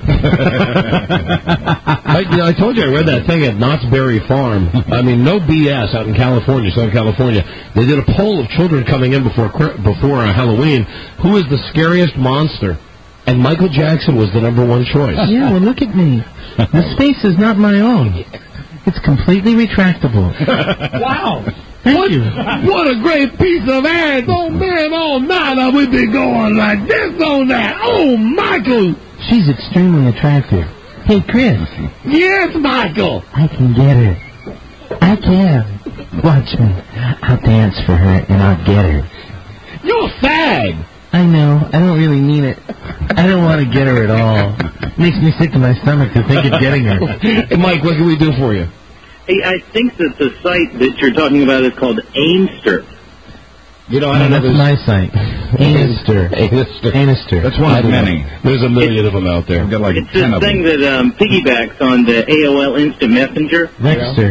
I, you know, I told you I read that thing at Knott's Berry Farm. I mean, no B S out in California, Southern California. They did a poll of children coming in before before uh, Halloween. Who is the scariest monster? And Michael Jackson was the number one choice. Yeah, well, look at me. The space is not my own. It's completely retractable. Wow. Thank what, you. What a great piece of ass. Oh, man, all night I would be going like this on that. Oh, Michael. She's extremely attractive. Hey, Chris. Yes, Michael. I can get her. I can. Watch me. I'll dance for her and I'll get her. You're a fag. I know. I don't really mean it. I don't want to get her at all. Makes me sick to my stomach to think of getting her. Hey, Mike, what can we do for you? Hey, I think that the site that you're talking about is called Aimster. You know, I No, don't know. that's my site. Anister. Anister. Anister. That's one of many. There's a million of them out there. I've got like It's ten this of thing them. that um, piggybacks on the A O L Instant Messenger. Nexter.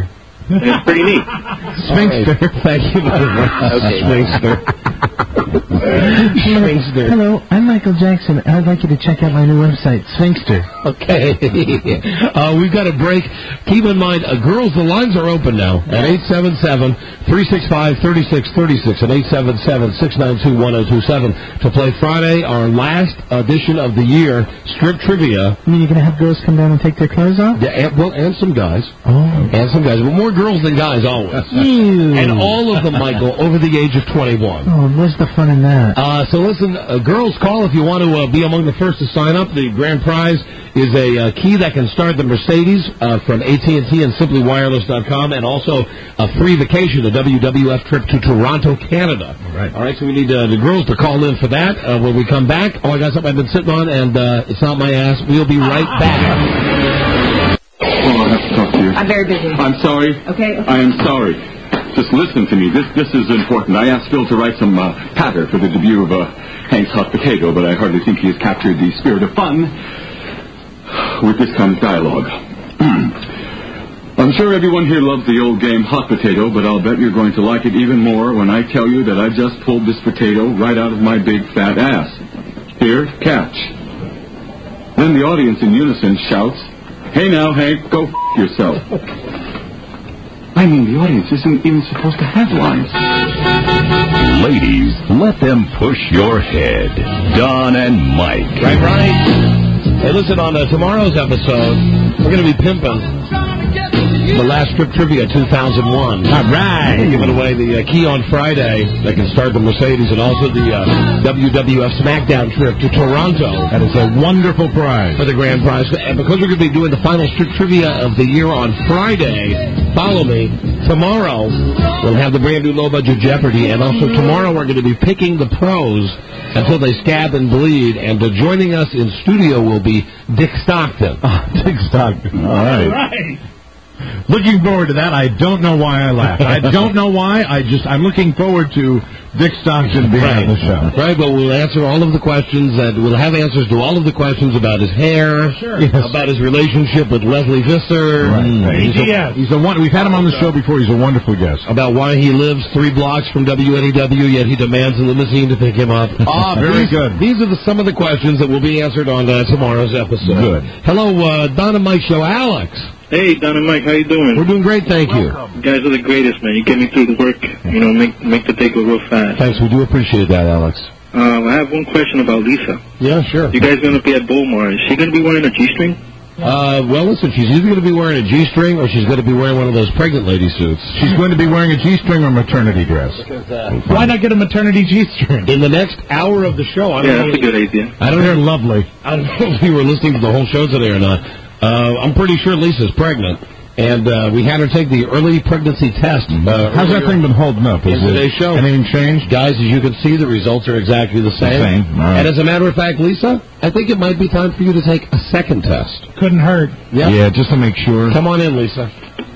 And it's pretty neat. Sphinxter. Thank you very much. Okay. Sphinxter. Sphinxter. Hello, I'm Michael Jackson. I'd like you to check out my new website, Sphinxter. Okay. uh, we've got a break. Keep in mind, uh, girls, the lines are open now at eight seven seven, three six five, three six three six and eight seven seven, six nine two, one oh two seven to play Friday, our last edition of the year, Strip Trivia. You mean you're going to have girls come down and take their clothes off? Yeah, and, well, and some guys. Oh. And some guys. But more girls than guys, always. Ew. And all of them, Michael, over the age of twenty-one. Oh, where's the fun in that? Uh, so listen, uh, girls, call if you want to uh, be among the first to sign up. The grand prize is a uh, key that can start the Mercedes uh, from A T and T and simply wireless dot com, and also a free vacation, a W W F trip to Toronto, Canada. All right. All right, so we need uh, the girls to call in for that. Uh, when we come back, oh, I got something I've been sitting on, and uh, it's not my ass. We'll be right back. Oh, I have to talk to you. I'm very busy. I'm sorry. Okay. okay. I am sorry. Just listen to me. This this is important. I asked Phil to write some uh, patter for the debut of uh, Hank's Hot Potato, but I hardly think he has captured the spirit of fun. With this comes dialogue. I'm sure everyone here loves the old game Hot Potato, but I'll bet you're going to like it even more when I tell you that I just pulled this potato right out of my big fat ass. Here, catch. Then the audience in unison shouts, "Hey now, Hank, go f*** yourself." I mean, the audience isn't even supposed to have lines. Ladies, let them push your head. Don and Mike. Right, right. Hey, listen, on uh, tomorrow's episode, we're going to be pimping the last Strip Trivia two thousand one. All right. We're giving away the uh, key on Friday that can start the Mercedes, and also the uh, W W F SmackDown trip to Toronto. That is a wonderful prize. For the grand prize. And because we're going to be doing the final Strip Trivia of the year on Friday, follow me. Tomorrow, we'll have the brand new Low Budget Jeopardy, and also tomorrow we're going to be picking the pros until they scab and bleed, and uh, joining us in studio will be Dick Stockton. Oh, Dick Stockton. All right. All right. Looking forward to that. I don't know why I laughed. I don't know why. I just, I'm looking forward to Dick Stockton being right. on the show. Right, but we'll answer all of the questions, that we'll have answers to all of the questions about his hair, Sure. Yes. about his relationship with Leslie Visser. Right. Mm. He's, a, he's a one, we've had him on the show before. He's a wonderful guest. About why he lives three blocks from W N E W, yet he demands a limousine to pick him up. Ah, very these, good. These are the, some of the questions that will be answered on uh, tomorrow's episode. Good. Hello, uh, Don and Mike Show. Alex. Hey, Don and Mike, how you doing? We're doing great, thank you. You guys are the greatest, man. You get me through the work, you know, make make the day go real fast. Thanks, we do appreciate that, Alex. Um, I have one question about Lisa. Yeah, sure. You guys going to be at Bullmore. Is she going to be wearing a G-string? Uh, well, listen, she's either going to be wearing a G-string or she's going to be wearing one of those pregnant lady suits. She's going to be wearing a G-string or maternity dress. Why not get a maternity G-string? In the next hour of the show, I don't Yeah, know. that's a good idea. I don't They're know. lovely. I don't know if you were listening to the whole show today or not. Uh, I'm pretty sure Lisa's pregnant. And uh, we had her take the early pregnancy test. Uh, How's that thing been holding up? Is in today's show. Anything changed? Guys, as you can see, the results are exactly the same. The same. All right. And as a matter of fact, Lisa, I think it might be time for you to take a second test. Couldn't hurt. Yeah. Yeah, just to make sure. Come on in, Lisa.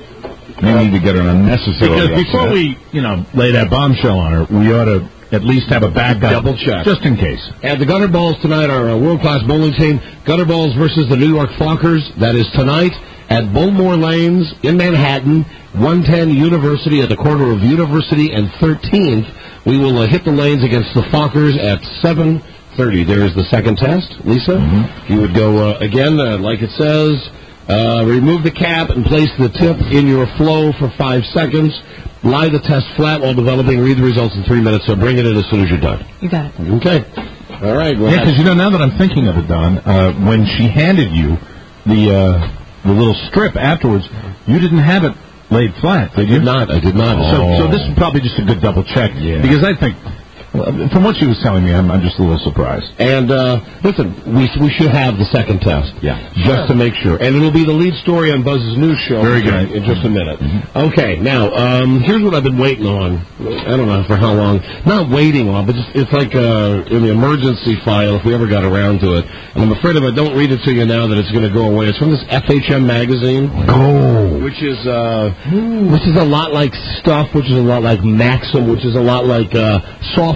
We need to get her unnecessarily Because before upset. we, you know, lay that bombshell on her, we ought to at least have a backup. Double check. Just in case. And the Gutter Balls tonight are a world-class bowling team. Gutter Balls versus the New York Fockers. That is tonight at Bullmore Lanes in Manhattan, one ten University, at the corner of University and thirteenth. We will uh, hit the lanes against the Fockers at seven thirty. There is the second test. Lisa, Mm-hmm. you would go uh, again, uh, like it says, uh, remove the cap and place the tip in your flow for five seconds. Lie the test flat while developing. Read the results in three minutes, so bring it in as soon as you're done. You got it. Okay. All right. Well, Yeah, because, you know, now that I'm thinking of it, Don, uh, when she handed you the uh, the little strip afterwards, you didn't have it laid flat, did I you? did not. I did not. So, Oh. so this is probably just a good double check. Yeah. Because I think, well, from what she was telling me, I'm, I'm just a little surprised. And, uh, listen, we we should have the second test. Yeah. Just to make sure. And it'll be the lead story on Buzz's news show. Very good. In just a minute. Okay, now, um, here's what I've been waiting on. I don't know for how long. Not waiting on, but just, it's like uh, in the emergency file if we ever got around to it. And I'm afraid if I don't read it to you now that it's going to go away. It's from this F H M magazine. Oh. Which is, uh, which is a lot like Stuff, which is a lot like Maxim, which is a lot like uh, Soft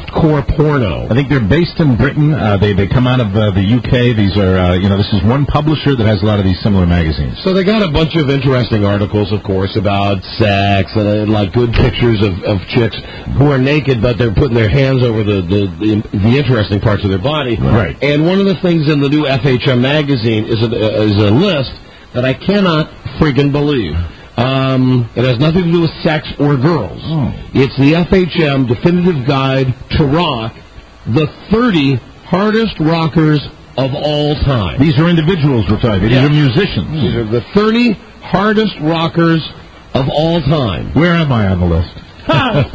softcore porno. I think they're based in Britain. Uh, they they come out of uh, the U K. These are uh, you know this is one publisher that has a lot of these similar magazines. So they got a bunch of interesting articles, of course, about sex and uh, like good pictures of, of chicks who are naked, but they're putting their hands over the the, the, the interesting parts of their body. Right. And one of the things in the new F H M magazine is a, is a list that I cannot freaking believe. Um, it has nothing to do with sex or girls. Oh. It's the F H M Definitive Guide to Rock, the thirty hardest rockers of all time. These are individuals we're talking. These Yeah. are musicians. These are the thirty hardest rockers of all time. Where am I on the list? I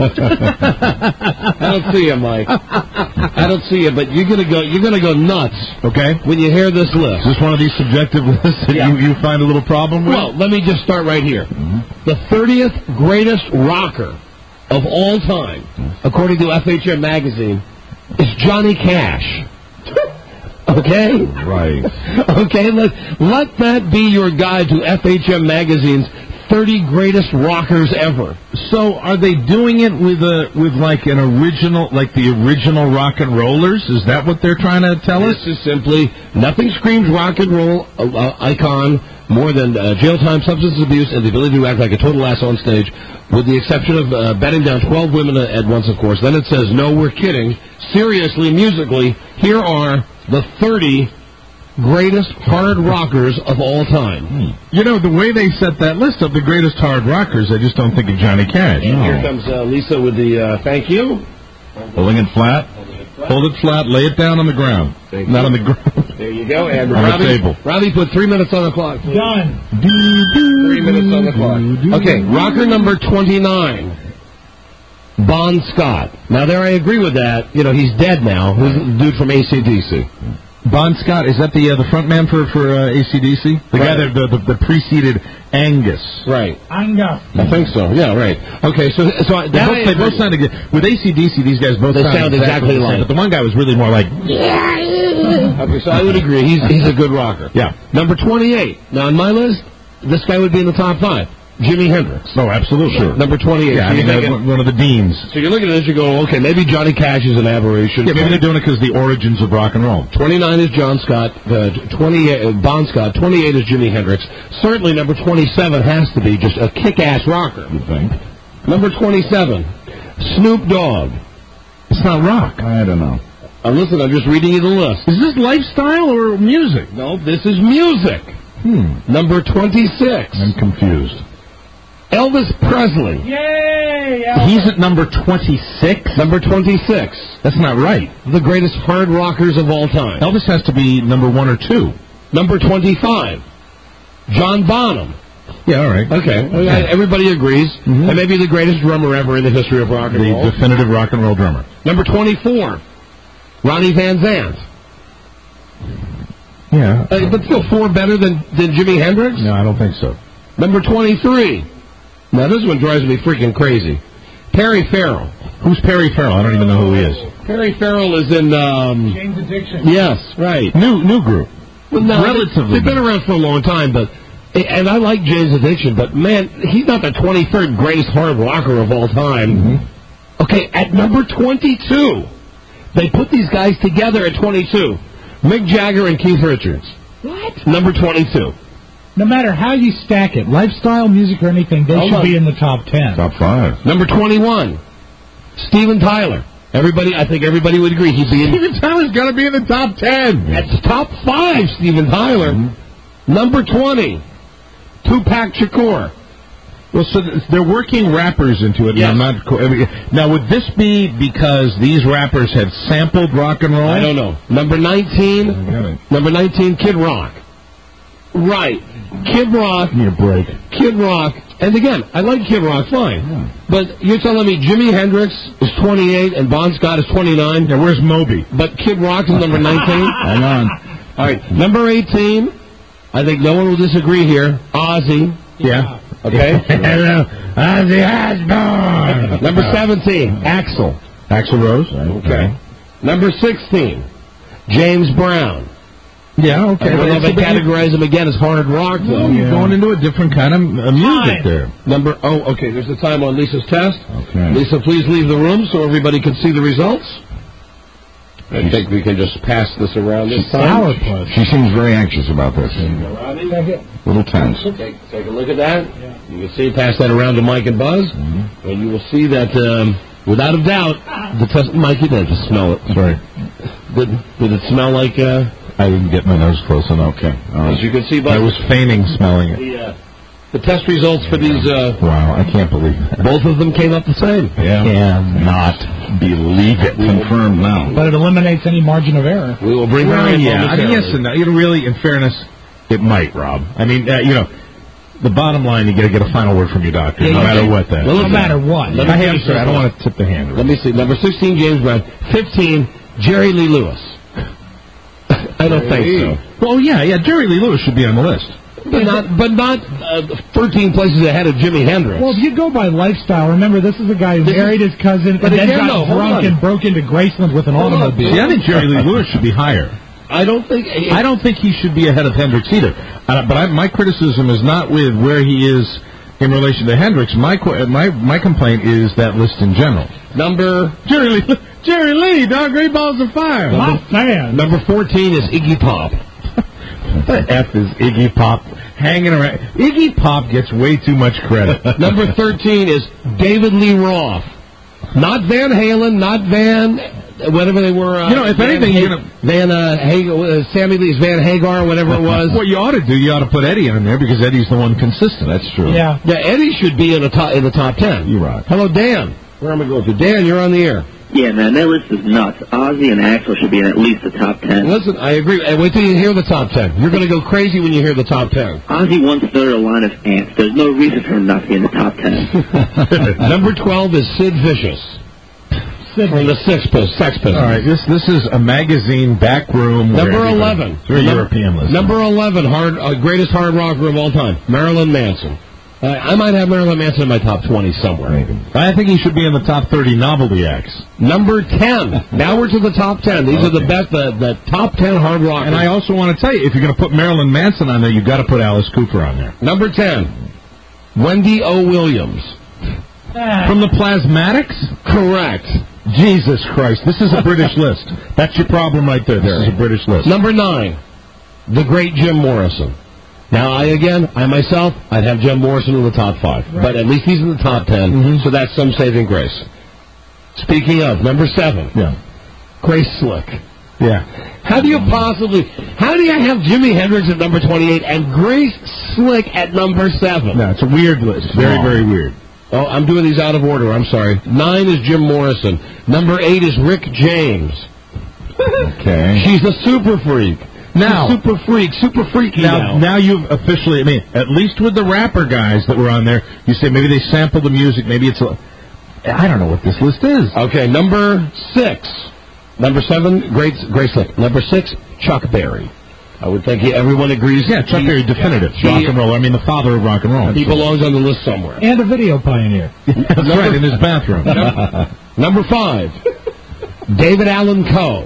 don't see you, Mike. I don't see you, but you're gonna go. You're gonna go nuts. Okay. When you hear this list. Is this one of these subjective lists that Yeah. you, you find a little problem with? Well, let me just start right here. Mm-hmm. The thirtieth greatest rocker of all time, according to F H M magazine, is Johnny Cash. Okay? Right. Okay, let, let that be your guide to F H M magazine's thirty greatest rockers ever. So are they doing it with a with like an original, like the original rock and rollers? Is that what they're trying to tell us? This is simply, nothing screams rock and roll uh, uh, icon more than uh, jail time, substance abuse, and the ability to act like a total ass on stage, with the exception of uh, betting down twelve women at once, of course. Then it says, no, we're kidding. Seriously, musically, here are the thirty greatest hard rockers of all time. Hmm. You know, the way they set that list of the greatest hard rockers, I just don't think of Johnny Cash. And No. here comes uh, Lisa with the uh, thank you. Holding it flat. Hold it flat. Lay it down on the ground. Thank Not you. on the ground. There you go. And On the Robbie, table. Robbie put three minutes on the clock. Done. Three minutes on the clock. Okay, rocker number twenty-nine. Bon Scott. Now, there I agree with that. You know, he's dead now. Who's the dude from A C D C? Bon Scott, is that the uh, the front man for, for uh, A C D C? The guy Right. that the, the, the preceded Angus. Right. Anga. I think so. Yeah, right. Okay, so so I- They that both, I they both agree. sounded good. With A C D C, these guys both They sound, sound exactly the same, like- But the one guy was really more like... Okay, so I would agree. He's he's a good rocker. Yeah. Number twenty-eight. Now, on my list, this guy would be in the top five. Jimi Hendrix. Oh, absolutely. Sure. Number twenty-eight. Yeah, I So mean, you're uh, thinking- one of the deans. So you're looking at this, you're going, okay, maybe Johnny Cash is an aberration. Yeah, maybe they're doing it because the origins of rock and roll. twenty-nine is John Scott, uh, twenty-eight, uh, Bon Scott, twenty-eight is Jimi Hendrix. Certainly number twenty-seven has to be just a kick-ass rocker. You think? Number twenty-seven, Snoop Dogg. It's not rock. I don't know. Uh, listen, I'm just reading you the list. Is this lifestyle or music? No, this is music. Hmm. Number twenty-six, I'm confused. Elvis Presley. Yay! He's at number twenty-six? Number twenty-six, That's not right. the greatest hard rockers of all time. Elvis has to be number one or two. Number twenty-five, John Bonham. Yeah, all right. Okay, uh, everybody agrees. Mhm. And maybe the greatest drummer ever in the history of rock and roll. The definitive rock and roll drummer. Number twenty-four, Ronnie Van Zant. Yeah. Uh, but still four better than, than Jimi Hendrix? No, I don't think so. Number twenty-three. Now, this one drives me freaking crazy. Perry Farrell. Who's Perry Farrell? I don't even know who he is. Perry Farrell is in, um... James Addiction. Yes, right. New new group. Well, no, Relatively They've been new. around for a long time, but... And I like James Addiction, but, man, he's not the twenty-third greatest hard rocker of all time. Mm-hmm. Okay, at number twenty-two, they put these guys together at twenty-two. Mick Jagger and Keith Richards. What? Number twenty-two. No matter how you stack it, lifestyle, music, or anything, they Hold should on. be in the top ten. Top five. Number twenty-one, Steven Tyler. Everybody, I think everybody would agree he'd be in. Steven Tyler's got to be in the top ten. That's top five, Steven Tyler. Mm-hmm. Number twenty, Tupac Shakur. Well, so th- they're working rappers into it. Yes. And I'm not. Co- I mean, now, would this be because these rappers had sampled rock and roll? I don't know. Number nineteen, Got it. number nineteen, Kid Rock. Right, Kid Rock. Give me a break. Kid Rock, and again, I like Kid Rock, fine. Yeah. But you're telling me Jimi Hendrix is twenty-eight and Bon Scott is twenty-nine? Yeah, where's Moby? But Kid Rock is number nineteen? Hang on. All right, number eighteen, I think no one will disagree here, Ozzy. Yeah. Okay? Hello, Ozzy Osbourne. Number seventeen, Axl. Axl Rose. Okay. Number sixteen, James Brown. Yeah, okay. I don't know if I But you- categorize them again as hard rock, though. You're going into a different kind of uh, music Fine. there. Number, oh, okay, there's the time on Lisa's test. Okay. Lisa, please leave the room so everybody can see the results. I think we can just pass this around this time. She seems very anxious about this. Little tense. Take, take a look at that. You can see, pass that around to Mike and Buzz, Mm-hmm. and you will see that, um, without a doubt, the test. Mike, you didn't just smell it. Sorry. Did, did it smell like? Uh, I didn't get my nose close enough. Okay. As you can see, Buzz, I was feigning smelling it. the, uh, the test results for these. Uh, Wow, I can't believe that. both of them came up the same. Yeah. Cannot believe it. Confirmed now. But it eliminates any margin of error. We will bring Well, her in. yeah, I mean, momentarily. yes and no. You know, really, in fairness, it might, Rob. I mean, uh, you know, the bottom line, you got to get a final word from your doctor, Yeah, no you matter do. what that. Well, is. no matter what. Let me I have, finish sir. I this don't one. want to tip the hand. Let me see. Number sixteen, James Brown. Fifteen, Jerry Lee Lewis. I don't think so. Well, yeah, yeah. Jerry Lee Lewis should be on the list. But not, but not uh, thirteen places ahead of Jimi Hendrix. Well, if you go by lifestyle, remember this is a guy who This is- married his cousin But and then again, got though, hold drunk on. and broke into Graceland with an Hold on. automobile. See, I think Jerry Lee Lewis should be higher. I don't think. I don't think he should be ahead of Hendrix either. Uh, but I, my criticism is not with where he is in relation to Hendrix. My qu- my my complaint is that list in general. Number Jerry Lee, Jerry Lee, dog, Great Balls of Fire. My fan. number fourteen is Iggy Pop. What the F is Iggy Pop hanging around? Iggy Pop gets way too much credit. Number thirteen is David Lee Roth. Not Van Halen, not Van, whatever they were. Uh, You know, if Van anything, Ha- you're gonna- Van uh, Hagar, uh, Sammy Lee's Van Hagar, whatever it was. What you ought to do, you ought to put Eddie in there because Eddie's the one consistent. That's true. Yeah. Yeah, Eddie should be in the top in the top ten. You're right. Hello, Dan. Where am I going to? Dan, you're on the air. Yeah, man, that list is nuts. Ozzy and Axl should be in at least the top ten. Listen, I agree. And wait till you hear the top ten. You're going to go crazy when you hear the top ten. Ozzy once started a line of ants. There's no reason for him not to be in the top ten. Number twelve is Sid Vicious. From the Sex Pistols. Sex Pistols. All right, this this is a magazine backroom. where Number everybody- eleven. It's very Number- European list. Number eleven, hard, uh, greatest hard rocker of all time, Marilyn Manson. Uh, I might have Marilyn Manson in my top twenty somewhere. I think he should be in the top thirty novelty acts. Number ten. Now we're to the top ten. These are the best, the, the top ten hard rockers. And I also want to tell you, if you're going to put Marilyn Manson on there, you've got to put Alice Cooper on there. Number ten, Wendy O. Williams. From the Plasmatics? Correct. Jesus Christ, this is a British list. That's your problem right there. This is a British list. Number nine, the great Jim Morrison. Now, I again, I myself, I'd have Jim Morrison in the top five, but at least he's in the top ten, Mm-hmm. so that's some saving grace. Speaking of, number seven, Yeah. Grace Slick. Yeah. How do you possibly, how do you have Jimi Hendrix at number twenty-eight and Grace Slick at number seven? No, it's a weird list. Very, Oh. very weird. Oh, I'm doing these out of order, I'm sorry. Nine is Jim Morrison. Number eight is Rick James. Okay. She's a super freak. Now- She's super freak, super freaky Now, now. now you've officially, I mean, at least with the rapper guys that were on there, you say maybe they sampled the music, maybe it's a, I don't know what this list is. Okay, number six. Number seven, Grace, Grace Slick. Number six, Chuck Berry. I would think he, everyone agrees. Yeah, Chuck he- Berry, definitive. he- Rock and roll. I mean, the father of rock and roll. He belongs on the list somewhere. And a video pioneer. That's right, in his bathroom. Number five, David Allan Coe.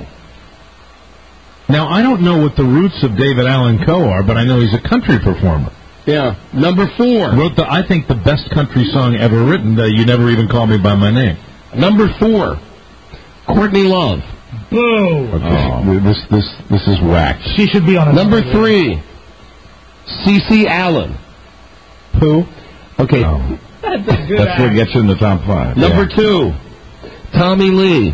Now, I don't know what the roots of David Allan Coe are, but I know he's a country performer. Yeah. Number four. Wrote the, I think, the best country song ever written, the You Never Even Call Me By My Name. Number four, Courtney Love. Boo. Okay. This, this, this is whack. She should be on a Number three, C C Allen. Who? Okay. Oh. That's a good That's what gets you in the top five. Number two, Tommy Lee.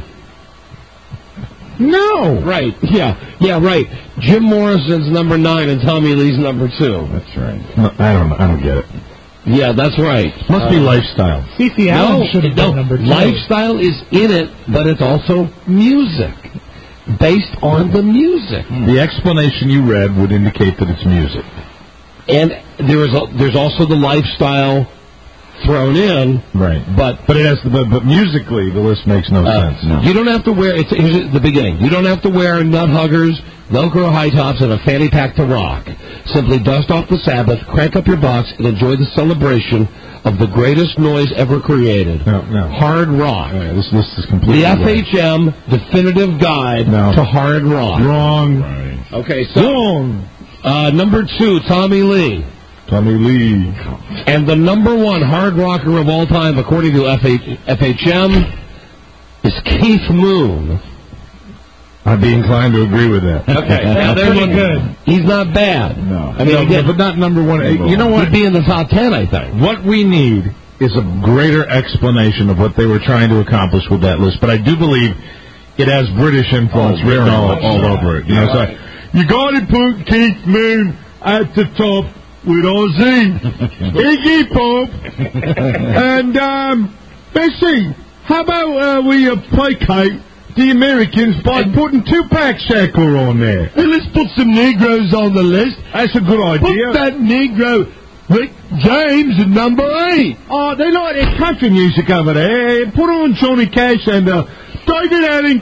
No. Right. Yeah. Yeah. Right. Jim Morrison's number nine and Tommy Lee's number two. That's right. No, I don't know. I don't get it. Yeah, that's right. Must be Uh, lifestyle. C C Allen No, should have no, been number two. lifestyle is in it, but it's also music, based on the music. The explanation you read would indicate that it's music. And there is a, there's also the lifestyle thrown in, Right. but But it has to, but, but musically, the list makes no uh, sense. No. you don't have to wear. It's here's the beginning. You don't have to wear nut huggers, Velcro high tops, and a fanny pack to rock. Simply dust off the Sabbath, crank up your box, and enjoy the celebration of the greatest noise ever created. No, no. Hard rock. All right, this list is completely The wrong. F H M definitive guide No. to hard rock. Wrong. Right. Okay, so Wrong. uh, number two, Tommy Lee. Tommy Lee. And the number one hard rocker of all time, according to F H- F H M, is Keith Moon. I'd be inclined to agree with that. Okay, now there's one good. He's not bad. No. I mean, No, again, but not number one. Number You know one. what? He'd be in the top ten, I think. What we need is a greater explanation of what they were trying to accomplish with that list. But I do believe it has British influence Oh, written very all, much all so. over it. You know, Right. so you got to put Keith Moon at the top with Ozzy, Iggy Pop, and um, let's see. How about uh, we uh, placate the Americans by putting Tupac Shakur on there? Hey, let's put some Negroes on the list. That's a good idea. Put that Negro Rick James at number eight. Oh, they like their country music over there. Put on Johnny Cash and uh, David Allen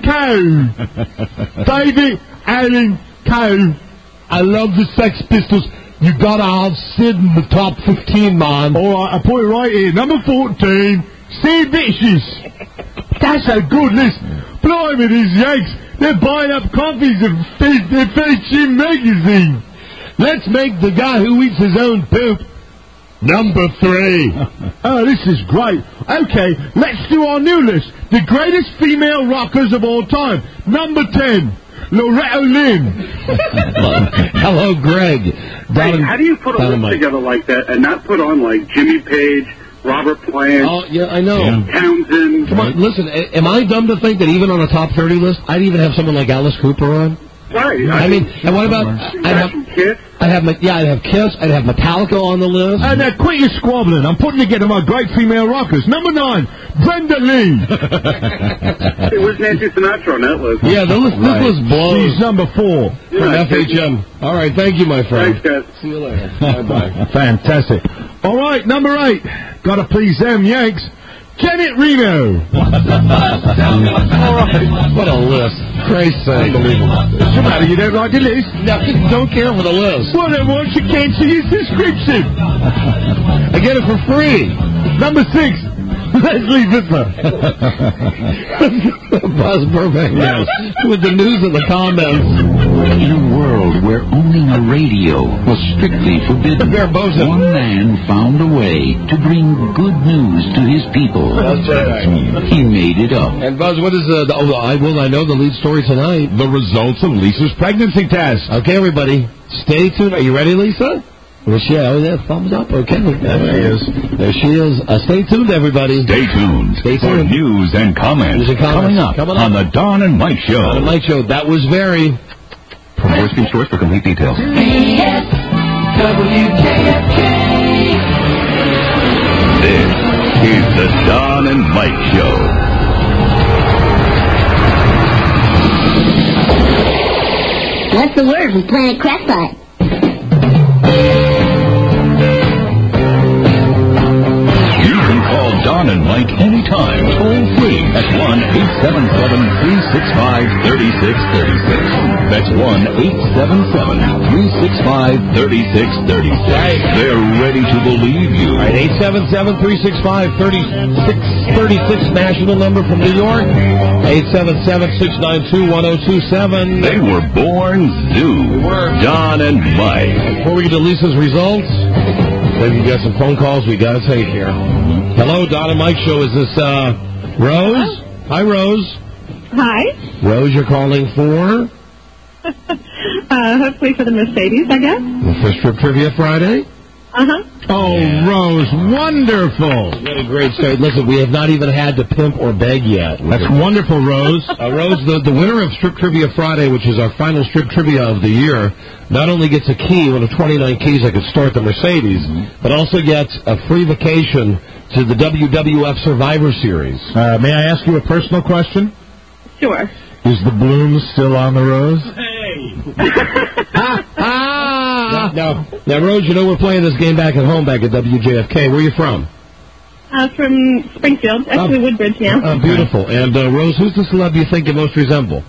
Coe. David Allen Coe. I love the Sex Pistols. You gotta have Sid in the top fifteen, man. All right, I put it right here. Number fourteen, Sid Vicious. That's a good list. Blimey, these Yanks, they're buying up copies of their Fetching magazine. Let's make the guy who eats his own poop number three. Oh, this is great. Okay, let's do our new list. The greatest female rockers of all time. Number ten, Loretta Lynn. Hello, Greg. Hey, how do you put a list together like that and not put on like Jimmy Page, Robert Plant, Oh, yeah, I know. Townsend? Come on, listen, a- am I dumb to think that even on a top thirty list, I'd even have someone like Alice Cooper on? Right. I mean, and what about, I'd have, Kiss? I'd have, yeah, I'd have Kiss, I'd have Metallica on the list. And now quit your squabbling. I'm putting together my great female rockers. Number nine, Brenda Lee. Hey, where's Nancy Sinatra on that list? Yeah, the list, this list blows. She's number four. From Yeah, F H M. All right, thank you, my friend. Thanks, guys. See you later. Bye-bye. Fantastic. All right, number eight. Gotta please them Yanks. Janet Reno. All right. What a list. Christ's sake. Unbelievable. What's the matter? You don't like the list? No, don't care for the list. Well, then why don't you cancel your subscription? I get it for free. Number six, Leslie Visser. Buzz Burbank. Yes. With the news in the comments. In a world where owning a radio was strictly forbidden, one man found a way to bring good news to his people. That's right. He made it up. And Buzz, what is the, the oh, I will I know the lead story tonight? The results of Lisa's pregnancy test. Okay, everybody, stay tuned. Are you ready, Lisa? Well, she, oh, yeah, thumbs up. Okay, there she is. There she is. Uh, stay tuned, everybody. Stay tuned. Stay for tuned. news and comments, News and comments coming up coming on up. the Don and Mike Show. On the Mike Show. That was very. From Borsky Stores for complete details. W K F K. This is the Don and Mike Show. What's the word from Planet Crackpot? You can call Don and Mike anytime, toll free at one eight seven seven, three six five, three six three six. That's one eight seven seven, three six five, three six three six. They're ready to believe you. All right, eight seven seven, three six five, three six three six, national number from New York. eight seven seven, six nine two, one oh two seven. They were born zoo. We were. Don and Mike. Before we get to Lisa's results, we've got some phone calls we got to take here. Hello, Don and Mike Show. Is this uh, Rose? Hi, Rose. Hi. Rose, you're calling for? Uh, hopefully for the Mercedes, I guess. For Strip Trivia Friday? Uh-huh. Oh, Rose, wonderful. What a great start. Listen, we have not even had to pimp or beg yet. That's wonderful, Rose. Uh, Rose, the, the winner of Strip Trivia Friday, which is our final Strip Trivia of the year, not only gets a key, one of twenty-nine keys that could start the Mercedes, but also gets a free vacation to the W W F Survivor Series. Uh, may I ask you a personal question? Sure. Is the bloom still on the rose? Ah! Now, now, Rose, you know we're playing this game back at home, back at W J F K. Where are you from? Uh, from Springfield, actually Oh. Woodbridge now. Uh, beautiful. And, uh, Rose, who's the celeb you think you most resemble?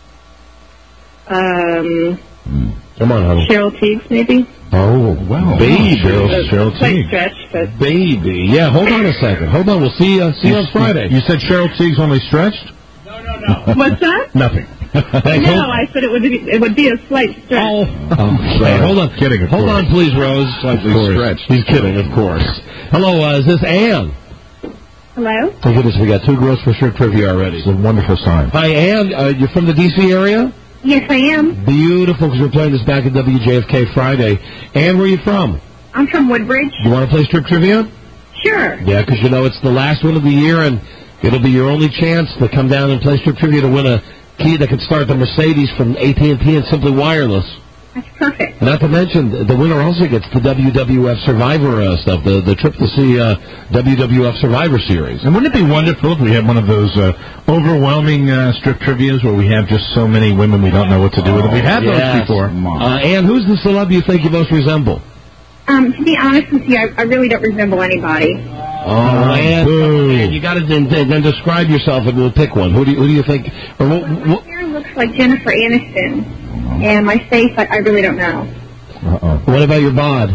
Um, Come on, honey. Cheryl Teagues, maybe. Oh, wow. Baby. Cheryl, Cheryl Quite Teagues. stretched, but Baby. Yeah, hold on a second. Hold on. We'll see, uh, see you on Friday. You said Cheryl Teagues only stretched? what's that? Nothing. No, I said it would be, it would be a slight stretch. Oh, okay. Hold on. Kidding, of Hold course. on, please, Rose. Slightly Of course. stretched. He's kidding, of course. Hello, uh, is this Ann? Hello? Oh, goodness, we got two girls for sure trivia already. It's a wonderful sign. Hi, Ann. Uh, you're from the D C area? Yes, I am. Beautiful, because we're playing this back at W J F K Friday. Ann, where are you from? I'm from Woodbridge. You want to play strip trivia? Sure. Yeah, because you know it's the last one of the year, and it'll be your only chance to come down and play strip trivia to win a key that can start the Mercedes from A T and T and Simply Wireless. That's perfect. Not to mention, the winner also gets the W W F Survivor uh, stuff, the the trip to see uh, W W F Survivor Series. And wouldn't it be wonderful if we had one of those uh, overwhelming uh, strip trivias where we have just so many women we don't know what to do with them? We've had Yes. those before. Uh, and who's the celeb you think you most resemble? Um, to be honest with you, I, I really don't resemble anybody. Oh, and, and you got to then, then, then describe yourself, and we'll pick one. Who do you, who do you think? Or what, My what, hair looks like Jennifer Aniston, and my face, I, I really don't know. Uh-oh. what about your bod?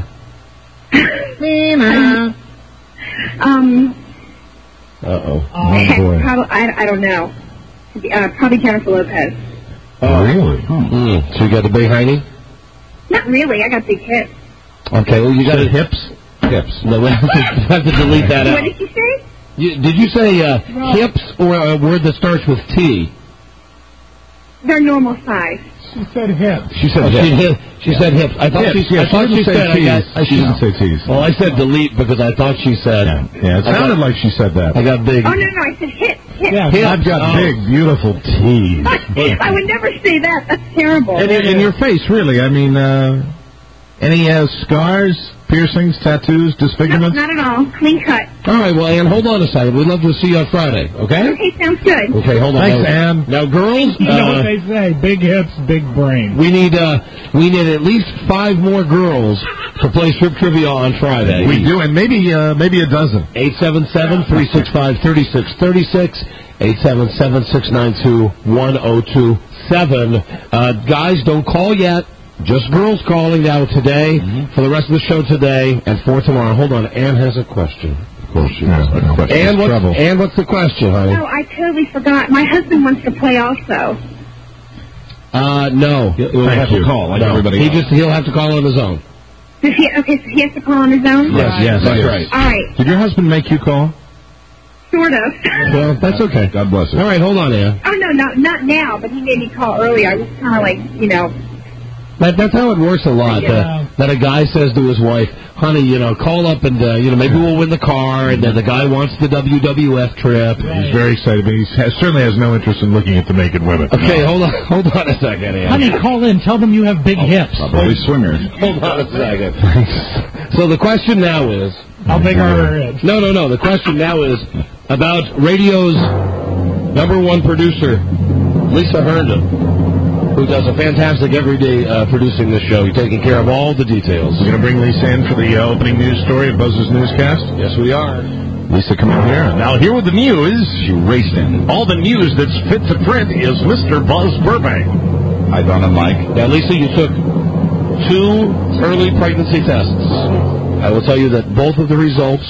um, Uh-oh. heck, probably, I, I don't know. Uh, probably Jennifer Lopez. Oh, really? Mm. So you got the big hiney? Not really. I got big hips. Okay, well, you got Said it. hips? Hips. No, we have to, we have to delete that What out. did you say? You, did you say uh, No. hips or a word that starts with T? They're normal size. She said hips. She said Oh, hips. she- She, she said hips. I thought Hips, she, yeah, I thought she she didn't say said. I T's. got, I, She didn't say T's. Well, I said delete because I thought she said. Yeah, yeah it I sounded got- like she said that. I got big. Oh, no, no. I said hips. Hips. Yeah, Hips. I've got Oh. big, beautiful T's. I would never say that. That's terrible. And in, in your face, really. I mean, uh, any uh, scars, piercings, tattoos, no, disfigurements? not at all. Clean cut. All right, well, Ann, hold on a second. We'd love to see you on Friday, okay? Okay, sounds good. Okay, hold on. Thanks, now, Ann. Now, girls, You know uh, what they say? Big hips, big brain. we need uh, we need at least five more girls to play strip trivia on Friday. We do, and maybe uh, maybe a dozen. eight seven seven, three six five, three six three six, eight seven seven, six nine two, one oh two seven. Uh, guys, don't call yet. Just girls calling now today, for the rest of the show today, and for tomorrow. Hold on, Ann has a question. Of course, she has a question. Ann, what's, Trouble. Ann, what's the question, honey? Oh, I totally forgot. My husband wants to play also. Uh, no. He'll, he'll Thank have you. to call, like No. everybody He just, he'll have to call on his own. Does he, okay, so he has to call on his own? Yes, yes, That's yes. right. All right, Did your husband make you call? sort of. Well, that's okay. God bless All him. right, hold on, Ann. Oh, no, not, not now, but he made me call earlier. I was kind of like, you know, That, that's how it works a lot. Yeah. Uh, that a guy says to his wife, honey, you know, call up and, uh, you know, maybe we'll win the car, and then the guy wants the W W F trip. He's very excited, but he has, certainly has no interest in looking at the naked women. Okay, hold on, hold on a second, Ann. Honey, call in. Tell them you have big hips. Probably swingers. Hold on a second. So the question now is... How big are her hips? No, no, no. The question now is about radio's number one producer, Lisa Herndon, who does a fantastic everyday uh, producing this show. You're taking care of all the details. We're going to bring Lisa in for the uh, opening news story of Buzz's Newscast. Yes, we are. Lisa, come in here. Now, here with the news. She raced in. All the news that's fit to print is Mister Buzz Burbank. Hi, Don and Mike. Now, Lisa, you took two early pregnancy tests. I will tell you that both of the results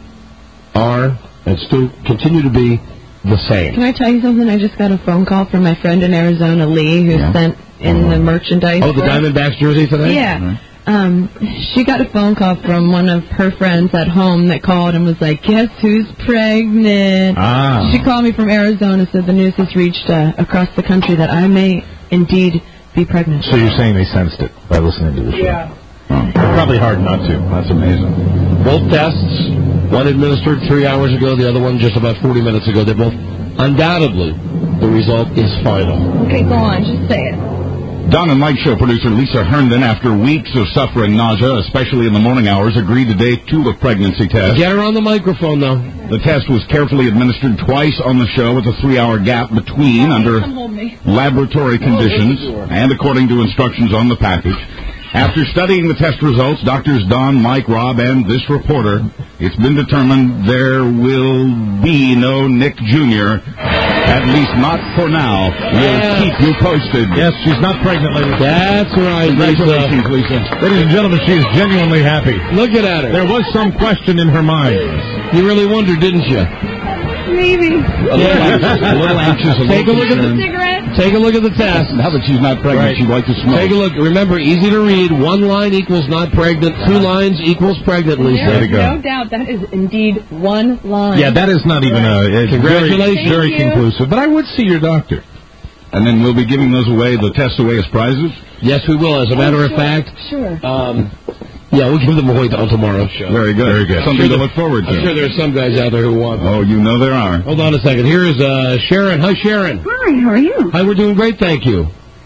are and still continue to be the same. Can I tell you something? I just got a phone call from my friend in Arizona, Lee, who Yeah. sent in the merchandise. Oh, the for us. Diamondbacks jersey today? Yeah. Um, she got a phone call from one of her friends at home that called and was like, guess who's pregnant? Ah. She called me from Arizona, said the news has reached uh, across the country that I may indeed be pregnant. So you're saying they sensed it by listening to the show? Yeah. Oh, probably hard not to. That's amazing. Both tests, one administered three hours ago, the other one just about forty minutes ago. They're both, undoubtedly, the result is final. Okay, go on, just say it. Don and Mike Show producer Lisa Herndon, after weeks of suffering nausea, especially in the morning hours, agreed to day two of pregnancy test. Get her on the microphone, though. The test was carefully administered twice on the show with a three-hour gap between under laboratory conditions and according to instructions on the package. After studying the test results, Doctors Don, Mike, Rob, and this reporter, it's been determined there will be no Nick Junior At least not for now. We'll Yeah. keep you posted. Yes, she's not pregnant, ladies. That's right, Congratulations, Lisa. Lisa. Ladies and gentlemen, she is genuinely happy. Looking at her. There was some question in her mind. You really wondered, didn't you? Maybe. A little anxious. A little anxious. A Take a little look at the concerned. Cigarette? Take a look at the test. Now that she's not pregnant, Right. she'd like to smoke. Take a look. Remember, easy to read. One line equals not pregnant. Two lines equals pregnant, Lisa. There is no doubt that is indeed one line. Yeah, that is not even a... It's Congratulations. Very, very Thank you. conclusive. But I would see your doctor. And then we'll be giving those away, the tests away as prizes? Yes, we will. As a matter of sure, fact, Sure. um, yeah, we'll give them away on tomorrow's show. Very good. Very good. Something I'm to sure look forward to. I'm sure there's some guys out there who want them. Oh, you know there are. Hold on a second. Here is uh, Sharon. Hi, Sharon. Hi, how are you? Hi, we're doing great, thank you.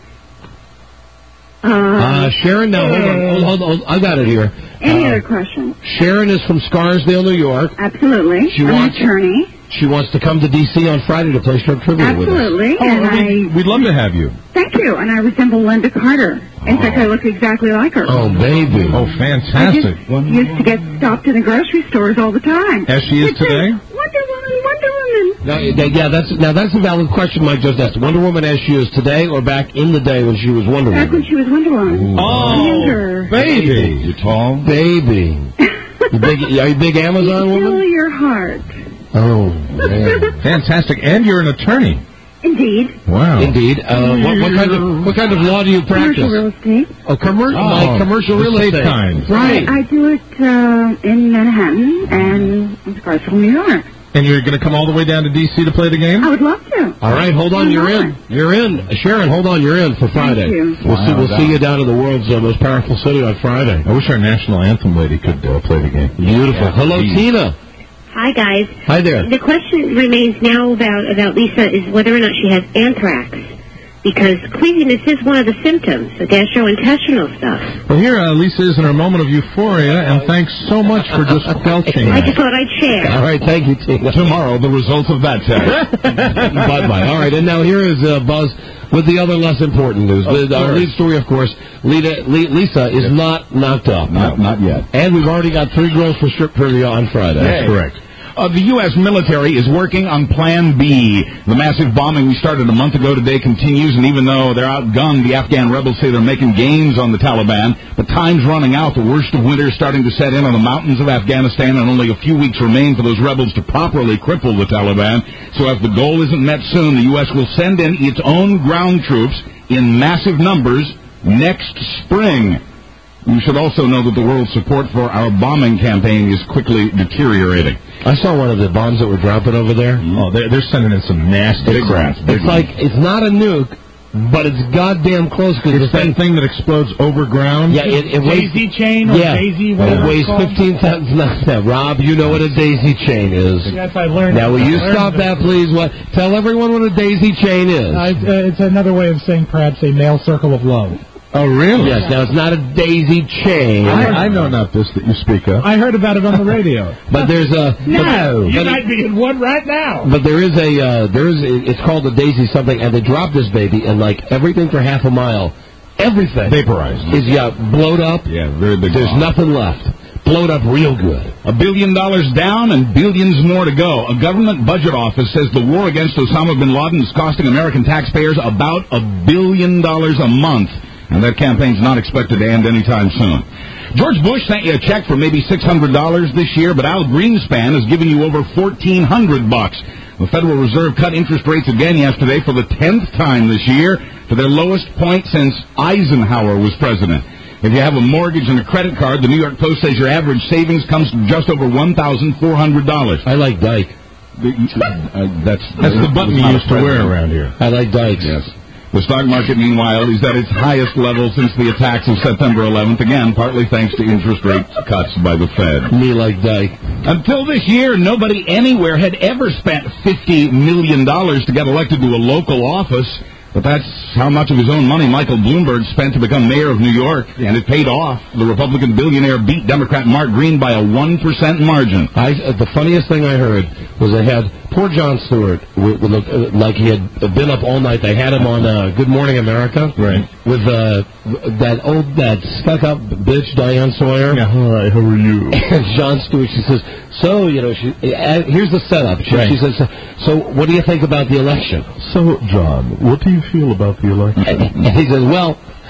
Uh, Uh, Sharon, now, hold on. Hold, hold, hold. I got it here. any Uh, other questions? Sharon is from Scarsdale, New York. Absolutely. She I'm wants- an attorney. She wants to come to D C on Friday to play Shrimp Trivia with us. Absolutely. and I We'd love to have you. thank you. And I resemble Linda Carter. In fact, I look exactly like her. Oh, baby. Oh, I fantastic. just used to get stopped in the grocery stores all the time. As she is It says, today? Wonder Woman, Wonder Woman. Now, yeah, that's now that's a valid question Mike just asked. Wonder Woman as she is today, or back in the day when she was Wonder Back Woman? when she was Wonder Woman. Oh, Wonder. Baby. You're tall? baby. You big, are you a big Amazon Fill woman? your heart. Oh, man. Fantastic. And you're an attorney. Indeed. Wow. Indeed. Uh, what, what kind of what kind of law do you Commercial real practice? estate. Oh, commercial, Oh, like commercial the real estate estate. kind. Right. I, I do it uh, in Manhattan and in Scarsdale, New York. And you're going to come all the way down to D C to play the game? I would love to. All right, hold on, you're in. You're in. Sharon, hold on, you're in for Friday. you. We'll see. Wow, We'll that- see you down in the world's uh, most powerful city on Friday. I wish our national anthem lady could uh, play the game. Beautiful. Yeah, Hello, geez. Tina. Hi, guys. Hi there. The question remains now about, about Lisa is whether or not she has anthrax. Because queasiness is one of the symptoms, the gastrointestinal stuff. Well, here uh, Lisa is in her moment of euphoria, and thanks so much for just quelching I that. just thought I'd share. All right, thank you, Tina. Tomorrow, the results of that test. Bye-bye. All right, and now here is uh, Buzz with the other less important news. Of The, our course. lead story, of course, Lita, Le- Lisa is not knocked up. Not, not yet. And we've already got three girls for strip trivia on Friday. That's correct. Uh, the U S military is working on Plan B. The massive bombing we started a month ago today continues, and even though they're outgunned, the Afghan rebels say they're making gains on the Taliban. But time's running out. The worst of winter is starting to set in on the mountains of Afghanistan, and only a few weeks remain for those rebels to properly cripple the Taliban. So if the goal isn't met soon, the U S will send in its own ground troops in massive numbers next spring. You should also know that the world's support for our bombing campaign is quickly deteriorating. I saw one of the bombs that were dropping over there. Oh, they're, they're sending in some nasty It's, crap. it's like, it's not a nuke, but it's goddamn close. Cause It's that thing that explodes over ground. Yeah, it, it weighs... Daisy chain or yeah, daisy, it whatever weighs it's called. fifteen tons. No, Rob, you know what a daisy chain is. Yes, I learned. Now, will you I learned stop it. that, please? What? Tell everyone what a daisy chain is. Uh, it's, uh, it's another way of saying perhaps a male circle of love. Oh, really? Yes, now it's not a daisy chain. I, I know not this that you speak of. I heard about it on the radio. But there's a... No, but, you but, might be in one right now. but there is a... Uh, there is a, it's called a daisy something, and they drop this baby, and like everything for half a mile, everything... Vaporized. Is, yeah, blowed up. Yeah, very big There's bomb. nothing left. Blowed up real good. A billion dollars down and billions more to go. A government budget office says the war against Osama bin Laden is costing American taxpayers about a billion dollars a month. And that campaign's not expected to end anytime soon. George Bush sent you a check for maybe six hundred dollars this year, but Al Greenspan has given you over fourteen hundred bucks. The Federal Reserve cut interest rates again yesterday for the tenth time this year to their lowest point since Eisenhower was president. If you have a mortgage and a credit card, the New York Post says your average savings comes to just over one thousand four hundred dollars. I like Dyke. The, uh, that's That's the button you used to wear around here. I like Dykes. Yes. The stock market, meanwhile, is at its highest level since the attacks of September eleventh, again, partly thanks to interest rate cuts by the Fed. Me like Dyke. Until this year, nobody anywhere had ever spent fifty million dollars to get elected to a local office. But that's how much of his own money Michael Bloomberg spent to become mayor of New York, and it paid off. The Republican billionaire beat Democrat Mark Green by a one percent margin. I, uh, the funniest thing I heard was they had poor Jon Stewart, with, with, uh, like he had been up all night. They had him on uh, Good Morning America. Right. With uh, that old, that stuck-up bitch, Diane Sawyer. Yeah, hi, how are you? And Jon Stewart, she says, so, you know, she, uh, here's the setup. She, Right. she says, so what do you think about the election? So, John, what do you feel about the election? And he says, well,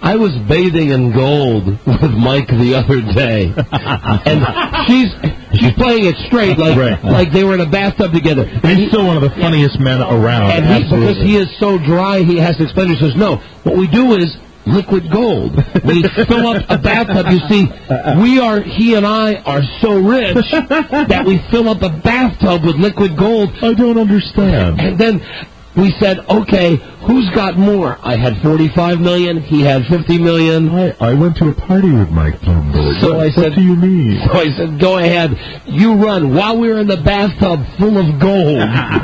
I was bathing in gold with Mike the other day, and she's she's playing it straight, like Right. like they were in a bathtub together. And he's still one of the funniest men around. And he, because Absolutely. he is so dry, he has to explain. He says, "No, what we do is liquid gold. We fill up a bathtub. You see, we are he and I are so rich that we fill up a bathtub with liquid gold. I don't understand." And then we said, "Okay, who's got more?" I had forty-five million. He had fifty million. I, I went to a party with Mike Bloomberg. So what, I said, what do you mean? So I said, "Go ahead, you run." While we were in the bathtub full of gold,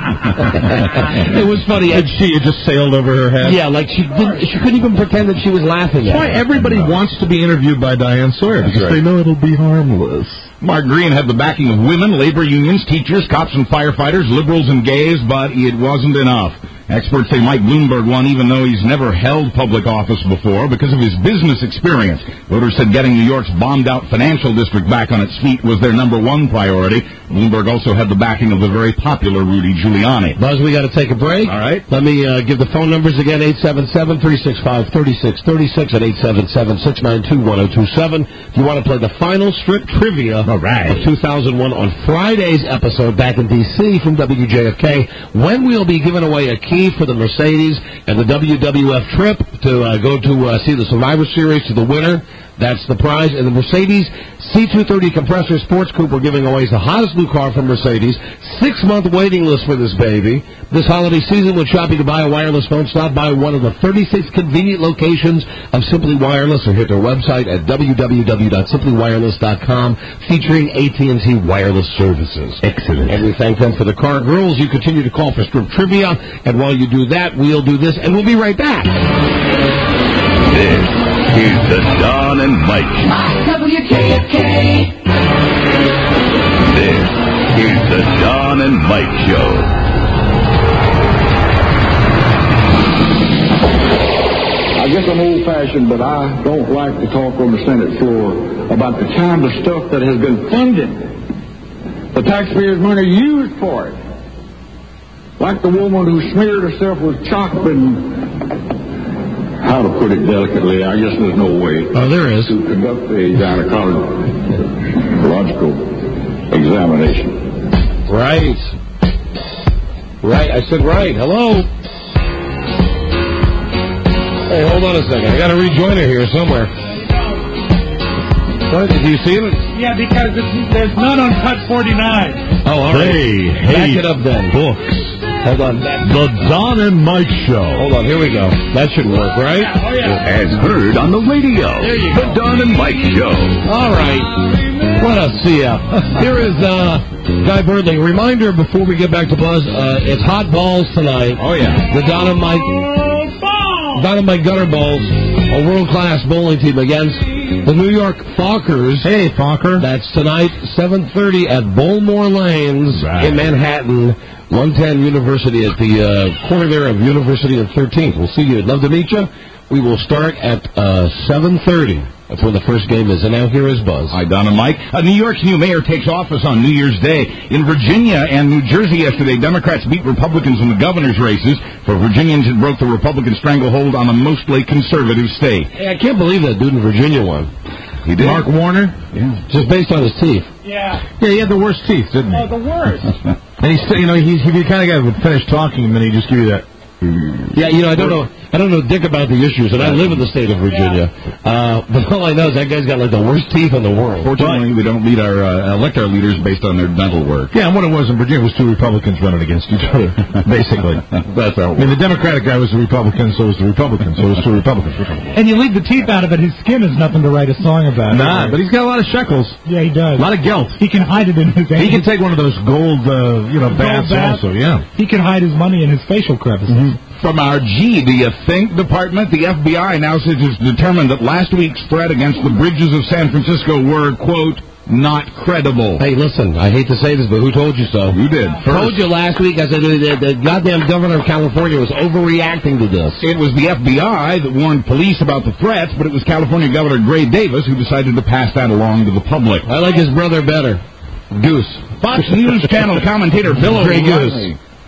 it was funny. And she it just sailed over her head. Yeah, like she didn't. She couldn't even pretend that she was laughing That's at why it. everybody wants to be interviewed by Diane Sawyer because right. they know it'll be harmless. Mark Green had the backing of women, labor unions, teachers, cops and firefighters, liberals and gays, but it wasn't enough. Experts say Mike Bloomberg won even though he's never held public office before because of his business experience. Voters said getting New York's bombed-out financial district back on its feet was their number one priority. Bloomberg also had the backing of the very popular Rudy Giuliani. Buzz, we got to take a break. All right. Let me uh, give the phone numbers again, eight seven seven, three six five, three six three six and eight seven seven, six nine two, one oh two seven. If you want to play the final strip trivia All right. of two thousand one on Friday's episode back in D C from W J F K, when we'll be giving away a key for the Mercedes and the W W F trip to uh, go to uh, see the Survivor Series to the winner. That's the prize. And the Mercedes C two thirty compressor sports coupe we're giving away is the hottest new car from Mercedes. Six-month waiting list for this baby. This holiday season, when shopping to buy a wireless phone, stop by one of the thirty-six convenient locations of Simply Wireless or hit their website at w w w dot simply wireless dot com featuring A T and T wireless services. Excellent. And we thank them for the car. Girls, you continue to call for strip trivia. And while you do that, we'll do this, and we'll be right back. This is the Don and Mike Show. W K F K. This is the Don and Mike Show. I guess I'm old-fashioned, but I don't like to talk on the Senate floor about the kind of stuff that has been funded. The taxpayers' money used for it. Like the woman who smeared herself with chalk and... How to put it delicately, I guess there's no way. Oh, there is. To conduct a gynecological examination. Right. Right. I said right. Hello. Hey, hold on a second. I got a rejoiner here somewhere. What? Did you see it? Yeah, because it's, there's none on Cut forty-nine. Oh, all right. They Back hate it up then. books. Hold on. The Don and Mike Show. Hold on. Here we go. That should work, right? Oh, yeah. As heard on the radio. There you the go. Don and Mike Show. All right. What a C F. Here is uh, Guy Birdling. Reminder before we get back to Buzz, uh, it's hot balls tonight. Oh, yeah. The Don and Mike, Don and Mike Gutter Balls, a world-class bowling team against the New York Fockers. Hey, Fokker. That's tonight, seven thirty at Bowlmore Lanes Right. in Manhattan. one ten University at the uh, corner there of University and thirteenth. We'll see you. I'd love to meet you. We will start at uh, seven thirty. That's when the first game is. And now here is Buzz. Hi, Don and Mike. Uh, New York's new mayor takes office on New Year's Day. In Virginia and New Jersey yesterday, Democrats beat Republicans in the governor's races. For Virginians, it broke the Republican stranglehold on a mostly conservative state. Hey, I can't believe that dude in Virginia won. He did. Mark Warner. Yeah. Just based on his teeth. Yeah. Yeah, he had the worst teeth, didn't he? Oh, the worst. And he's, you know, he's, he's the kind of guy who would finish talking and then he just give you that. Yeah, you know, I don't know, I don't know dick about the issues, and I live in the state of Virginia. Uh, but all I know is that guy's got like the worst teeth in the world. Fortunately, we don't lead our uh, elect our leaders based on their dental work. Yeah, and what it was in Virginia was two Republicans running against each other, basically. That's how. I mean, the Democratic guy was the Republican, so was the Republican, so was two Republicans. And you leave the teeth out of it, his skin is nothing to write a song about. Nah, but he's got a lot of shekels. Yeah, he does. A lot of guilt. He can hide it in his He can take one of those gold, uh, you know, Gold baths bath. also, yeah. He can hide his money in his facial crevices. Mm-hmm. From our G, do you think department, the F B I now says it's determined that last week's threat against the bridges of San Francisco were, quote, not credible. Hey, listen, I hate to say this, but who told you so? You did. I told you last week, I said the, the goddamn governor of California was overreacting to this. It was the F B I that warned police about the threats, but it was California Governor Gray Davis who decided to pass that along to the public. I like his brother better. Goose. Fox News Channel commentator Bill Gray O'Reilly. Goose.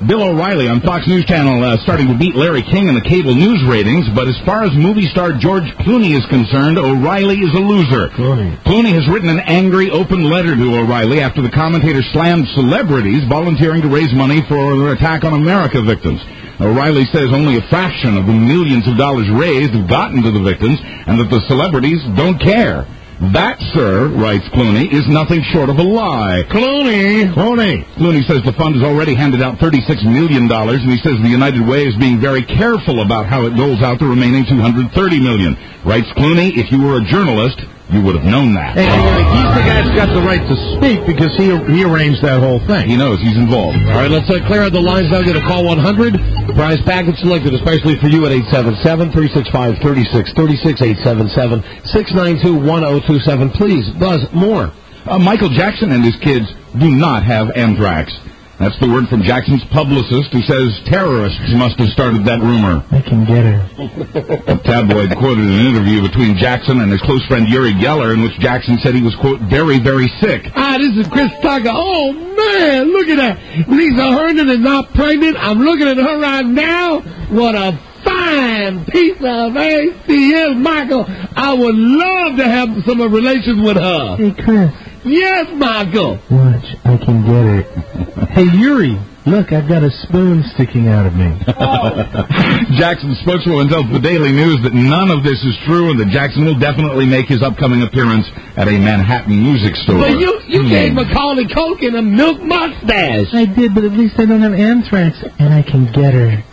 Bill O'Reilly on Fox News Channel uh, starting to beat Larry King in the cable news ratings, but as far as movie star George Clooney is concerned, O'Reilly is a loser. Clooney. Clooney has written an angry, open letter to O'Reilly after the commentator slammed celebrities volunteering to raise money for the Attack on America victims. O'Reilly says only a fraction of the millions of dollars raised have gotten to the victims, and that the celebrities don't care. That, sir, writes Clooney, is nothing short of a lie. Clooney! Clooney! Clooney says the fund has already handed out thirty-six million dollars, and he says the United Way is being very careful about how it doles out the remaining two hundred thirty million dollars. Writes Clooney, if you were a journalist, you would have known that. Hey, he's the guy that's got the right to speak because he he arranged that whole thing. He knows. He's involved. All right, let's uh, clear out the lines now. Get a call one hundred. The prize package selected especially for you at eight seven seven, three six five, three six three six, eight seven seven, six nine two, one zero two seven. Please, Buzz, more. Uh, Michael Jackson and his kids do not have anthrax. That's the word from Jackson's publicist, who says terrorists must have started that rumor. I can get her. A tabloid quoted an interview between Jackson and his close friend Uri Geller, in which Jackson said he was, quote, very, very sick. Ah, this is Chris Tucker. Oh, man, look at that. Lisa Herndon is not pregnant. I'm looking at her right now. What a fine piece of A C S, Michael. I would love to have some relations with her. Hey, Chris. Yes, Michael. Watch, I can get her. Hey, Yuri, look, I've got a spoon sticking out of me. Jackson's spokeswoman tells the Daily News that none of this is true and that Jackson will definitely make his upcoming appearance at a Manhattan music store. But you, you gave Macaulay Culkin a milk mustache. I did, but at least I don't have anthrax, and I can get her.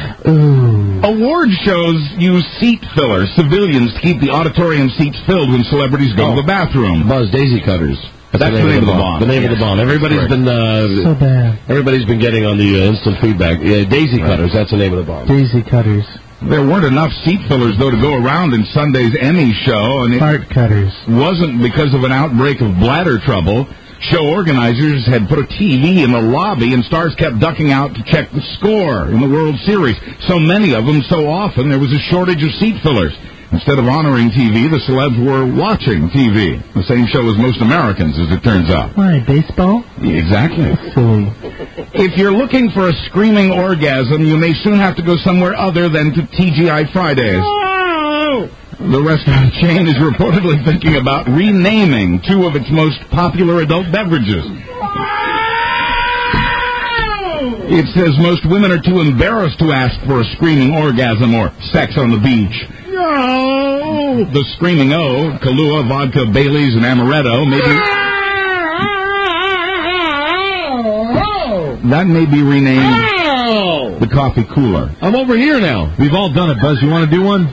Ooh. Award shows use seat fillers, civilians, to keep the auditorium seats filled when celebrities go oh. to the bathroom. Buzz, daisy cutters. That's, That's the name of the bomb. The name yes. of the bomb. Everybody's been uh, so bad. Everybody's been getting on the uh, instant feedback. Yeah, daisy right. cutters. That's the name of the bomb. Daisy cutters. There weren't enough seat fillers, though, to go around in Sunday's Emmy show, and it Fart cutters. wasn't because of an outbreak of bladder trouble. Show organizers had put a T V in the lobby, and stars kept ducking out to check the score in the World Series. So many of them, so often, there was a shortage of seat fillers. Instead of honoring T V, the celebs were watching T V. The same show as most Americans, as it turns out. Why, baseball? Yeah, exactly. Silly. If you're looking for a screaming orgasm, you may soon have to go somewhere other than to T G I Fridays. Oh! The restaurant chain is reportedly thinking about renaming two of its most popular adult beverages. It says most women are too embarrassed to ask for a screaming orgasm or sex on the beach. No! The Screaming O, Kahlua, vodka, Baileys, and Amaretto may be... That may be renamed oh. the Coffee Cooler. I'm over here now. We've all done it, Buzz. You want to do one?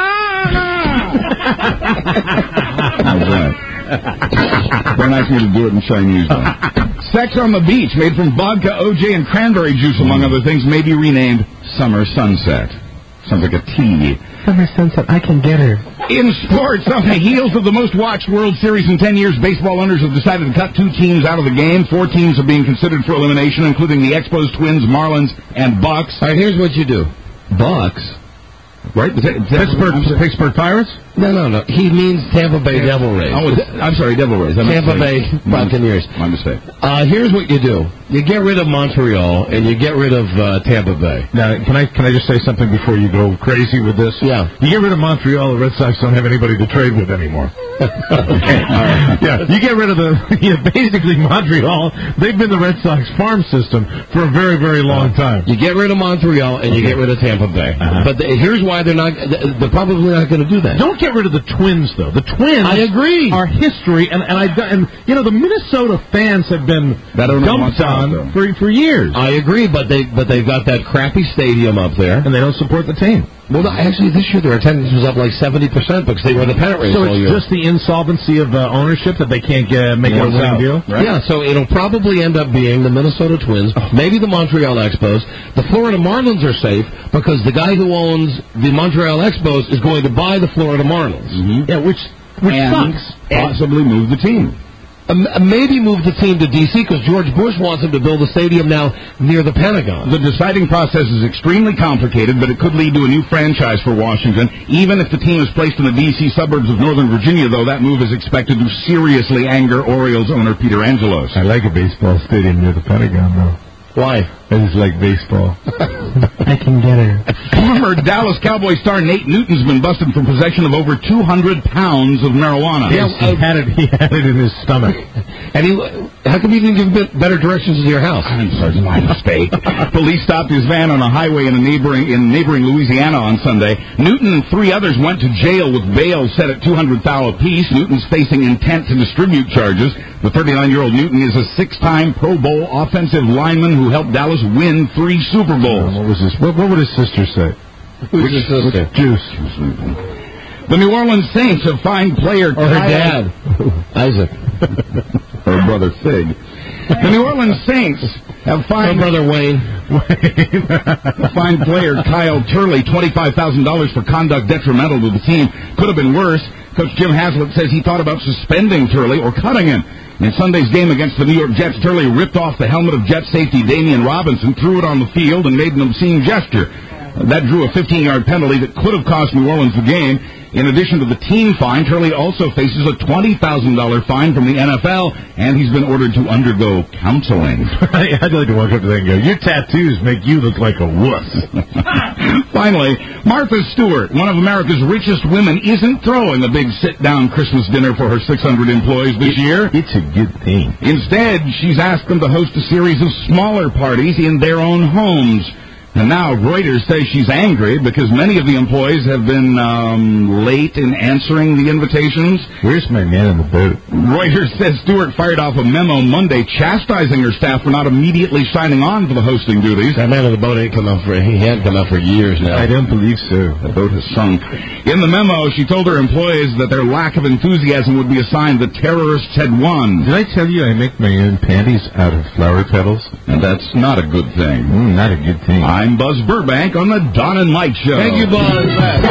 How's that? Don't ask me to do it in Chinese, though. Sex on the Beach, made from vodka, O J, and cranberry juice, among other things, may be renamed Summer Sunset. Sounds like a tea. Summer Sunset, I can get her. In sports, on the heels of the most watched World Series in ten years, baseball owners have decided to cut two teams out of the game. Four teams are being considered for elimination, including the Expos, Twins, Marlins, and Bucks. All right, here's what you do. Bucks? Right? Is that, is that Pittsburgh, Pittsburgh Pirates? No, no, no. He means Tampa Bay yeah. Devil Rays. Oh, I'm sorry, Devil Rays. I Tampa Bay Buccaneers. My mistake. Uh, here's what you do. You get rid of Montreal, and you get rid of uh, Tampa Bay. Now, can I can I just say something before you go crazy with this? Yeah. You get rid of Montreal, the Red Sox don't have anybody to trade with anymore. Okay. All right. Yeah, you get rid of the, yeah, basically Montreal, they've been the Red Sox farm system for a very, very long time. You get rid of Montreal, and you okay. get rid of Tampa Bay. Uh-huh. But the, here's why they're not, they're probably not going to do that. Don't get rid of the Twins, though. The Twins I agree. are history, and, and, I, and you know, the Minnesota fans have been dumped on for, for years. I agree, but, they, but they've got that crappy stadium up there. And they don't support the team. Well, no, actually, this year their attendance was up like seventy percent because they were the pennant race all year. So it's just the insolvency of uh, ownership that they can't get, make a winning deal? Right? Yeah, so it'll probably end up being the Minnesota Twins, oh. maybe the Montreal Expos. The Florida Marlins are safe because the guy who owns the Montreal Expos is going to buy the Florida Marlins. Mm-hmm. Yeah, which, which and sucks. Possibly move the team. Um, maybe move the team to D C because George Bush wants him to build a stadium now near the Pentagon. The deciding process is extremely complicated, but it could lead to a new franchise for Washington. Even if the team is placed in the D C suburbs of Northern Virginia, though, that move is expected to seriously anger Orioles owner Peter Angelos. I like a baseball stadium near the Pentagon, though. Why? I just like baseball. I can get her. Former Dallas Cowboy star Nate Newton's been busted for possession of over two hundred pounds of marijuana. Yes, he had it. He had it in his stomach. And he, how come you didn't give bit better directions to your house? I'm sorry, it's my mistake. Police stopped his van on a highway in a neighboring in neighboring Louisiana on Sunday. Newton and three others went to jail with bail set at two hundred thousand dollars apiece. Newton's facing intent to distribute charges. The thirty-nine-year-old Newton is a six-time Pro Bowl offensive lineman who helped Dallas win three Super Bowls. What was his? What, what would his sister say? Who's his sister? Juice. The New Orleans Saints have fined player Or her dad, Isaac. Her brother Fig. The New Orleans Saints have fined Her brother Wayne. fined player Kyle Turley twenty-five thousand dollars for conduct detrimental to the team. Could have been worse. Coach Jim Haslett says he thought about suspending Turley or cutting him. In Sunday's game against the New York Jets, Turley ripped off the helmet of Jet safety Damian Robinson, threw it on the field, and made an obscene gesture. That drew a fifteen-yard penalty that could have cost New Orleans the game. In addition to the team fine, Turley also faces a twenty thousand dollars fine from the N F L, and he's been ordered to undergo counseling. I'd like to walk up to that and go, your tattoos make you look like a wuss. Finally, Martha Stewart, one of America's richest women, isn't throwing a big sit-down Christmas dinner for her six hundred employees this year. It's a good thing. Instead, she's asked them to host a series of smaller parties in their own homes. And now Reuters says she's angry because many of the employees have been um, late in answering the invitations. Where's my man in the boat? Reuters says Stewart fired off a memo Monday chastising her staff for not immediately signing on for the hosting duties. That man in the boat ain't come out for, he hadn't come out for years now. I don't believe so. The boat has sunk. In the memo, she told her employees that their lack of enthusiasm would be a sign the terrorists had won. Did I tell you I make my own panties out of flower petals? And that's not a good thing. Mm, not a good thing. I'm Buzz Burbank on the Don and Mike Show. Thank you, Buzz.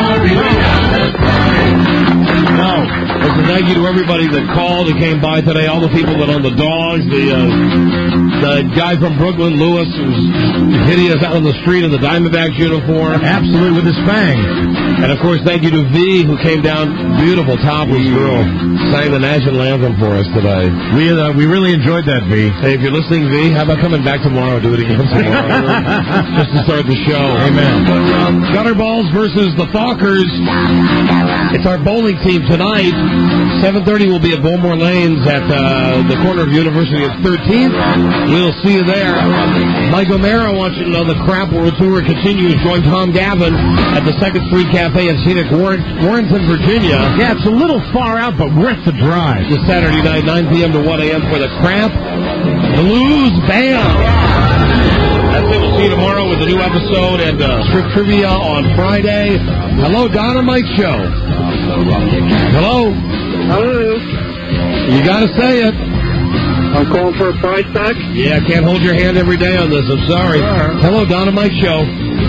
No. Listen, thank you to everybody that called and came by today, all the people that own the dogs, the uh, the guy from Brooklyn, Lewis, who's hitting us out on the street in the Diamondbacks uniform. Absolutely, with his fangs. And, of course, thank you to V, who came down, beautiful, topless girl, sang the national anthem for us today. We uh, we really enjoyed that, V. Hey, if you're listening, V, how about coming back tomorrow and do it again tomorrow? Just to start the show. Amen. Um, Gutterballs versus the Fockers. It's our bowling team tonight. seven thirty will be at Bowmore Lanes at uh, the corner of University of thirteenth. We'll see you there. Mike O'Mara wants you to know the Crap World Tour continues. Join Tom Gavin at the Second Street Cafe in scenic Warren- Warrenton, Virginia. Yeah, it's a little far out, but worth the drive. This Saturday night, nine p.m. to one a.m. for the Crap Blues Band. That's it. We'll see you tomorrow with a new episode and uh, Strip Trivia on Friday. Hello, Don and Mike Show. Hello. Hello. You got to say it. I'm calling for a price tag. Yeah, I can't hold your hand every day on this. I'm sorry. Hello, Don and Mike Show.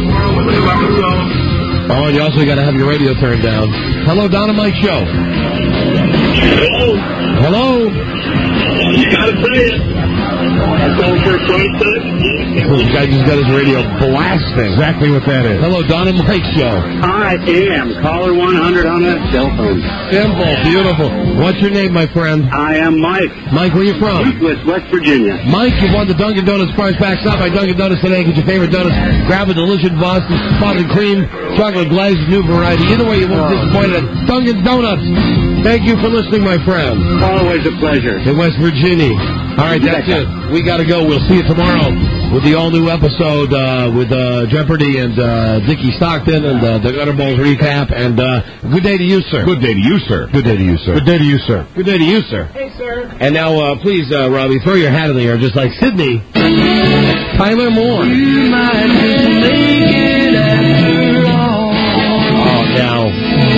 Oh, and you also got to have your radio turned down. Hello, Don and Mike Show. Hello. Hello. You got to say it. I'm calling for a price tag. This guy just got his radio blasting. Exactly what that is. Hello, Don and Mike Show. I am caller one hundred on that cell phone. Simple, beautiful. What's your name, my friend? I am Mike. Mike, where you from? West, West Virginia. Mike, you won the Dunkin' Donuts prize pack. Stop by Dunkin' Donuts today. Get your favorite donuts. Grab a delicious Boston spotted cream, chocolate glazed, new variety. Either way, you won't be disappointed at Dunkin' Donuts. Thank you for listening, my friend. Always a pleasure. In West Virginia. All right, that's it. We got to go. We'll see you tomorrow with the all-new episode uh, with uh, Jeopardy and uh, Dickie Stockton and uh, the Gutterballs recap. And uh, good day to you, sir. Good day to you, sir. Good day to you, sir. Good day to you, sir. Good day to you, sir. Hey, sir. And now, uh, please, uh, Robbie, throw your hat in the air just like Sydney. Tyler Moore. You might just make it after all. Oh, now.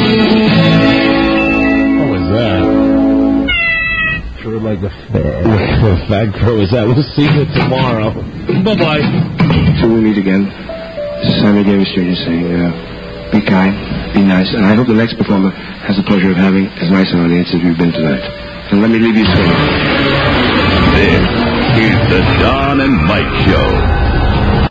What was that? Sure like the fag. Fag crow is that? We'll see you tomorrow. Bye-bye. Till we meet again, this is Sammy Davis Junior saying, uh, be kind, be nice, and I hope the next performer has the pleasure of having as nice an audience as we've been tonight. And let me leave you singing. This is the Don and Mike Show.